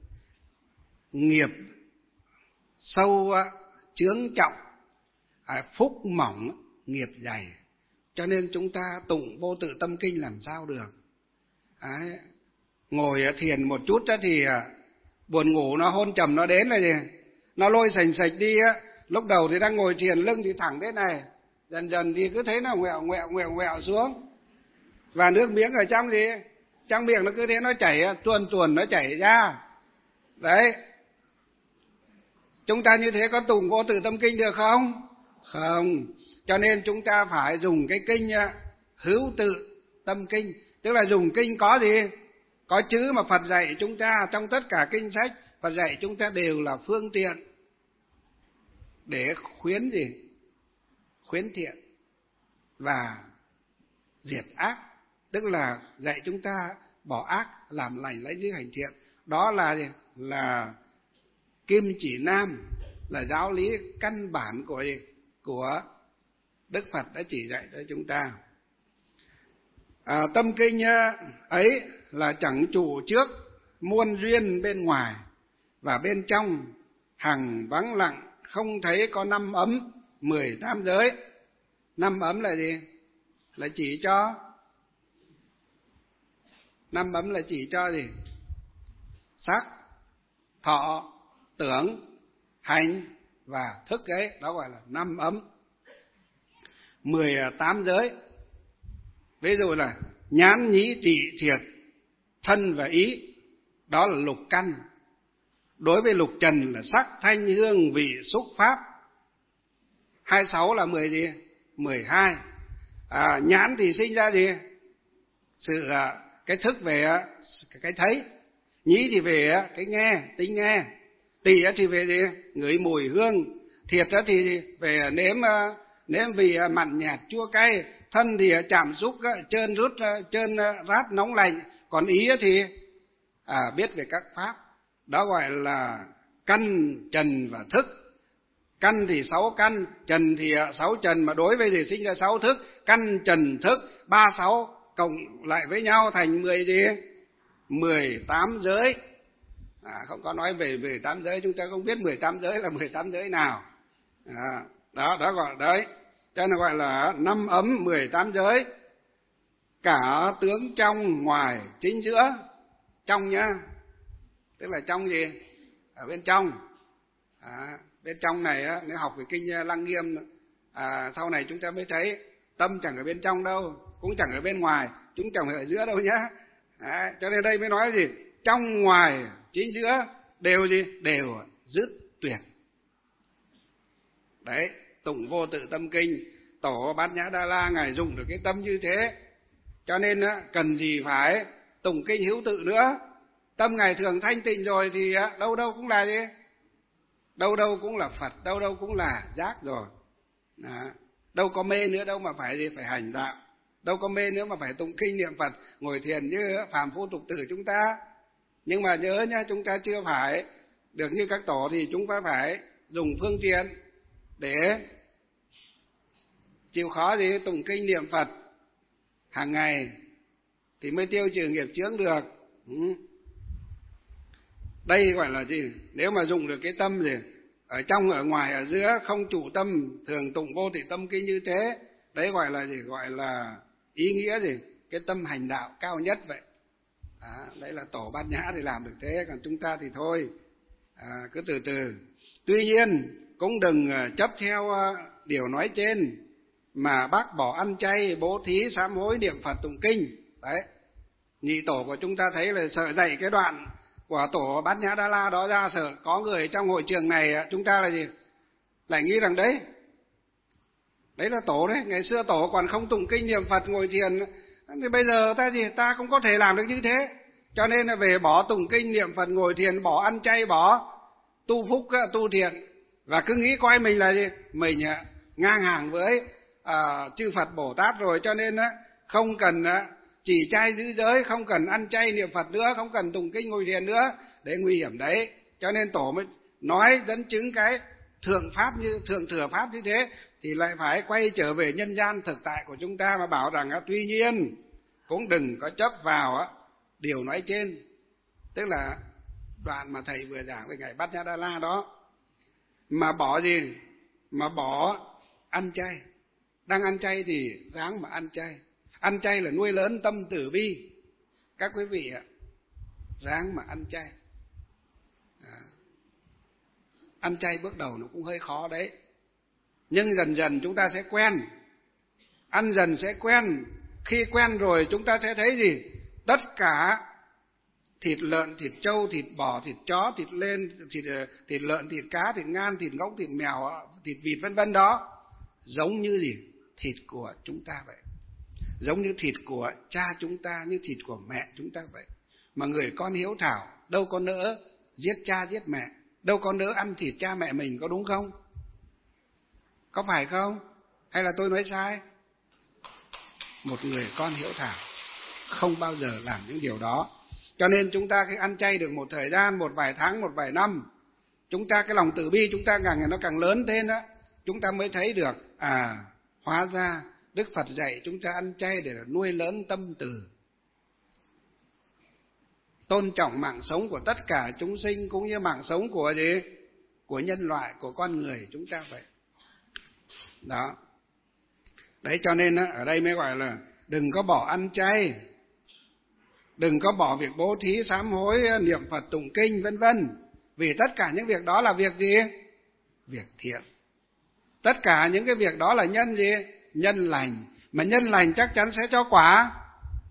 nghiệp sâu chướng trọng, phúc mỏng nghiệp dày. Cho nên chúng ta tụng vô tự tâm kinh làm sao được? Đấy. Ngồi thiền một chút thì buồn ngủ nó hôn trầm nó đến là gì? Nó lôi sành sạch đi á. Lúc đầu thì đang ngồi thiền lưng thì thẳng thế này, dần dần thì cứ thấy nó ngoẹo ngoẹo ngoẹo ngoẹo xuống. Và nước miếng ở trong gì? Trong miệng nó cứ thế nó chảy, tuồn tuồn nó chảy ra. Đấy. Chúng ta như thế có tụng vô tự tâm kinh được không? Không. Cho nên chúng ta phải dùng cái kinh hữu tự tâm kinh. Tức là dùng kinh có gì? Có chữ mà Phật dạy chúng ta. Trong tất cả kinh sách Phật dạy chúng ta đều là phương tiện để khuyến gì? Khuyến thiện và diệt ác. Tức là dạy chúng ta bỏ ác, làm lành, lấy giữ hành thiện. Đó là gì? Là kim chỉ nam, là giáo lý căn bản của của Đức Phật đã chỉ dạy cho chúng ta. À, tâm kinh ấy là chẳng trụ trước muôn duyên bên ngoài, và bên trong hằng vắng lặng không thấy có năm ấm mười tám giới. Năm ấm là gì? Là chỉ cho năm ấm là chỉ cho gì? Sắc, thọ, tưởng, hành và thức ấy, đó gọi là năm ấm. Mười tám giới. Ví dụ là nhãn nhĩ tỵ thiệt thân và ý, đó là lục căn. Đối với lục trần là sắc thanh hương vị xúc pháp. Hai mươi sáu là mười gì? Mười hai. À, nhãn thì sinh ra gì? Sự cái thức về cái thấy. Nhĩ thì về cái nghe, tính nghe. Tỵ thì về gì? Ngửi mùi hương. Thiệt thì về nếm nếm vị mặn nhạt chua cay. Thân thì chạm xúc trơn rút trơn rát nóng lạnh. Còn ý thì à, biết về các pháp. Đó gọi là căn, trần và thức. Căn thì sáu căn, trần thì sáu trần, mà đối với thì sinh ra sáu thức. Căn, trần, thức, ba sáu cộng lại với nhau thành mười gì? Mười tám giới. À, không có nói về mười tám giới, chúng ta không biết mười tám giới là mười tám giới nào. À, đó, đó gọi đấy. Cho nên gọi là năm ấm mười tám giới. Cả tướng trong, ngoài, chính giữa. Trong nhá, tức là trong gì? Ở bên trong. À, bên trong này á, nếu học về kinh Lăng Nghiêm, à, sau này chúng ta mới thấy tâm chẳng ở bên trong đâu, cũng chẳng ở bên ngoài, chúng chẳng ở giữa đâu nhá. À, cho nên đây mới nói gì? Trong, ngoài, chính giữa đều gì? Đều dứt tuyệt. Đấy, Tụng Vô Tự Tâm Kinh, Tổ Bát Nhã Đa La ngài dùng được cái tâm như thế. Cho nên á, cần gì phải tụng kinh hữu tự nữa. Tâm ngài thường thanh tịnh rồi thì đâu đâu cũng là gì? Đâu đâu cũng là Phật, đâu đâu cũng là giác rồi. Đó. Đâu có mê nữa đâu mà phải gì? Phải hành đạo. Đâu có mê nữa mà phải tụng kinh niệm Phật, ngồi thiền như phàm phu tục tử chúng ta. Nhưng mà nhớ nhá, chúng ta chưa phải được như các tổ thì chúng ta phải dùng phương tiện để chịu khó gì? Tụng kinh niệm Phật hàng ngày thì mới tiêu trừ nghiệp chướng được. Ừ. Đây gọi là gì? Nếu mà dùng được cái tâm gì? Ở trong, ở ngoài, ở giữa, không chủ tâm, thường tụng Vô Thị Tâm Kinh như thế. Đấy gọi là gì? Gọi là ý nghĩa gì? Cái tâm hành đạo cao nhất vậy. À, đấy là Tổ Bát Nhã thì làm được thế, còn chúng ta thì thôi. À, cứ từ từ. Tuy nhiên, cũng đừng chấp theo điều nói trên, mà bác bỏ ăn chay, bố thí, sám hối, niệm Phật, tụng kinh. Đấy. Nhị tổ của chúng ta thấy là sợ dạy cái đoạn của Tổ Bát Nhã Đa La đó ra, sợ có người trong hội trường này chúng ta là gì? Lại nghĩ rằng đấy, đấy là tổ đấy, ngày xưa tổ còn không tụng kinh niệm Phật ngồi thiền, thì bây giờ ta gì? Ta cũng có thể làm được như thế. Cho nên là về bỏ tụng kinh niệm Phật ngồi thiền, bỏ ăn chay, bỏ tu phúc, tu thiện, và cứ nghĩ coi mình là gì? Mình ngang hàng với à, chư Phật Bồ Tát rồi, cho nên không cần chỉ chay giữ giới, không cần ăn chay niệm Phật nữa, không cần tụng kinh ngồi thiền nữa, để nguy hiểm đấy. Cho nên tổ mới nói dẫn chứng cái thượng pháp như thượng thừa pháp như thế, thì lại phải quay trở về nhân gian thực tại của chúng ta mà bảo rằng tuy nhiên cũng đừng có chấp vào điều nói trên, tức là đoạn mà thầy vừa giảng về ngày Bát Nhã Đa La đó, mà bỏ gì? Mà bỏ ăn chay. Đang ăn chay thì ráng mà ăn chay. Ăn chay là nuôi lớn tâm từ bi. Các quý vị ạ, ráng mà ăn chay. À, ăn chay bước đầu nó cũng hơi khó đấy, nhưng dần dần chúng ta sẽ quen. Ăn dần sẽ quen. Khi quen rồi chúng ta sẽ thấy gì? Tất cả thịt lợn, thịt trâu, thịt bò, thịt chó, thịt lên, thịt, thịt lợn, thịt cá, thịt ngan, thịt ngỗng, thịt mèo, thịt vịt vân vân đó, giống như gì? Thịt của chúng ta vậy. Giống như thịt của cha chúng ta, như thịt của mẹ chúng ta vậy. Mà người con hiếu thảo đâu có nỡ giết cha giết mẹ, đâu có nỡ ăn thịt cha mẹ mình, có đúng không? Có phải không? Hay là tôi nói sai? Một người con hiếu thảo không bao giờ làm những điều đó. Cho nên chúng ta khi ăn chay được một thời gian, một vài tháng, một vài năm, chúng ta cái lòng từ bi chúng ta càng ngày nó càng lớn thêm đó, chúng ta mới thấy được à, hóa ra Đức Phật dạy chúng ta ăn chay để nuôi lớn tâm từ, tôn trọng mạng sống của tất cả chúng sinh, cũng như mạng sống của gì? Của nhân loại, của con người chúng ta vậy. Đó. Đấy, cho nên ở đây mới gọi là đừng có bỏ ăn chay, đừng có bỏ việc bố thí, sám hối, niệm Phật, tụng kinh vân vân. Vì tất cả những việc đó là việc gì? Việc thiện. Tất cả những cái việc đó là nhân gì? Nhân lành. Mà nhân lành chắc chắn sẽ cho quả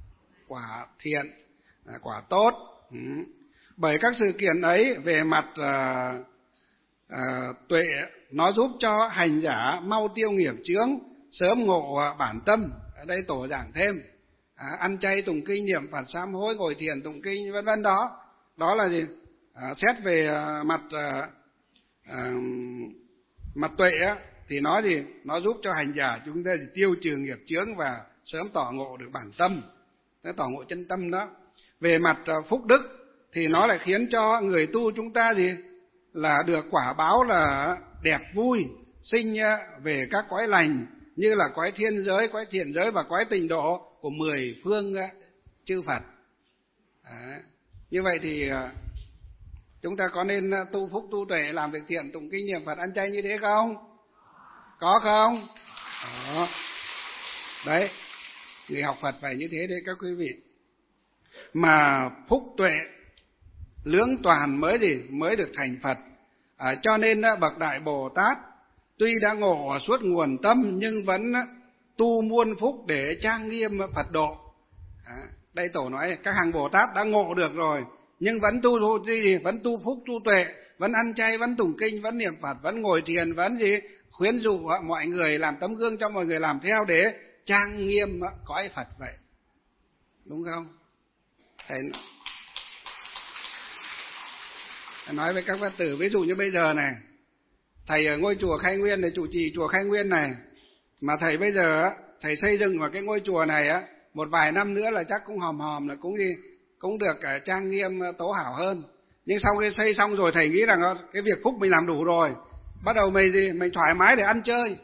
quả thiện, quả tốt. Ừ. Bởi các sự kiện ấy về mặt à, à, tuệ nó giúp cho hành giả mau tiêu nghiệp chướng, sớm ngộ bản tâm. Ở đây tổ giảng thêm à, ăn chay tụng kinh niệm Phật sám hối ngồi thiền tụng kinh vân vân đó. Đó là gì? À, xét về à, mặt à, à, mặt tuệ á, thì nó gì? Nó giúp cho hành giả chúng ta tiêu trừ nghiệp chướng và sớm tỏ ngộ được bản tâm, tỏ ngộ chân tâm đó. Về mặt à, phúc đức thì nó lại khiến cho người tu chúng ta gì? Là được quả báo là đẹp vui, sinh về các cõi lành như là cõi thiên giới, cõi thiện giới và cõi tịnh độ của mười phương chư Phật. Đấy. Như vậy thì chúng ta có nên tu phúc tu tuệ, làm việc thiện, tụng kinh niệm Phật, ăn chay như thế không? Có không? Đó. Đấy, người học Phật phải như thế đấy các quý vị. Mà phúc tuệ lưỡng toàn mới gì? Mới được thành Phật. À, cho nên bậc Đại Bồ Tát tuy đã ngộ suốt nguồn tâm nhưng vẫn tu muôn phúc để trang nghiêm Phật độ. À, đây tổ nói các hàng Bồ Tát đã ngộ được rồi nhưng vẫn tu tu gì? Vẫn tu phúc tu tuệ, vẫn ăn chay, vẫn tụng kinh, vẫn niệm Phật, vẫn ngồi thiền, vẫn gì? Khuyến dụ mọi người, làm tấm gương cho mọi người làm theo để trang nghiêm cõi Phật vậy. Đúng không? Thầy nói với các Phật tử, ví dụ như bây giờ này, thầy ở ngôi chùa Khai Nguyên này, chủ trì chùa Khai Nguyên này, mà thầy bây giờ thầy xây dựng vào cái ngôi chùa này á, một vài năm nữa là chắc cũng hòm hòm là cũng đi cũng được trang nghiêm tố hảo hơn. Nhưng sau khi xây xong rồi thầy nghĩ rằng cái việc phúc mình làm đủ rồi, bắt đầu mình gì mình thoải mái để ăn chơi,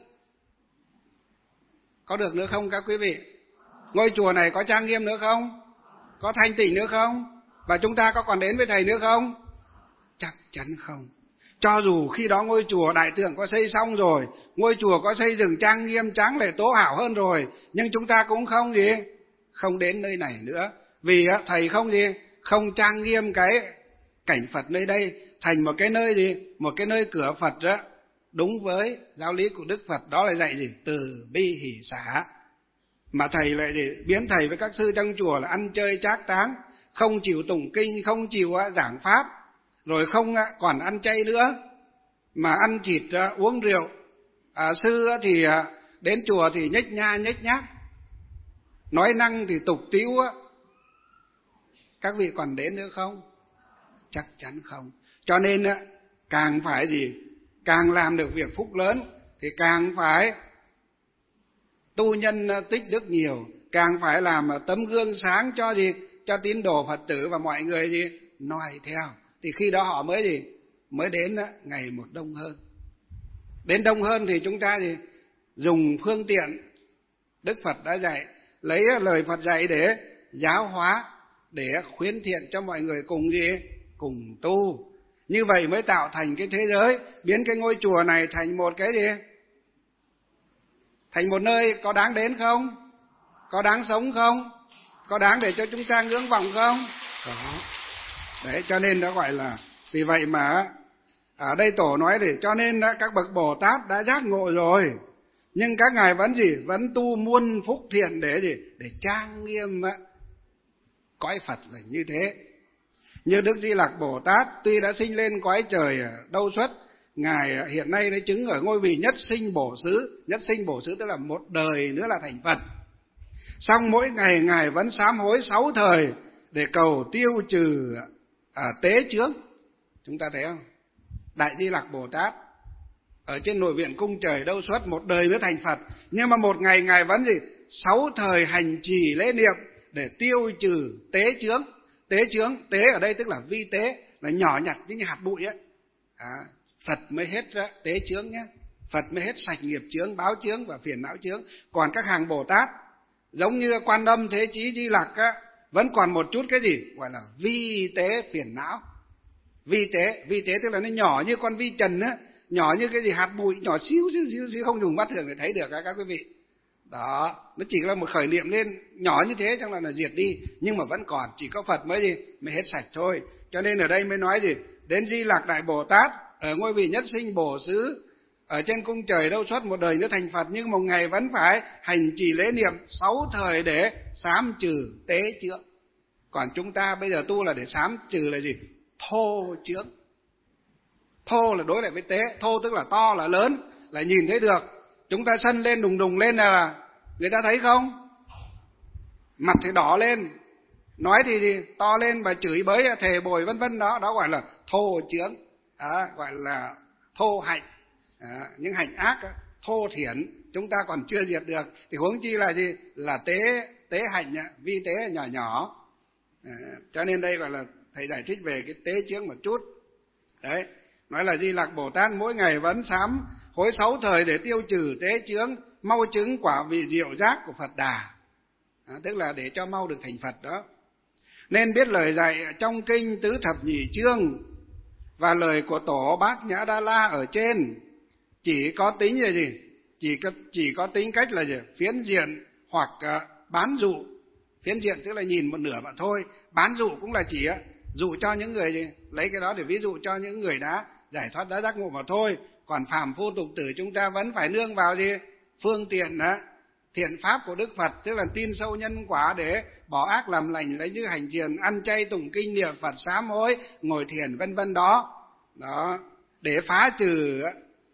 có được nữa không các quý vị? Ngôi chùa này có trang nghiêm nữa không? Có thanh tịnh nữa không? Và chúng ta có còn đến với thầy nữa không? Chắc chắn không. Cho dù khi đó ngôi chùa đại tượng có xây xong rồi, ngôi chùa có xây dựng trang nghiêm tráng lệ tố hảo hơn rồi, nhưng chúng ta cũng không gì, không đến nơi này nữa. Vì thầy không gì, không trang nghiêm cái cảnh Phật nơi đây thành một cái nơi gì, một cái nơi cửa Phật đó, đúng với giáo lý của Đức Phật, đó là dạy gì? Từ bi hỷ xả. Mà thầy lại gì? Biến thầy với các sư trong chùa là ăn chơi trác táng, không chịu tụng kinh, không chịu giảng pháp, rồi không còn ăn chay nữa, mà ăn thịt uống rượu. À, sư thì đến chùa thì nhếch nha nhếch nhác, nói năng thì tục tĩu. Các vị còn đến nữa không? Chắc chắn không. Cho nên càng phải gì? Càng làm được việc phúc lớn thì càng phải tu nhân tích đức nhiều, càng phải làm tấm gương sáng cho gì? Cho tín đồ Phật tử và mọi người gì? Noi theo. Thì khi đó họ mới gì? Mới đến ngày một đông hơn. Đến đông hơn thì chúng ta gì? Dùng phương tiện Đức Phật đã dạy, lấy lời Phật dạy để giáo hóa, để khuyến thiện cho mọi người cùng gì? Cùng tu. Như vậy mới tạo thành cái thế giới, biến cái ngôi chùa này thành một cái gì? Thành một nơi có đáng đến không? Có đáng sống không? Có đáng để cho chúng ta ngưỡng vọng không? Đó. Đấy, cho nên nó gọi là, vì vậy mà ở đây tổ nói để cho nên đã, các bậc Bồ Tát đã giác ngộ rồi, nhưng các ngài vẫn gì? Vẫn tu muôn phúc thiện để gì? Để trang nghiêm cõi Phật là như thế. Như Đức Di Lặc Bồ Tát tuy đã sinh lên cõi trời Đâu Xuất, ngài hiện nay đã chứng ở ngôi vị nhất sinh bổ xứ. Nhất sinh bổ xứ tức là một đời nữa là thành Phật. Xong mỗi ngày ngài vẫn sám hối sáu thời để cầu tiêu trừ à, tế chướng. Chúng ta thấy không? Đại Di Lặc Bồ Tát ở trên nội viện cung trời Đâu Xuất một đời nữa thành Phật, nhưng mà một ngày ngài vẫn gì? Sáu thời hành trì lễ niệm để tiêu trừ tế chướng. Tế chướng, tế ở đây tức là vi tế, là nhỏ nhặt như hạt bụi ấy. À, Phật mới hết tế chướng nhé. Phật mới hết sạch nghiệp chướng, báo chướng và phiền não chướng. Còn các hàng Bồ Tát giống như Quan Âm, Thế Chí, Di Lặc á, vẫn còn một chút cái gì gọi là vi tế phiền não. Vi tế, vi tế tức là nó nhỏ như con vi trần á, nhỏ như cái gì hạt bụi, nhỏ xíu xíu xíu, xíu không dùng mắt thường để thấy được á các quý vị. Đó, nó chỉ là một khởi niệm lên nhỏ như thế trong là là diệt đi, nhưng mà vẫn còn, chỉ có Phật mới gì mới hết sạch thôi. Cho nên ở đây mới nói gì? Đến Di Lặc Đại Bồ Tát ở ngôi vị nhất sinh bổ xứ ở trên cung trời đâu suốt một đời nữa thành Phật, nhưng một ngày vẫn phải hành trì lễ niệm sáu thời để sám trừ tế chướng. Còn chúng ta bây giờ tu là để sám trừ là gì? Thô chướng. Thô là đối lại với tế, thô tức là to, là lớn, là nhìn thấy được. Chúng ta sân lên đùng đùng lên là người ta thấy không? Mặt thì đỏ lên, nói thì, thì to lên và chửi bới thề bồi vân vân, đó đó gọi là thô chướng, đó, gọi là thô hạnh. Đó, những hành ác đó, thô thiển chúng ta còn chưa diệt được thì huống chi là gì? Là tế tế hạnh, vi tế nhỏ nhỏ. Đó, cho nên đây gọi là thầy giải thích về cái tế chướng một chút. Đấy, nói là Di Lặc Bồ Tát mỗi ngày vẫn sám hối sáu thời để tiêu trừ tế chướng, mau chứng quả vị diệu giác của Phật Đà. Đó, tức là để cho mau được thành Phật đó. Nên biết lời dạy trong kinh Tứ Thập Nhị Chương và lời của Tổ Bát Nhã Đa La ở trên chỉ có tính là gì? Chỉ có, chỉ có tính cách là gì? Phiến diện hoặc uh, bán dụ. Phiến diện tức là nhìn một nửa mà thôi. Bán dụ cũng là chỉ uh, dụ cho những người gì? Lấy cái đó để ví dụ cho những người đã giải thoát, đã giác ngộ mà thôi. Còn phàm phu tục tử chúng ta vẫn phải nương vào gì? Phương tiện đó, thiện pháp của Đức Phật, tức là tin sâu nhân quả để bỏ ác làm lành, lấy như hành thiền, ăn chay tụng kinh niệm Phật, sám hối, ngồi thiền vân vân đó. Đó, để phá trừ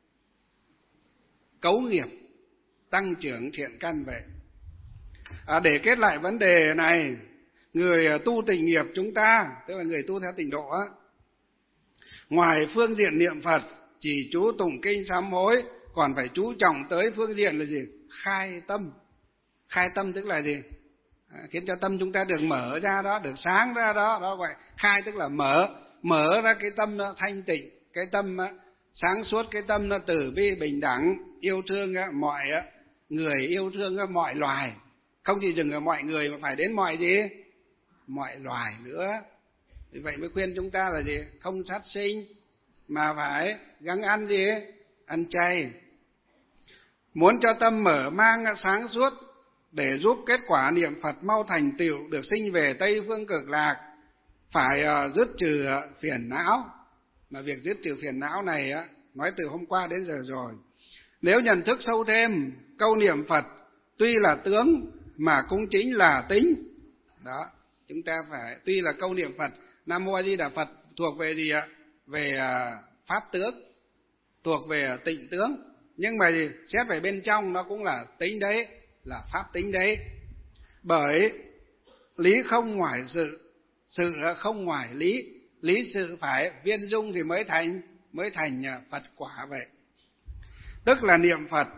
cấu nghiệp, tăng trưởng thiện căn vậy. À, để kết lại vấn đề này, người tu tịnh nghiệp chúng ta, tức là người tu theo tịnh độ á, ngoài phương diện niệm Phật, chỉ chú tụng kinh sám hối, còn phải chú trọng tới phương diện là gì? Khai tâm. Khai tâm tức là gì? À, khiến cho tâm chúng ta được mở ra đó, được sáng ra đó, đó gọi khai tức là mở, mở ra cái tâm nó thanh tịnh, cái tâm nó sáng suốt, cái tâm nó từ bi bình đẳng, yêu thương mọi người, yêu thương mọi loài, không chỉ dừng ở mọi người mà phải đến mọi gì? Mọi loài nữa. Vì vậy mới khuyên chúng ta là gì? Không sát sinh mà phải gắng ăn gì? Ăn chay. Muốn cho tâm mở mang sáng suốt để giúp kết quả niệm Phật mau thành tựu được sinh về Tây Phương Cực Lạc, phải uh, dứt trừ phiền não. Mà việc dứt trừ phiền não này uh, nói từ hôm qua đến giờ rồi. Nếu nhận thức sâu thêm, câu niệm Phật tuy là tướng mà cũng chính là tính. Đó, chúng ta phải, tuy là câu niệm Phật Nam Mô A Di Đà Phật thuộc về gì ạ? Về uh, pháp tướng, thuộc về tịnh tướng. Nhưng mà gì? Xét về bên trong nó cũng là tính đấy, là pháp tính đấy. Bởi lý không ngoài sự, sự không ngoài lý, lý sự phải viên dung thì mới thành mới thành Phật quả vậy. Tức là niệm Phật.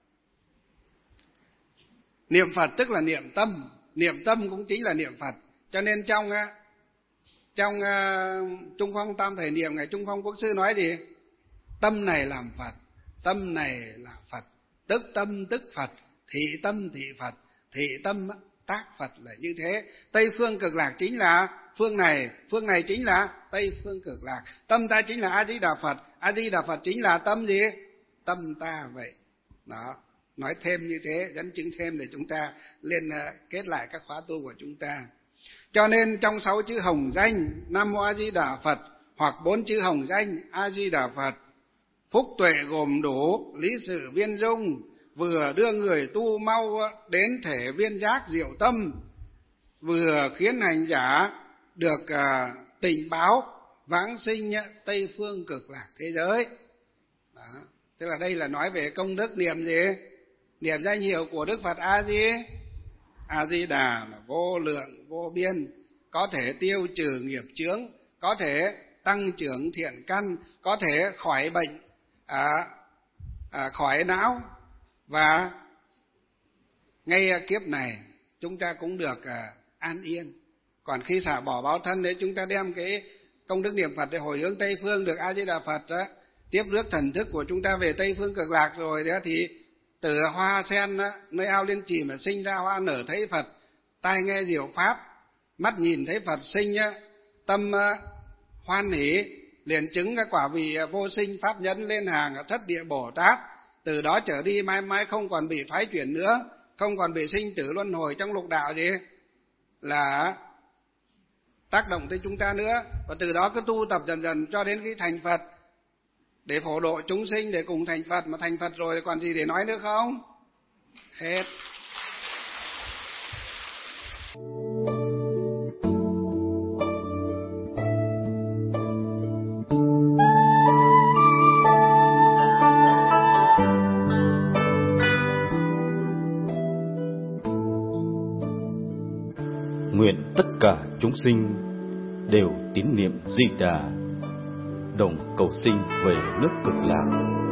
Niệm Phật tức là niệm tâm, niệm tâm cũng chính là niệm Phật. Cho nên trong trong uh, Trung Phong Tam Thể Niệm, Ngài Trung Phong Quốc Sư nói gì? Tâm này làm Phật, tâm này là Phật, tức tâm tức Phật, thị tâm thị Phật, thị tâm tác Phật là như thế. Tây Phương Cực Lạc chính là phương này, phương này chính là Tây Phương Cực Lạc. Tâm ta chính là A Di Đà Phật, A Di Đà Phật chính là tâm gì? Tâm ta vậy. Đó, nói thêm như thế, dẫn chứng thêm để chúng ta lên kết lại các khóa tu của chúng ta. Cho nên trong sáu chữ hồng danh Nam Mô A Di Đà Phật hoặc bốn chữ hồng danh A Di Đà Phật, phúc tuệ gồm đủ, lý sự viên dung, vừa đưa người tu mau đến thể viên giác diệu tâm, vừa khiến hành giả được uh, tình báo vãng sinh Tây Phương Cực Lạc thế giới. Đó. Tức là đây là nói về công đức niệm gì? Niệm danh hiệu của Đức Phật A Di A Di Đà là vô lượng vô biên, có thể tiêu trừ nghiệp chướng, có thể tăng trưởng thiện căn, có thể khỏi bệnh, à, à, khỏi não, và ngay kiếp này chúng ta cũng được à, an yên. Còn khi xả bỏ báo thân đấy, chúng ta đem cái công đức niệm Phật để hồi hướng Tây Phương được A Di Đà Phật đó, tiếp rước thần thức của chúng ta về Tây Phương Cực Lạc rồi đó, thì từ hoa sen đó, nơi ao liên trì mà sinh ra hoa nở thấy Phật, tai nghe diệu pháp, mắt nhìn thấy Phật sinh, tâm hoan hỷ, liền chứng cái quả vị vô sinh pháp nhẫn lên hàng thất địa Bồ Tát. Từ đó trở đi mãi mãi không còn bị thoái chuyển nữa, không còn bị sinh tử luân hồi trong lục đạo gì là tác động tới chúng ta nữa. Và từ đó cứ tu tập dần dần cho đến khi thành Phật. để phổ độ chúng sinh, để cùng thành Phật, mà thành Phật rồi còn gì để nói nữa không? Hết. Nguyện tất cả chúng sinh đều tín niệm Di Đà, đồng cầu sinh về nước Cực Lạc.